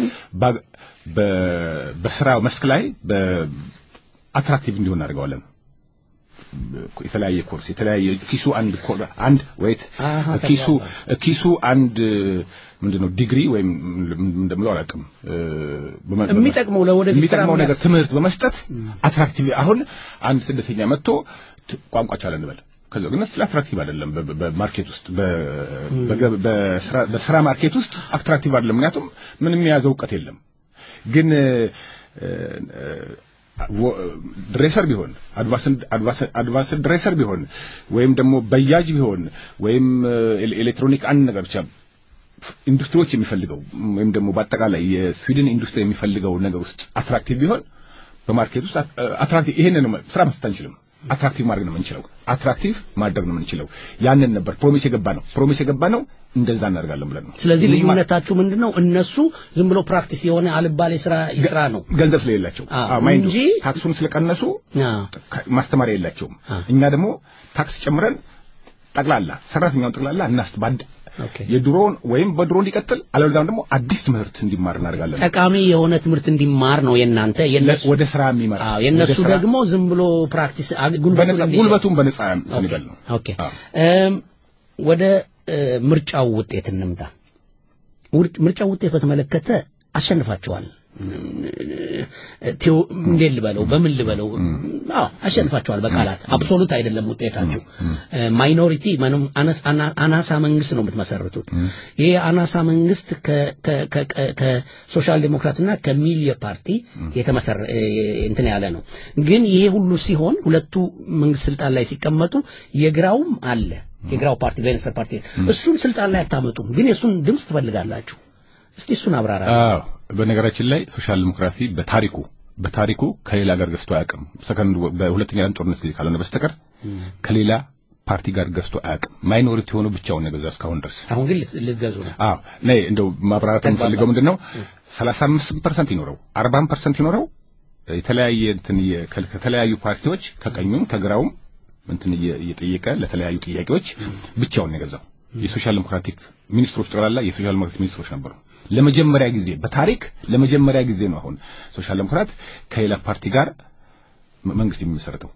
በስራ መስክ ላይ በአትራክቲቭ እንዲሆን አድርገዋለን የተለያየ ኮርስ የተለያየ ኪሱ አንድ አንድ ወይት ኪሱ ኪሱ አንድ ምንድነው ዲግሪ ወይም እንደምለው አላውቅም የሚጠቅመው ለወደፊት ስራ ነገር ትምህርት በመስጠት አትራክቲቭ አሁን አንድ ስደተኛ መጥቶ ቋንቋ ቻለ እንበል ከዛ ግን ስለ አትራክቲቭ አይደለም በማርኬት ውስጥ በስራ በስራ ማርኬት ውስጥ አትራክቲቭ አይደለም ምክንያቱም ምንም የያዘው ዕውቀት የለም ግን ድሬሰር ቢሆን አድቫንስድ አድቫንስድ ድሬሰር ቢሆን ወይም ደግሞ በያጅ ቢሆን ወይም ኤሌክትሮኒክ አንድ ነገር ብቻ ኢንዱስትሪዎች የሚፈልገው ወይም ደግሞ በአጠቃላይ የስዊድን ኢንዱስትሪ የሚፈልገው ነገር ውስጥ አትራክቲቭ ቢሆን በማርኬት ውስጥ አትራክቲቭ ይሄንን ነው ስራ መስጠት አንችልም አትራክቲቭ ማድረግ ነው የምንችለው አትራክቲቭ ማድረግ ነው የምንችለው ያንን ነበር ፕሮሚስ የገባ ነው ፕሮሚስ የገባ ነው እንደዛ እናደርጋለን ብለን ነው ስለዚህ ልዩነታችሁ ምንድነው እነሱ ዝም ብሎ ፕራክቲስ የሆነ አልባሌ ስራ ይስራ ነው ገንዘብ ስለሌላቸው ማይንዱ ታክሱን ስለቀነሱ ማስተማር የላቸውም እኛ ደግሞ ታክስ ጨምረን ጠቅላላ ሰራተኛውን ጠቅላላ እናስተባድ የድሮን ወይም በድሮን ሊቀጥል አለበለዚያም ደግሞ አዲስ ትምህርት እንዲማር እናደርጋለን ጠቃሚ የሆነ ትምህርት እንዲማር ነው የናንተ የነሱ ወደ ስራ የሚመራ አዎ የነሱ ደግሞ ዝም ብሎ ፕራክቲስ ጉልበቱን በነፃ እንበል ነው ኦኬ ወደ ምርጫው ውጤት እንምጣ ምርጫው ውጤት በተመለከተ አሸንፋቸዋል ቴው እንዴት ልበለው በምን ልበለው አዎ አሸንፋቸዋል በቃላት አብሶሉት አይደለም ውጤታቸው ማይኖሪቲ ማንም አናሳ መንግስት ነው የምትመሰርቱት ይሄ አናሳ መንግስት ከ ከሶሻል ዲሞክራትና ከሚሊየ ፓርቲ የተመሰረ እንትን ያለ ነው ግን ይሄ ሁሉ ሲሆን ሁለቱ መንግስት ስልጣን ላይ ሲቀመጡ የግራውም አለ የግራው ፓርቲ ቬንስተር ፓርቲ እሱን ስልጣን ላይ አታመጡም ግን የሱን ድምጽ ትፈልጋላችሁ እስቲ እሱን አብራራ አዎ በነገራችን ላይ ሶሻል ዲሞክራሲ በታሪኩ በታሪኩ ከሌላ ጋር ገዝቶ አያውቅም ሰከንድ በሁለተኛ ዓለም ጦርነት ጊዜ ካልሆነ በስተቀር ከሌላ ፓርቲ ጋር ገዝቶ አያውቅም ማይኖሪቲ ሆኖ ብቻውን ነው የገዛው እስካሁን ድረስ አሁን ግን ልትገዙ ነው አዎ ነይ እንደው ማብራራት እንፈልገው ምንድነው ሰላሳ አምስት ፐርሰንት ይኖረው አርባ ፐርሰንት ይኖረው የተለያየ እንትን ከተለያዩ ፓርቲዎች ከቀኙም ከግራውም እንትን እየጠየቀ ለተለያዩ ጥያቄዎች ብቻውን ነው የገዛው የሶሻል ዲሞክራቲክ ሚኒስትሮች ጠቅላላ የሶሻል ዲሞክራቲክ ሚኒስትሮች ነበሩ ለመጀመሪያ ጊዜ በታሪክ ለመጀመሪያ ጊዜ ነው አሁን ሶሻል ዲሞክራት ከሌላ ፓርቲ ጋር መንግስት የሚመሰረተው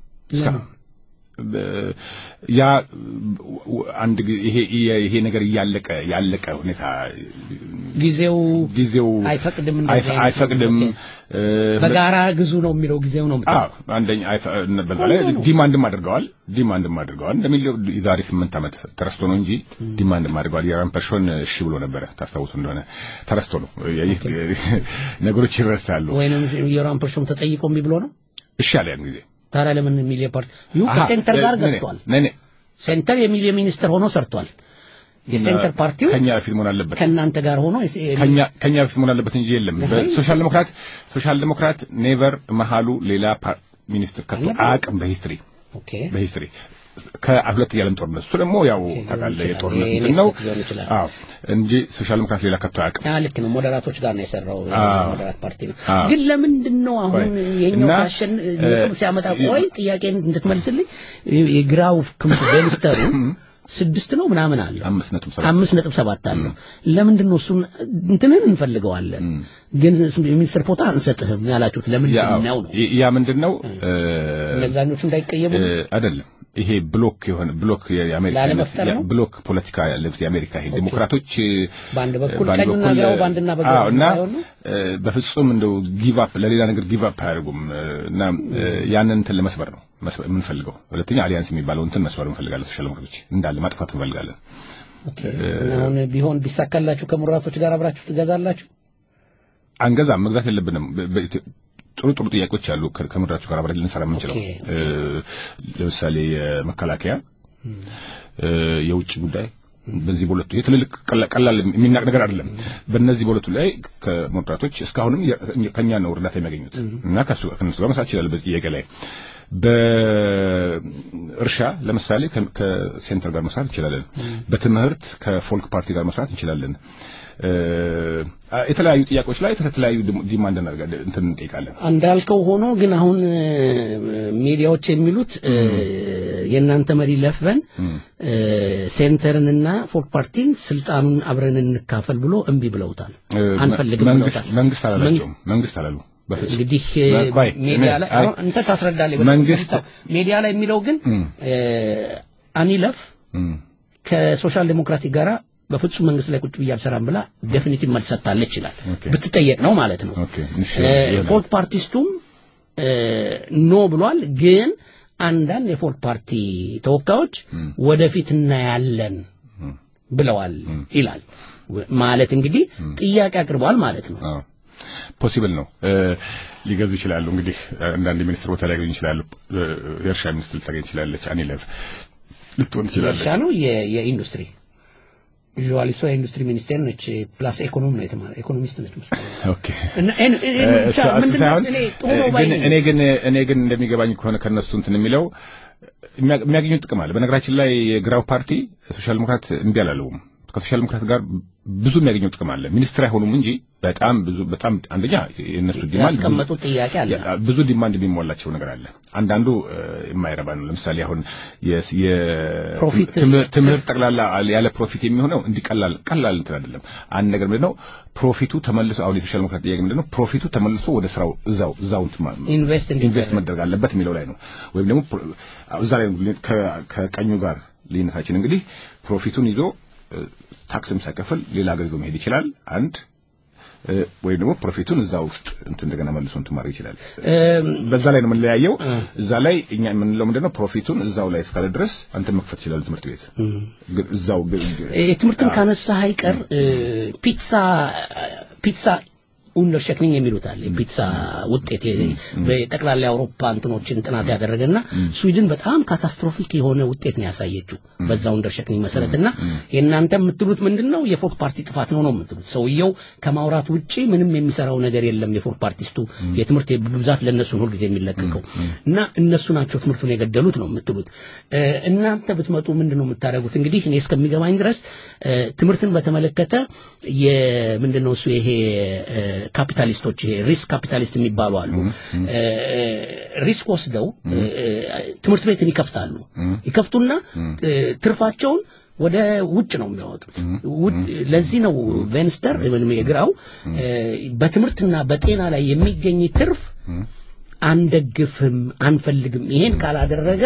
ያ አንድ ይሄ ይሄ ነገር ያለቀ ያለቀ ሁኔታ ጊዜው ጊዜው አይፈቅድም አይፈቅድም በጋራ ግዙ ነው የሚለው ጊዜው ነው አዎ አንደኛ በዛላይ ዲማንድም አድርገዋል ዲማንድም አድርገዋል እንደሚለው ዛሬ ስምንት ዓመት ተረስቶ ነው እንጂ ዲማንድም አድርገዋል የራን ፐርሶን እሺ ብሎ ነበር ታስታውሱ እንደሆነ ተረስቶ ነው ነገሮች ይረሳሉ ወይንም የራን ፐርሶን ተጠይቆ ቢብሎ ነው እሺ አለ ያን ጊዜ ታራ ለምን ሚሊየ ፓርቲ ዩ ከሴንተር ጋር ገዝቷል ነኔ ሴንተር የሚሊየ ሚኒስተር ሆኖ ሰርቷል የሴንተር ፓርቲው ከኛ ፊት መሆን አለበት ከናንተ ጋር ሆኖ ከኛ ከኛ ፊት መሆን አለበት እንጂ የለም ሶሻል ዲሞክራት ሶሻል ዲሞክራት ኔቨር መሃሉ ሌላ ሚኒስተር ከቶ አቅም በሂስትሪ ኦኬ በሂስትሪ ከሁለት የዓለም ጦርነት እሱ ደግሞ ያው ታውቃለህ የጦርነት ነው አዎ እንጂ ሶሻል ዲሞክራት ሌላ ከቶ አቅም ያ ልክ ነው ሞዴራቶች ጋር ነው የሰራው ሞዴራት ፓርቲ ነው ግን ለምንድን ነው አሁን የኛው ፋሽን ነው ሲያመጣ ቆይ ጥያቄን እንድትመልስልኝ የግራው ክንፍ ቬንስተሩ ስድስት ነው ምናምን አለ አምስት ነጥብ ሰባት አለ ለምንድን ነው እሱን እንትንን እንፈልገዋለን ግን ሚኒስትር ፖታ አንሰጥህም ያላችሁት ለምንድን ነው ነው ያ ምንድነው ለዛኞቹ እንዳይቀየሙ አይደለም ይሄ ብሎክ የሆነ ብሎክ የአሜሪካ ብሎክ ፖለቲካ ያለበት የአሜሪካ ይሄ ዲሞክራቶች ባንድ በኩል ቀኝና ግራው ባንድና በግራው እና በፍጹም እንደው ጊቭ አፕ ለሌላ ነገር ጊቭ አፕ አያደርጉም እና ያንን እንትን ለመስበር ነው የምንፈልገው ሁለተኛ አሊያንስ የሚባለው እንትን መስበር እንፈልጋለን ሶሻል ዲሞክራቶች እንዳለ ማጥፋት እንፈልጋለን ኦኬ አሁን ቢሆን ቢሳካላችሁ ከሙራቶች ጋር አብራችሁ ትገዛላችሁ አንገዛም መግዛት የለብንም ጥሩ ጥሩ ጥያቄዎች አሉ ከመድራቹ ጋር አብረን ልንሰራ የምንችለው ለምሳሌ የመከላከያ የውጭ ጉዳይ በዚህ በሁለቱ የትልልቅ ቀላል የሚናቅ ነገር አይደለም በእነዚህ በሁለቱ ላይ ከመድራቶች እስካሁንም ከኛ ነው እርዳታ የሚያገኙት እና ከሱ ከነሱ ጋር መስራት ይችላል በዚህ ጥያቄ ላይ በእርሻ ለምሳሌ ከሴንተር ጋር መስራት እንችላለን በትምህርት ከፎልክ ፓርቲ ጋር መስራት እንችላለን የተለያዩ ጥያቄዎች ላይ የተለያዩ ዲማንድ እናደርጋለን እንትን እንጠይቃለን አንዳልከው ሆኖ ግን አሁን ሚዲያዎች የሚሉት የናንተ መሪ ለፈን ሴንተርንና ፎልክ ፓርቲን ስልጣኑን አብረን እንካፈል ብሎ እንቢ ብለውታል አንፈልግም መንግስት መንግስት አላላቸው መንግስት አላሉ እንግዲህ ሚዲያ ላይ አንተ ታስረዳለህ መንግስት ሚዲያ ላይ የሚለው ግን አኒለፍ ከሶሻል ዲሞክራቲክ ጋራ በፍጹም መንግስት ላይ ቁጭ ብዬ አልሰራም ብላ ዴፊኒቲቭ መልስ ሰጥታለች ይላል ብትጠየቅ ነው ማለት ነው ፎልክ ፓርቲስቱም ኖ ብሏል ግን አንዳንድ የፎልክ ፓርቲ ተወካዮች ወደፊት እናያለን ብለዋል ይላል ማለት እንግዲህ ጥያቄ አቅርቧል ማለት ነው ፖሲብል ነው ሊገዙ ይችላሉ እንግዲህ አንዳንድ ሚኒስትር ቦታ ላይ ያገኙ ይችላሉ የእርሻ ሚኒስትር ልታገኝ ይችላለች አኒለፍ ልትሆን ይችላለች እርሻ ነው የኢንዱስትሪ ዩዥዋሊ ሶ ኢንዱስትሪ ሚኒስቴር ነች ፕላስ ኢኮኖሚ ነው የተማረ ኢኮኖሚስት ነች መስሎኝ ኦኬ እና እኔ ግን እኔ ግን እንደሚገባኝ ከሆነ ከነሱ እንትን የሚለው የሚያገኙት ጥቅም አለ በነገራችን ላይ የግራው ፓርቲ ሶሻል ዲሞክራት እምቢ አላለውም ከሶሻል ዲሞክራት ጋር ብዙ የሚያገኘው ጥቅም አለ ሚኒስትር አይሆኑም እንጂ በጣም ብዙ በጣም አንደኛ የነሱ ዲማንድ ያስቀመጡ ጥያቄ አለ ብዙ ዲማንድ የሚሞላቸው ነገር አለ አንዳንዱ የማይረባ ነው ለምሳሌ አሁን የትምህርት ጠቅላላ ያለ ፕሮፊት የሚሆነው እንዲቀላል ቀላል እንትን አይደለም አንድ ነገር ምንድነው ፕሮፊቱ ተመልሶ አሁን የሶሻል ዲሞክራት ጥያቄ ምንድነው ፕሮፊቱ ተመልሶ ወደ ስራው እዛው እዛው ኢንቨስት ኢንቨስት መደረግ አለበት የሚለው ላይ ነው ወይም ደግሞ እዛ ላይ ከቀኙ ጋር ልዩነታችን እንግዲህ ፕሮፊቱን ይዞ ታክስም ሳይከፍል ሌላ ሀገር ይዞ መሄድ ይችላል አንድ ወይ ደግሞ ፕሮፊቱን እዛው ውስጥ እንትን እንደገና መልሶ እንትን ማድረግ ይችላል በዛ ላይ ነው የምንለያየው እዛ ላይ እኛ የምንለው ምንድነው ፕሮፊቱን እዛው ላይ እስካለ ድረስ አንተ መክፈት ይችላል ትምህርት ቤት እዛው ትምህርትን ካነሳ አይቀር ፒትሳ ፒትሳ ኡንደርሸክኒንግ የሚሉት አለ ፒትሳ ውጤት በጠቅላላ አውሮፓ እንትኖችን ጥናት ያደረገና ስዊድን በጣም ካታስትሮፊክ የሆነ ውጤት ነው ያሳየችው በዛው ኡንደርሸክኒንግ መሰረትና የናንተ የምትሉት ምንድነው የፎርት ፓርቲ ጥፋት ነው ነው የምትሉት ሰውየው ከማውራት ውጪ ምንም የሚሰራው ነገር የለም የፎርት ፓርቲስቱ የትምህርት ብዛት ለነሱ ሁሉ ጊዜ የሚለቀቀው እና እነሱ ናቸው ትምህርቱን የገደሉት ነው የምትሉት እናንተ ብትመጡ ምንድነው የምታደርጉት እንግዲህ እኔ እስከሚገባኝ ድረስ ትምህርትን በተመለከተ የምንድነው እሱ ይሄ ካፒታሊስቶች ሪስክ ካፒታሊስት የሚባሉ አሉ ሪስክ ወስደው ትምህርት ቤትን ይከፍታሉ ይከፍቱና ትርፋቸውን ወደ ውጭ ነው የሚያወጡት ለዚህ ነው ቬንስተር ወይም የግራው በትምህርትና በጤና ላይ የሚገኝ ትርፍ አንደግፍም አንፈልግም ይሄን ካላደረገ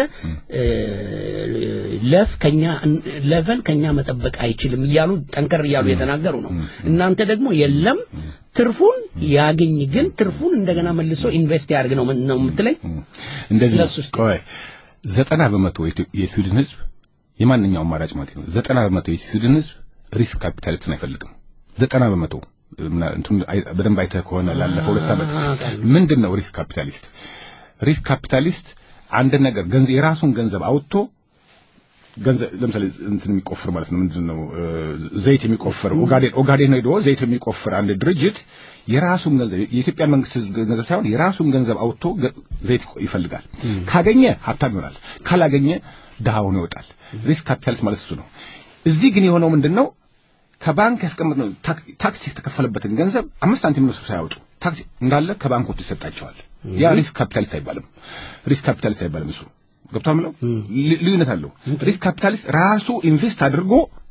ለፍ ከኛ ለቨን ከኛ መጠበቅ አይችልም ይያሉ ጠንከር ይያሉ የተናገሩ ነው እናንተ ደግሞ የለም ትርፉን ያገኝ ግን ትርፉን እንደገና መልሶ ኢንቨስት ያርግ ነው ነው የምትለኝ እንደዚህ ቆይ ዘጠና በመቶ የስዊድን ህዝብ የማንኛውም አማራጭ ማለት ነው ዘጠና በመቶ የስዊድን ህዝብ ሪስክ ካፒታሊስትን አይፈልግም ዘጠና በመቶ እንትን በደንብ አይተህ ከሆነ ላለፈው ሁለት ዓመት ምንድነው ሪስክ ካፒታሊስት ሪስክ ካፒታሊስት አንድ ነገር ገንዘብ የራሱን ገንዘብ አውጥቶ ገንዘብ ለምሳሌ እንትን የሚቆፍር ማለት ነው ምንድነው ዘይት የሚቆፍር ኦጋዴን ኦጋዴን ሄዶ ዘይት የሚቆፍር አንድ ድርጅት የራሱን ገንዘብ የኢትዮጵያ መንግስት ገንዘብ ሳይሆን የራሱን ገንዘብ አውጥቶ ዘይት ይፈልጋል ካገኘ ሀብታም ይሆናል ካላገኘ ደሃ ሆኖ ይወጣል ሪስክ ካፒታሊስት ማለት እሱ ነው እዚህ ግን የሆነው ምንድነው ከባንክ ያስቀመጥነው ታክስ የተከፈለበትን ገንዘብ አምስት ሳንቲም ነው ሳይወጡ ታክስ እንዳለ ከባንኮች ይሰጣቸዋል ያ ሪስክ ካፒታሊስት አይባልም ሪስክ ካፒታሊስት አይባልም እሱ ገብቷል ነው ልዩነት አለው ሪስክ ካፒታሊስት ራሱ ኢንቨስት አድርጎ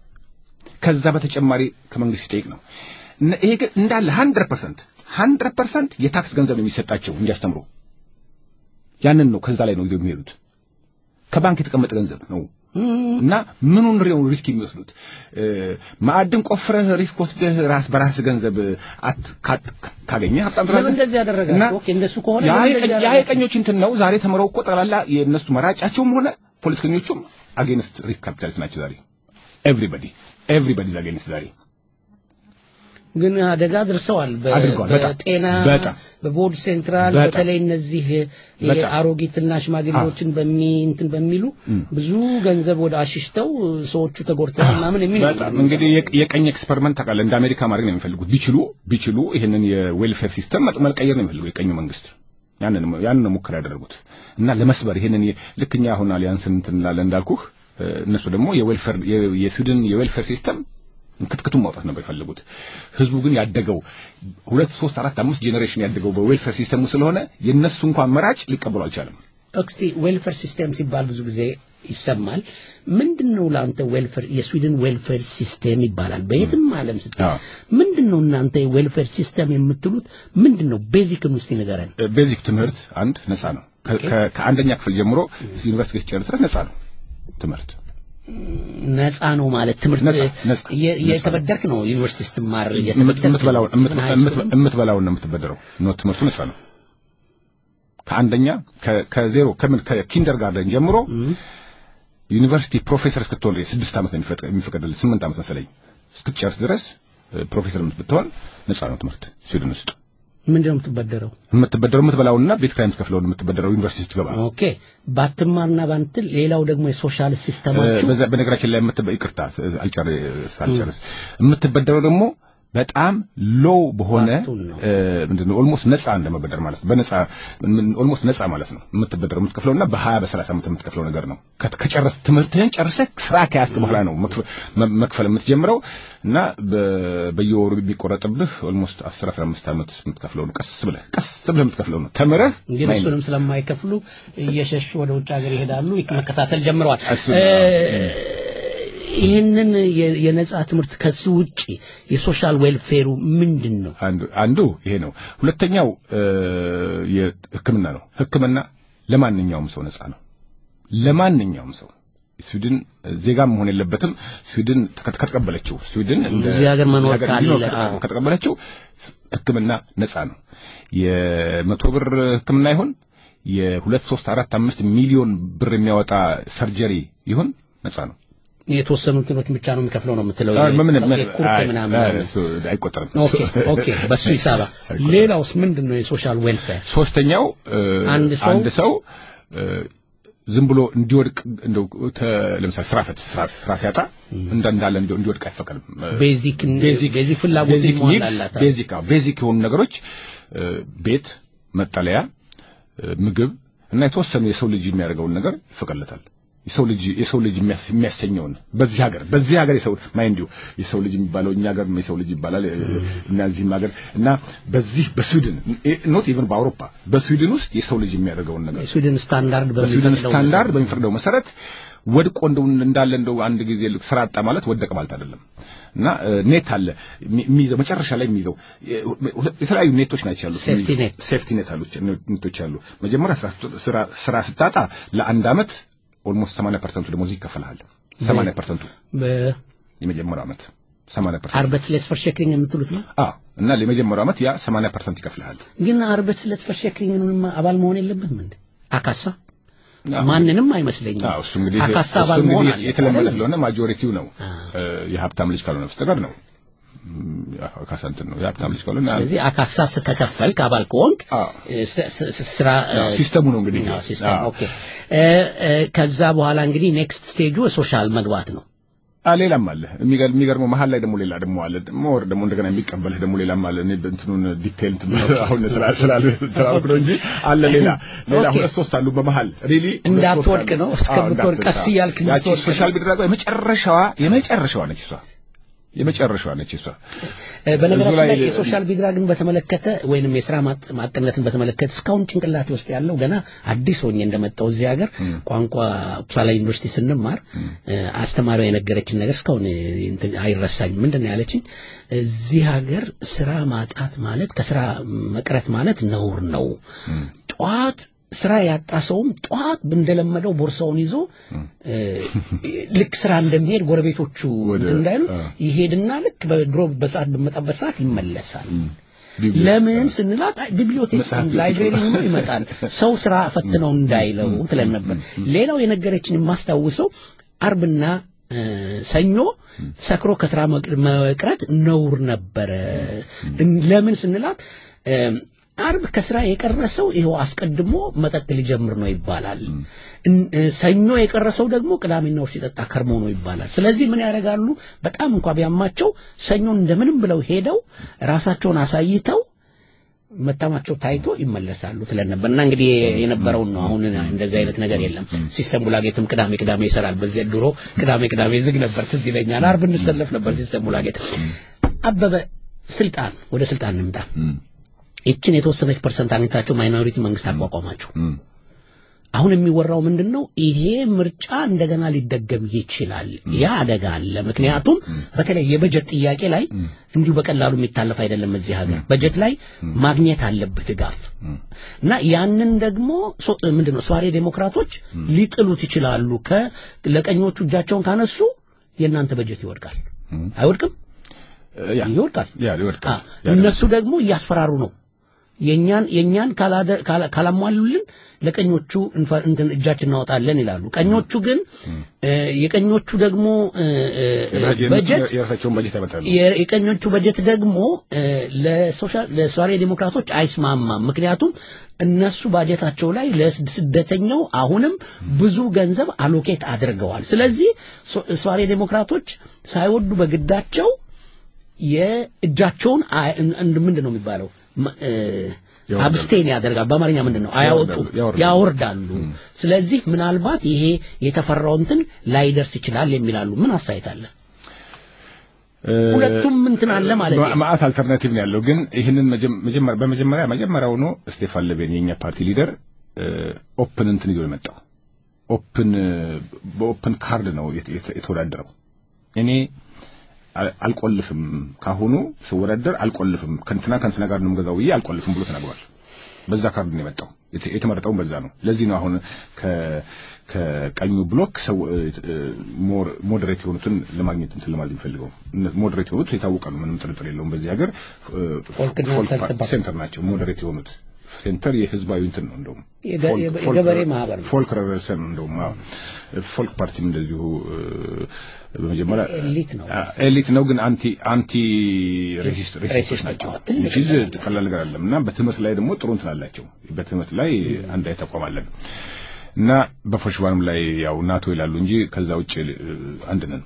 ከዛ በተጨማሪ ከመንግስት ይጠይቅ ነው ይሄ ግን እንዳለ one hundred percent የታክስ ገንዘብ የሚሰጣቸው እንዲያስተምሩ ያንን ነው ከዛ ላይ ነው ይዘው የሚሄዱት ከባንክ የተቀመጠ ገንዘብ ነው እና ምኑን ነው ሪስክ የሚወስዱት ማዕድን ቆፍረህ ሪስክ ወስደህ ራስ በራስ ገንዘብ አት ካገኘ ሀብታም ትላለህ እንደዚህ ያደረጋል ኦኬ እንደሱ ከሆነ ያ የቀኞች እንትን ነው ዛሬ ተመረው እኮ ጠቅላላ የነሱ መራጫቸውም ሆነ ፖለቲከኞቹም አጌንስት ሪስክ ካፒታሊስት ናቸው ዛሬ ኤቭሪባዲ ኤቭሪባዲ is against ዛሬ ግን አደጋ ደርሰዋል በጤና በቦርድ ሴንትራል በተለይ እነዚህ የአሮጊትና ሽማግሌዎችን በሚንትን በሚሉ ብዙ ገንዘብ ወደ አሽሽተው ሰዎቹ ተጎርተው ምናምን የሚሉ በጣም እንግዲህ የቀኝ ኤክስፐሪመንት ታቃለ እንደ አሜሪካ ማድረግ ነው የሚፈልጉት ቢችሉ ቢችሉ ይሄንን የዌልፌር ሲስተም መልቀየር ነው የሚፈልጉት የቀኙ መንግስት ያንን ያንን ሙከራ ያደረጉት እና ለመስበር ይሄንን ልክኛ አሁን አሊያንስ እንትን ላለ እንዳልኩህ እነሱ ደግሞ የዌልፌር የስዊድን የዌልፌር ሲስተም ክትክቱን ማውጣት ነበር የፈለጉት ህዝቡ ግን ያደገው ሁለት ሶስት አራት አምስት ጄነሬሽን ያደገው በዌልፌር ሲስተም ስለሆነ የነሱ እንኳን መራጭ ሊቀበሉ አልቻለም ኦክስቲ ዌልፌር ሲስተም ሲባል ብዙ ጊዜ ይሰማል ምንድነው ላንተ ዌልፌር የስዊድን ዌልፌር ሲስተም ይባላል በየትም ዓለም ስትል ምንድነው እናንተ ዌልፌር ሲስተም የምትሉት ምንድነው ቤዚክን ውስጥ ይነገራል ቤዚክ ትምህርት አንድ ነፃ ነው ከአንደኛ ክፍል ጀምሮ ዩኒቨርሲቲ ጨርሰህ ነፃ ነው ትምህርት ነፃ ነው ማለት ትምህርት የተበደርክ ነው ዩኒቨርሲቲ ስትማር የምትበላው የምትበላው ነው የምትበደረው ነው ትምህርቱ ነፃ ነው ከአንደኛ ከዜሮ ከምን ከኪንደርጋርተን ጀምሮ ዩኒቨርሲቲ ፕሮፌሰር እስክትሆን ስድስት ዓመት ነው የሚፈቀድልህ ስምንት ዓመት መሰለኝ እስክትጨርስ ድረስ ፕሮፌሰር ብትሆን ነፃ ነው ትምህርት ስዊድን ውስጥ ምንድነው የምትበደረው የምትበደረው የምትበላውና ቤት ክራይ የምትከፍለው የምትበደረው ዩኒቨርሲቲ ስትገባ ኦኬ ባትማርና ባንትል ሌላው ደግሞ የሶሻል ሲስተማችሁ በዛ በነገራችን ላይ የምትበ ይቅርታ አልጨርስ አልጨርስ የምትበደረው ደግሞ በጣም ሎው በሆነ ምንድነው ኦልሞስት ነፃ እንደመበደር ማለት ነው በነፃ ኦልሞስት ነፃ ማለት ነው የምትበደረው የምትከፍለውና በ20 በ30 ዓመት የምትከፍለው ነገር ነው ከጨረስ ትምህርትህን ጨርሰህ ስራ ከያዝክ በኋላ ነው መክፈል የምትጀምረው እና በየወሩ ቢቆረጥብህ ኦልሞስት አስር አስራ አምስት ዓመት የምትከፍለው ነው ቀስ ብለህ ቀስ ብለህ የምትከፍለው ነው ተምረህ እንግዲህ እሱንም ስለማይከፍሉ እየሸሹ ወደ ውጭ ሀገር ይሄዳሉ መከታተል ጀምረዋል ይሄንን የነጻ ትምህርት ከሱ ውጪ የሶሻል ዌልፌሩ ምንድነው አንዱ አንዱ ይሄ ነው ሁለተኛው የህክምና ነው ህክምና ለማንኛውም ሰው ነጻ ነው ለማንኛውም ሰው ስዊድን ዜጋ መሆን የለበትም ስዊድን ከተቀበለችው ስዊድን እዚህ ሀገር መኖር ካለ ከተቀበለችው ህክምና ነጻ ነው የመቶ ብር ህክምና ይሁን የሁለት ሶስት አራት አምስት ሚሊዮን ብር የሚያወጣ ሰርጀሪ ይሁን ነጻ ነው የተወሰኑ እንትኖች ብቻ ነው የሚከፍለው ነው የምትለው እሱ አይቆጠርም ኦኬ ኦኬ በሱ ይሳባ ሌላውስ ምንድነው የሶሻል ዌልፌር ሶስተኛው አንድ ሰው ዝም ብሎ እንዲወድቅ እንደው ለምሳሌ ስራ ፈት ስራ ሲያጣ እንዳንዳለ እንዲወድቅ አይፈቀድም ቤዚክ ቤዚክ ፍላጎት ይሟላላታ ቤዚክ ቤዚክ የሆኑ ነገሮች ቤት መጠለያ ምግብ እና የተወሰኑ የሰው ልጅ የሚያደርገውን ነገር ይፈቀድለታል የሰው ልጅ የሰው ልጅ የሚያሰኘው በዚህ ሀገር በዚህ ሀገር የሰው ማይንዲው የሰው ልጅ የሚባለው እኛ ሀገር የሰው ልጅ ይባላል እና እዚህ ሀገር እና በዚህ በስዊድን ኖት ኢቭን በአውሮፓ በስዊድን ውስጥ የሰው ልጅ የሚያደርገው ነገር ስዊድን ስታንዳርድ በስዊድን ስታንዳርድ በሚፈቅደው መሰረት ወድቆ እንደው እንዳለ እንደው አንድ ጊዜ ስራ አጣ ማለት ወደቀ ማለት አይደለም እና ኔት አለ የሚይዘው መጨረሻ ላይ የሚይዘው የተለያዩ ኔቶች ናቸው ያሉት ሴፍቲ ኔት ሴፍቲ ኔት አሉ ኔቶች አሉ መጀመሪያ ስራ ስራ ስታጣ ለአንድ አመት ኦልሞስት ሰማንያ ፐርሰንት ደሞዝ ይከፈላል ሰማንያ ፐርሰንት በ የመጀመሪያው አመት ሰማንያ ፐርሰንት አርበትለት ፈርሸክሪንግ የምትሉት ነው አዎ እና ለመጀመሪያው አመት ያ ሰማንያ ፐርሰንት ይከፈላል ግን አርበትለት ፈርሸክሪንግ ምንም አባል መሆን የለብህም እንዴ አካሳ ማንንም አይመስለኝም አዎ እሱ እንግዲህ አካሳ አባል መሆን አለ የተለመደ ስለሆነ ማጆሪቲው ነው የሀብታም ልጅ ካልሆነ በስተቀር ነው አካሳንትን ነው የሀብታም ልጅ ካልሆነ ስለዚህ አካሳስ ከከፈልክ አባል ከሆንክ ስራ ሲስተሙ ነው እንግዲህ ሲስተም ኦኬ ከዛ በኋላ እንግዲህ ኔክስት ስቴጁ ሶሻል መግባት ነው ሌላም አለ የሚገርመው መሀል ላይ ደግሞ ሌላ ደግሞ አለ ሞር ደግሞ እንደገና የሚቀበልህ ደግሞ ሌላም አለ እንትኑን ዲቴል አሁን ስላል ስላል ተራውኩ እንጂ አለ ሌላ ሌላ ሁለት ሶስት አሉ በመሃል ሪሊ እንዳትወድቅ ነው እስከምትወድቅ ቀስ ይያልክ ያቺ ሶሻል ቢድራጋ የመጨረሻዋ የመጨረሻዋ ነች እሷ የመጨረሻዋ ነች እሷ በነገራችን ላይ የሶሻል ቢድራግን በተመለከተ ወይንም የሥራ ማጥነትን በተመለከተ እስካሁን ጭንቅላት ውስጥ ያለው ገና አዲስ ሆኜ እንደመጣው እዚህ ሀገር ቋንቋ ኡፕሳላ ዩኒቨርሲቲ ስንማር አስተማሪው የነገረችን ነገር እስካሁን አይረሳኝም ምንድነው ያለችኝ እዚህ ሀገር ስራ ማጣት ማለት ከስራ መቅረት ማለት ነውር ነው ጧት ስራ ያጣሰውም ጧት እንደለመደው ቦርሳውን ይዞ ልክ ስራ እንደሚሄድ ጎረቤቶቹ እንዳይሉ ይሄድና ልክ በድሮ በሰዓት በመጣበት ሰዓት ይመለሳል ለምን ስንላት ቢብሊዮቴክ ላይብረሪ ነው ይመጣል ሰው ስራ ፈትነው እንዳይለው ትለን ነበር ሌላው የነገረችን የማስታውሰው አርብና ሰኞ ሰክሮ ከስራ መቅረት ነውር ነበር ለምን ስንላት አርብ ከስራ የቀረሰው ይሄው አስቀድሞ መጠጥ ሊጀምር ነው ይባላል ሰኞ የቀረሰው ደግሞ ቅዳሜና ወር ሲጠጣ ከርሞ ነው ይባላል ስለዚህ ምን ያደርጋሉ በጣም እንኳን ቢያማቸው ሰኞን እንደምንም ብለው ሄደው ራሳቸውን አሳይተው መታማቸው ታይቶ ይመለሳሉ ስለነበርና እንግዲህ የነበረው ነው አሁን እንደዚህ አይነት ነገር የለም ሲስተም ቡላጌትም ቅዳሜ ቅዳሜ ይሰራል በዚህ ድሮ ቅዳሜ ቅዳሜ ዝግ ነበር ትዝ ይለኛል አርብ እንሰለፍ ነበር ሲስተም ቡላጌት አበበ ስልጣን ወደ ስልጣን እንምጣ እቺን የተወሰነች ፐርሰንት አግኝታቸው ማይኖሪቲ መንግስት አቋቋማቸው አሁን የሚወራው ምንድነው ይሄ ምርጫ እንደገና ሊደገም ይችላል ያ አደጋ አለ ምክንያቱም በተለይ የበጀት ጥያቄ ላይ እንዲሁ በቀላሉ የሚታለፍ አይደለም እዚህ ሀገር በጀት ላይ ማግኘት አለበት ድጋፍ እና ያንን ደግሞ ምንድነው ሷሪ ዴሞክራቶች ሊጥሉት ይችላሉ ከለቀኞቹ እጃቸውን ካነሱ የናንተ በጀት ይወድቃል አይወድቅም ያ ይወድቃል ያ ይወድቃል እነሱ ደግሞ ያስፈራሩ ነው የኛን የኛን ካላሟሉልን ለቀኞቹ እንትን እጃችን እናወጣለን ይላሉ ቀኞቹ ግን የቀኞቹ ደግሞ በጀት የራሳቸውን በጀት ያመጣሉ የቀኞቹ በጀት ደግሞ ለሶሻል ለሶሻል ዲሞክራቶች አይስማማም ምክንያቱም እነሱ ባጀታቸው ላይ ለስደተኛው አሁንም ብዙ ገንዘብ አሎኬት አድርገዋል ስለዚህ ሶሻል ዲሞክራቶች ሳይወዱ በግዳቸው የእጃቸውን ምንድነው የሚባለው አብስቴን ያደርጋል በአማርኛ ምንድነው አያወጡ ያወርዳሉ ስለዚህ ምናልባት ይሄ የተፈራው እንትን ላይደርስ ይችላል የሚላሉ ምን አሳይታለ ሁለቱም እንትን አለ ማለት ነው ማአት አልተርናቲቭ ነው ያለው ግን ይሄንን መጀመሪያ በመጀመሪያ መጀመሪያው ነው ስቴፋን ለቤን የኛ ፓርቲ ሊደር ኦፕን እንትን ይዞ የመጣው ኦፕን በኦፕን ካርድ ነው የተወዳደረው እኔ አልቆልፍም ካሁኑ ሲወዳደር አልቆልፍም ከንትና ከንትና ጋር ነው የምገዛው ይይ አልቆልፍም ብሎ ተናግሯል በዛ ካርድ ነው የመጣው የተመረጠው በዛ ነው ለዚህ ነው አሁን ከ ከቀኙ ብሎክ ሰው ሞር ሞዴሬት የሆኑትን ለማግኘት እንትን ለማለት ይፈልገው ሞዴሬት የሆኑት የታወቀ ነው ምንም ጥርጥር የለውም በዚህ ሀገር ሴንተር ናቸው ሞዴሬት የሆኑት ሴንተር የህዝባዊ እንትን ነው እንደውም የገበሬ ማህበር ነው ፎልክ ሬቨርሰን እንደውም ፎልክ ፓርቲ እንደዚሁ በመጀመሪያ ኤሊት ነው ኤሊት ነው ግን አንቲ አንቲ ሬጂስተር ሬጂስተር ናቸው እዚህ ተቀላል ነገር አይደለምና በትምህርት ላይ ደግሞ ጥሩ እንትን አላቸው በትምህርት ላይ አንድ አይተቋማለን እና በፎሽባንም ላይ ያው ናቶ ይላሉ እንጂ ከዛ ውጪ አንድ ነን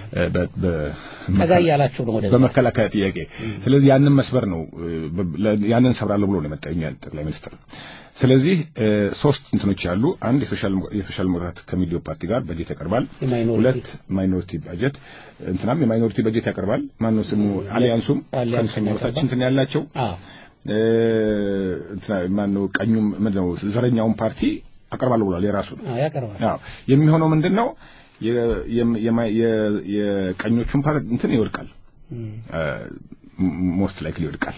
በተጋያላችሁ ነው ወደ በመከላከያ ጥያቄ ስለዚህ ያንን መስበር ነው ያንን ሰብራለሁ ብሎ ነው የመጣው ጠቅላይ ሚኒስትር ስለዚህ ሶስት እንትኖች ያሉ አንድ የሶሻል የሶሻል ሞራት ከሚዲዮ ፓርቲ ጋር በጀት ያቀርባል ሁለት ማይኖሪቲ በጀት እንትናም የማይኖሪቲ በጀት ያቀርባል ማን ነው ስሙ አሊያንሱም ከንፈኛታችን እንትን ያላቸው እ እንትና ማን ነው ቀኙም ምንድነው ዘረኛውን ፓርቲ አቀርባለሁ ብሏል የራሱ አዎ ያቀርባል አዎ የሚሆነው ምንድነው የቀኞቹን ፓርቲ እንትን ይወርቃል ሞስት ላይክሊ ይወርቃል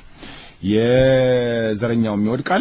የዘረኛው የሚወድቃል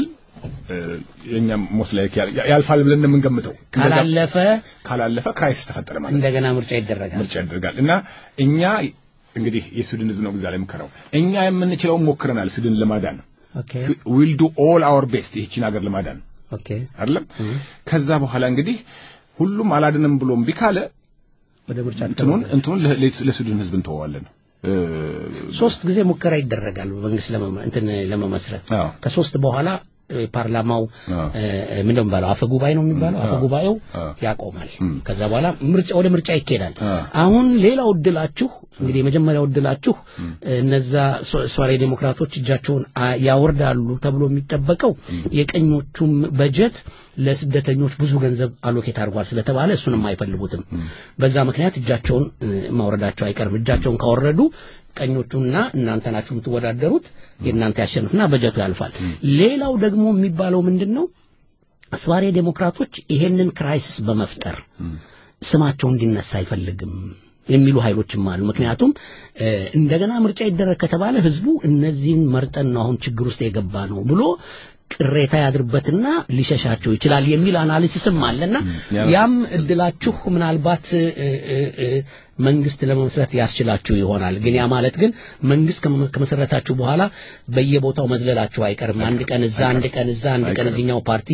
የኛም ሞስት ላይክ ያልፋል ብለን ነው የምንገምተው ካላለፈ ካላለፈ ክራይሲስ ተፈጠረ ማለት እንደገና ምርጫ ይደረጋል ምርጫ ይደረጋል እና እኛ እንግዲህ የሱዳን ህዝብ ነው ግዛ ላይ መከራው እኛ የምንችለው ሞክረናል ሱዳን ለማዳን ኦኬ we'll do all our best ይህችን ሀገር ለማዳን ኦኬ አይደለም ከዛ በኋላ እንግዲህ ሁሉም አላድንም ብሎም ቢካለ ወደ ምርጫ እንትኑን እንትኑን ለሱዳን ህዝብ እንተዋለን ሶስት ጊዜ ሙከራ ይደረጋል በመንግስት ለመ እንትን ለመመስረት ከሶስት በኋላ ፓርላማው ምን ነው ባለው አፈጉባኤ ነው የሚባለው አፈጉባኤው ያቆማል ከዛ በኋላ ምርጫ ወደ ምርጫ ይኬዳል አሁን ሌላው እድላችሁ እንግዲህ የመጀመሪያው እድላችሁ እነዛ ሶሻል ዲሞክራቶች እጃቸውን ያወርዳሉ ተብሎ የሚጠበቀው የቀኞቹም በጀት ለስደተኞች ብዙ ገንዘብ አሎኬት አድርጓል ስለተባለ እሱንም አይፈልጉትም በዛ ምክንያት እጃቸውን ማውረዳቸው አይቀርም እጃቸውን ካወረዱ ቀኞቹና እናንተ ናችሁ የምትወዳደሩት የእናንተ ያሸንፍና በጀቱ ያልፋል ሌላው ደግሞ የሚባለው ምንድነው አስዋሪ ዲሞክራቶች ይሄንን ክራይሲስ በመፍጠር ስማቸው እንዲነሳ አይፈልግም የሚሉ ኃይሎችም አሉ ምክንያቱም እንደገና ምርጫ ይደረግ ከተባለ ህዝቡ እነዚህን መርጠን ነው አሁን ችግር ውስጥ የገባ ነው ብሎ ቅሬታ ያድርበትና ሊሸሻቸው ይችላል የሚል አናሊሲስም አለና ያም እድላችሁ ምናልባት መንግስት ለመመስረት ያስችላችሁ ይሆናል ግን ያ ማለት ግን መንግስት ከመሰረታችሁ በኋላ በየቦታው መዝለላችሁ አይቀርም አንድ ቀን እዛ አንድ ቀን እዛ አንድ ቀን እዚህኛው ፓርቲ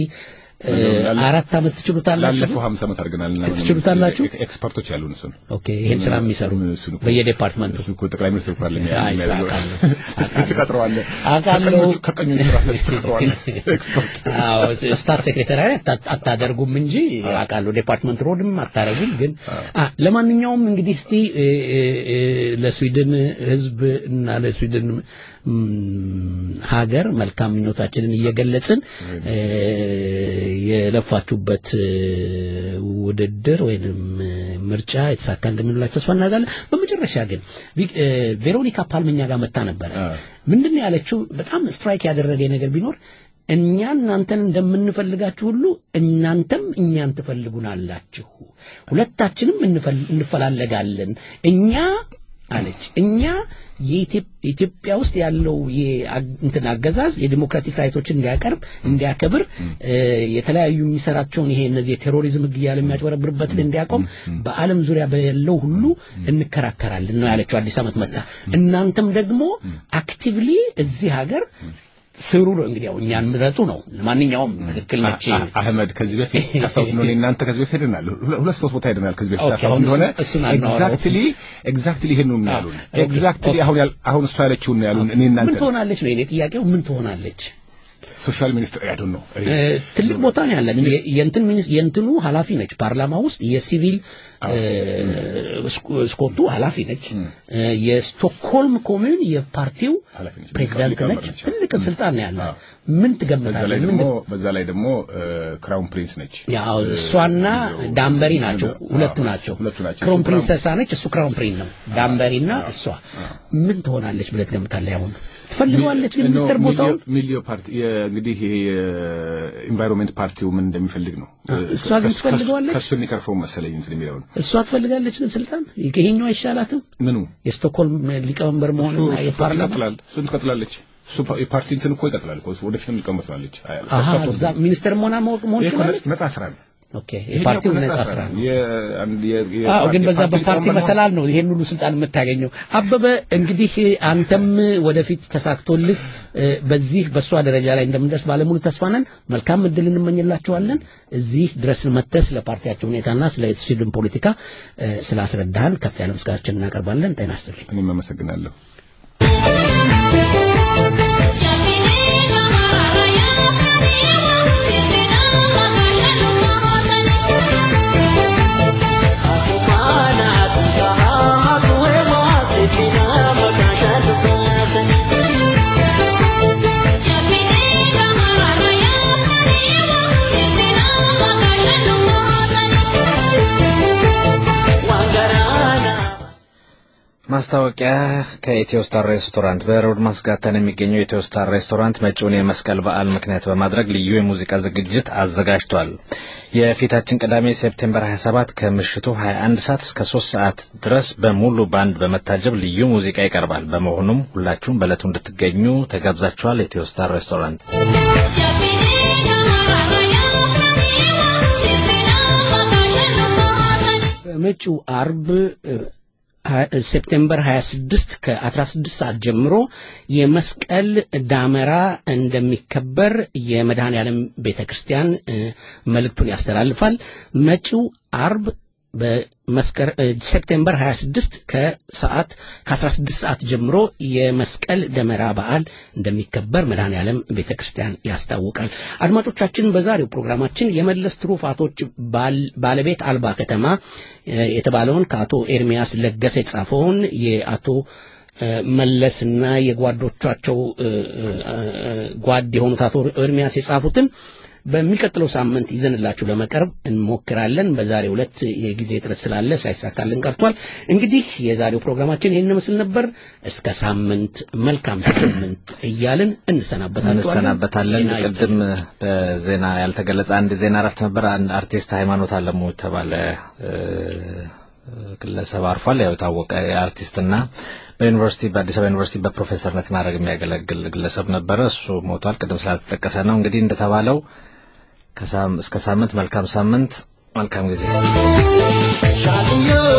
አራት አመት ትችሉታላችሁ ላለፈው ሀምሳ አመት አድርገናልና ትችሉታላችሁ ኤክስፐርቶች ያሉን እሱ ኦኬ ይሄን ስራ የሚሰሩ በየዲፓርትመንቱ እሱ ጠቅላይ ሚኒስትር ፓርላማ ያለው ተቀጥረዋል አቃለው ከቀኞቹ ራስ ተቀጥረዋል ኤክስፐርት አዎ ስታፍ ሴክሬታሪያት አታደርጉም እንጂ አቃለው ዲፓርትመንት ሮድም አታረጉም ግን አ ለማንኛውም እንግዲህ እስቲ ለስዊድን ህዝብ እና ለስዊድን ሀገር መልካም ምኞታችንን እየገለጽን የለፋችሁበት ውድድር ወይንም ምርጫ የተሳካ እንደምንላችሁ ተስፋ እናደርጋለን በመጨረሻ ግን ቬሮኒካ ፓልመኛ ጋር መጣ ነበር ምንድነው ያለችው በጣም ስትራይክ ያደረገ ነገር ቢኖር እኛ እናንተን እንደምንፈልጋችሁ ሁሉ እናንተም እኛን ትፈልጉናላችሁ ሁለታችንም እንፈላለጋለን እኛ አለች እኛ የኢትዮጵያ ውስጥ ያለው የእንትን አገዛዝ የዲሞክራቲክ ራይቶችን እንዲያቀርብ እንዲያከብር የተለያዩ የሚሰራቸውን ይሄ እነዚህ የቴሮሪዝም ህግ ያለ የሚያጭበረብርበትን እንዲያቆም በአለም ዙሪያ በያለው ሁሉ እንከራከራለን ነው ያለችው አዲስ አመት መጣ እናንተም ደግሞ አክቲቭሊ እዚህ ሀገር ስሩ ነው እንግዲህ ያው እኛን ምረጡ ነው ለማንኛውም ትክክል ነች አህመድ ከዚህ በፊት ታውቁ ነው እናንተ ከዚህ በፊት ሄደናል ሁለት ሶስት ቦታ ሄደናል ከዚህ በፊት ታውቁ እንደሆነ ኤግዛክትሊ ኤግዛክትሊ ይሄን ነው ያሉን ኤግዛክትሊ አሁን አሁን እሷ ያለችው ነው ያሉን እኔ እናንተ ምን ትሆናለች ነው የኔ ጥያቄው ምን ትሆናለች ሶሻል ሚኒስትር አይ ዶንት ኖ ትልቅ ቦታ ነው ያለን የእንትን ሚኒስትር የእንትኑ ኃላፊ ነች ፓርላማ ውስጥ የሲቪል ስኮቱ ኃላፊ ነች የስቶክሆልም ኮሚዩን የፓርቲው ፕሬዝዳንት ነች ትልቅ ስልጣን ነው ያለው ምን ትገምታለህ ምን በዛ ላይ ደግሞ ክራውን ፕሪንስ ነች ያው እሷና ዳምበሪ ናቸው ሁለቱ ናቸው ክራውን ፕሪንሰሳ ነች እሱ ክራውን ፕሪንስ ነው ዳምበሪና እሷ ምን ትሆናለች ብለህ ትገምታለህ አሁን ትፈልጋለች ግን ሚኒስተር ቦታው ሚሊዮ ፓርቲ እንግዲህ ኢንቫይሮንመንት ፓርቲው ምን እንደሚፈልግ ነው እሷ ግን ትፈልጋለች ከሱ የሚቀርፈው መሰለኝ እንትን የሚለው እሷ ትፈልጋለች ግን ስልጣን ይሄኛው አይሻላትም ምኑ የስቶክሆልም ሊቀመንበር መሆን የፓርላማ እሱን ትቀጥላለች እሱ የፓርቲ እንትን እኮ ይቀጥላል እኮ ወደፊትም ሊቀመጥ ትላለች አሃ እዛ ሚኒስተር መሆን መሆን ይችላል ነፃ ስራ ነው ኦኬ የፓርቲው ነፃ ስራ ነው አዎ ግን በዛ በፓርቲ መሰላል ነው ይሄን ሁሉ ስልጣን የምታገኘው አበበ እንግዲህ አንተም ወደፊት ተሳክቶልህ በዚህ በሷ ደረጃ ላይ እንደምንደርስ ባለሙሉ ተስፋ ነን መልካም እድል እንመኝላችኋለን እዚህ ድረስ መተስ ለፓርቲያቸው ሁኔታና ስለ ስዊድን ፖለቲካ ስላስረዳን ከፍ ያለ ምስጋናችንን እናቀርባለን ጤና ይስጥልኝ እኔም አመሰግናለሁ ማስታወቂያ ከኢትዮ ስታር ሬስቶራንት በሮድ ማስጋተን የሚገኘው ኢትዮ ስታር ሬስቶራንት መጪውን የመስቀል በዓል ምክንያት በማድረግ ልዩ የሙዚቃ ዝግጅት አዘጋጅቷል። የፊታችን ቅዳሜ ሴፕቴምበር ሃያ ሰባት ከምሽቱ ሃያ አንድ ሰዓት እስከ ሶስት ሰዓት ድረስ በሙሉ ባንድ በመታጀብ ልዩ ሙዚቃ ይቀርባል። በመሆኑም ሁላችሁም በዕለቱ እንድትገኙ ተጋብዛችኋል። ኢትዮ ስታር ሬስቶራንት በመጪው አርብ ሴፕቴምበር ሃያ ስድስት ከ16 ሰዓት ጀምሮ የመስቀል ዳመራ እንደሚከበር የመድኃኔዓለም ቤተክርስቲያን መልእክቱን ያስተላልፋል። መጪው አርብ በመስከረ ሴፕቴምበር ሃያ ስድስት ከሰዓት ከ16 ሰዓት ጀምሮ የመስቀል ደመራ በዓል እንደሚከበር መድኃኔዓለም ቤተክርስቲያን ያስታውቃል። አድማጮቻችን በዛሬው ፕሮግራማችን የመለስ ትሩፋቶች ባለቤት አልባ ከተማ የተባለውን ከአቶ ኤርሚያስ ለገሰ የተጻፈውን የአቶ መለስና የጓዶቻቸው ጓድ የሆኑት አቶ ኤርሚያስ የጻፉትን በሚቀጥለው ሳምንት ይዘንላችሁ ለመቀርብ እንሞክራለን። በዛሬው ዕለት የጊዜ ጥረት ስላለ ሳይሳካልን ቀርቷል። እንግዲህ የዛሬው ፕሮግራማችን ይሄን መስል ነበር። እስከ ሳምንት መልካም ሳምንት እያልን እንሰናበታለን እንሰናበታለን። ቅድም በዜና ያልተገለጸ አንድ ዜና አረፍት ነበር። አንድ አርቲስት ሃይማኖት አለሙ ተባለ ግለሰብ አርፏል። ያው ታወቀ አርቲስትና በዩኒቨርሲቲ በአዲስ አበባ ዩኒቨርሲቲ በፕሮፌሰርነት ማድረግ የሚያገለግል ግለሰብ ነበር። እሱ ሞቷል። ቅድም ስላልተጠቀሰ ነው። እንግዲህ እንደተባለው ከሳም እስከ ሳምንት መልካም ሳምንት መልካም ጊዜ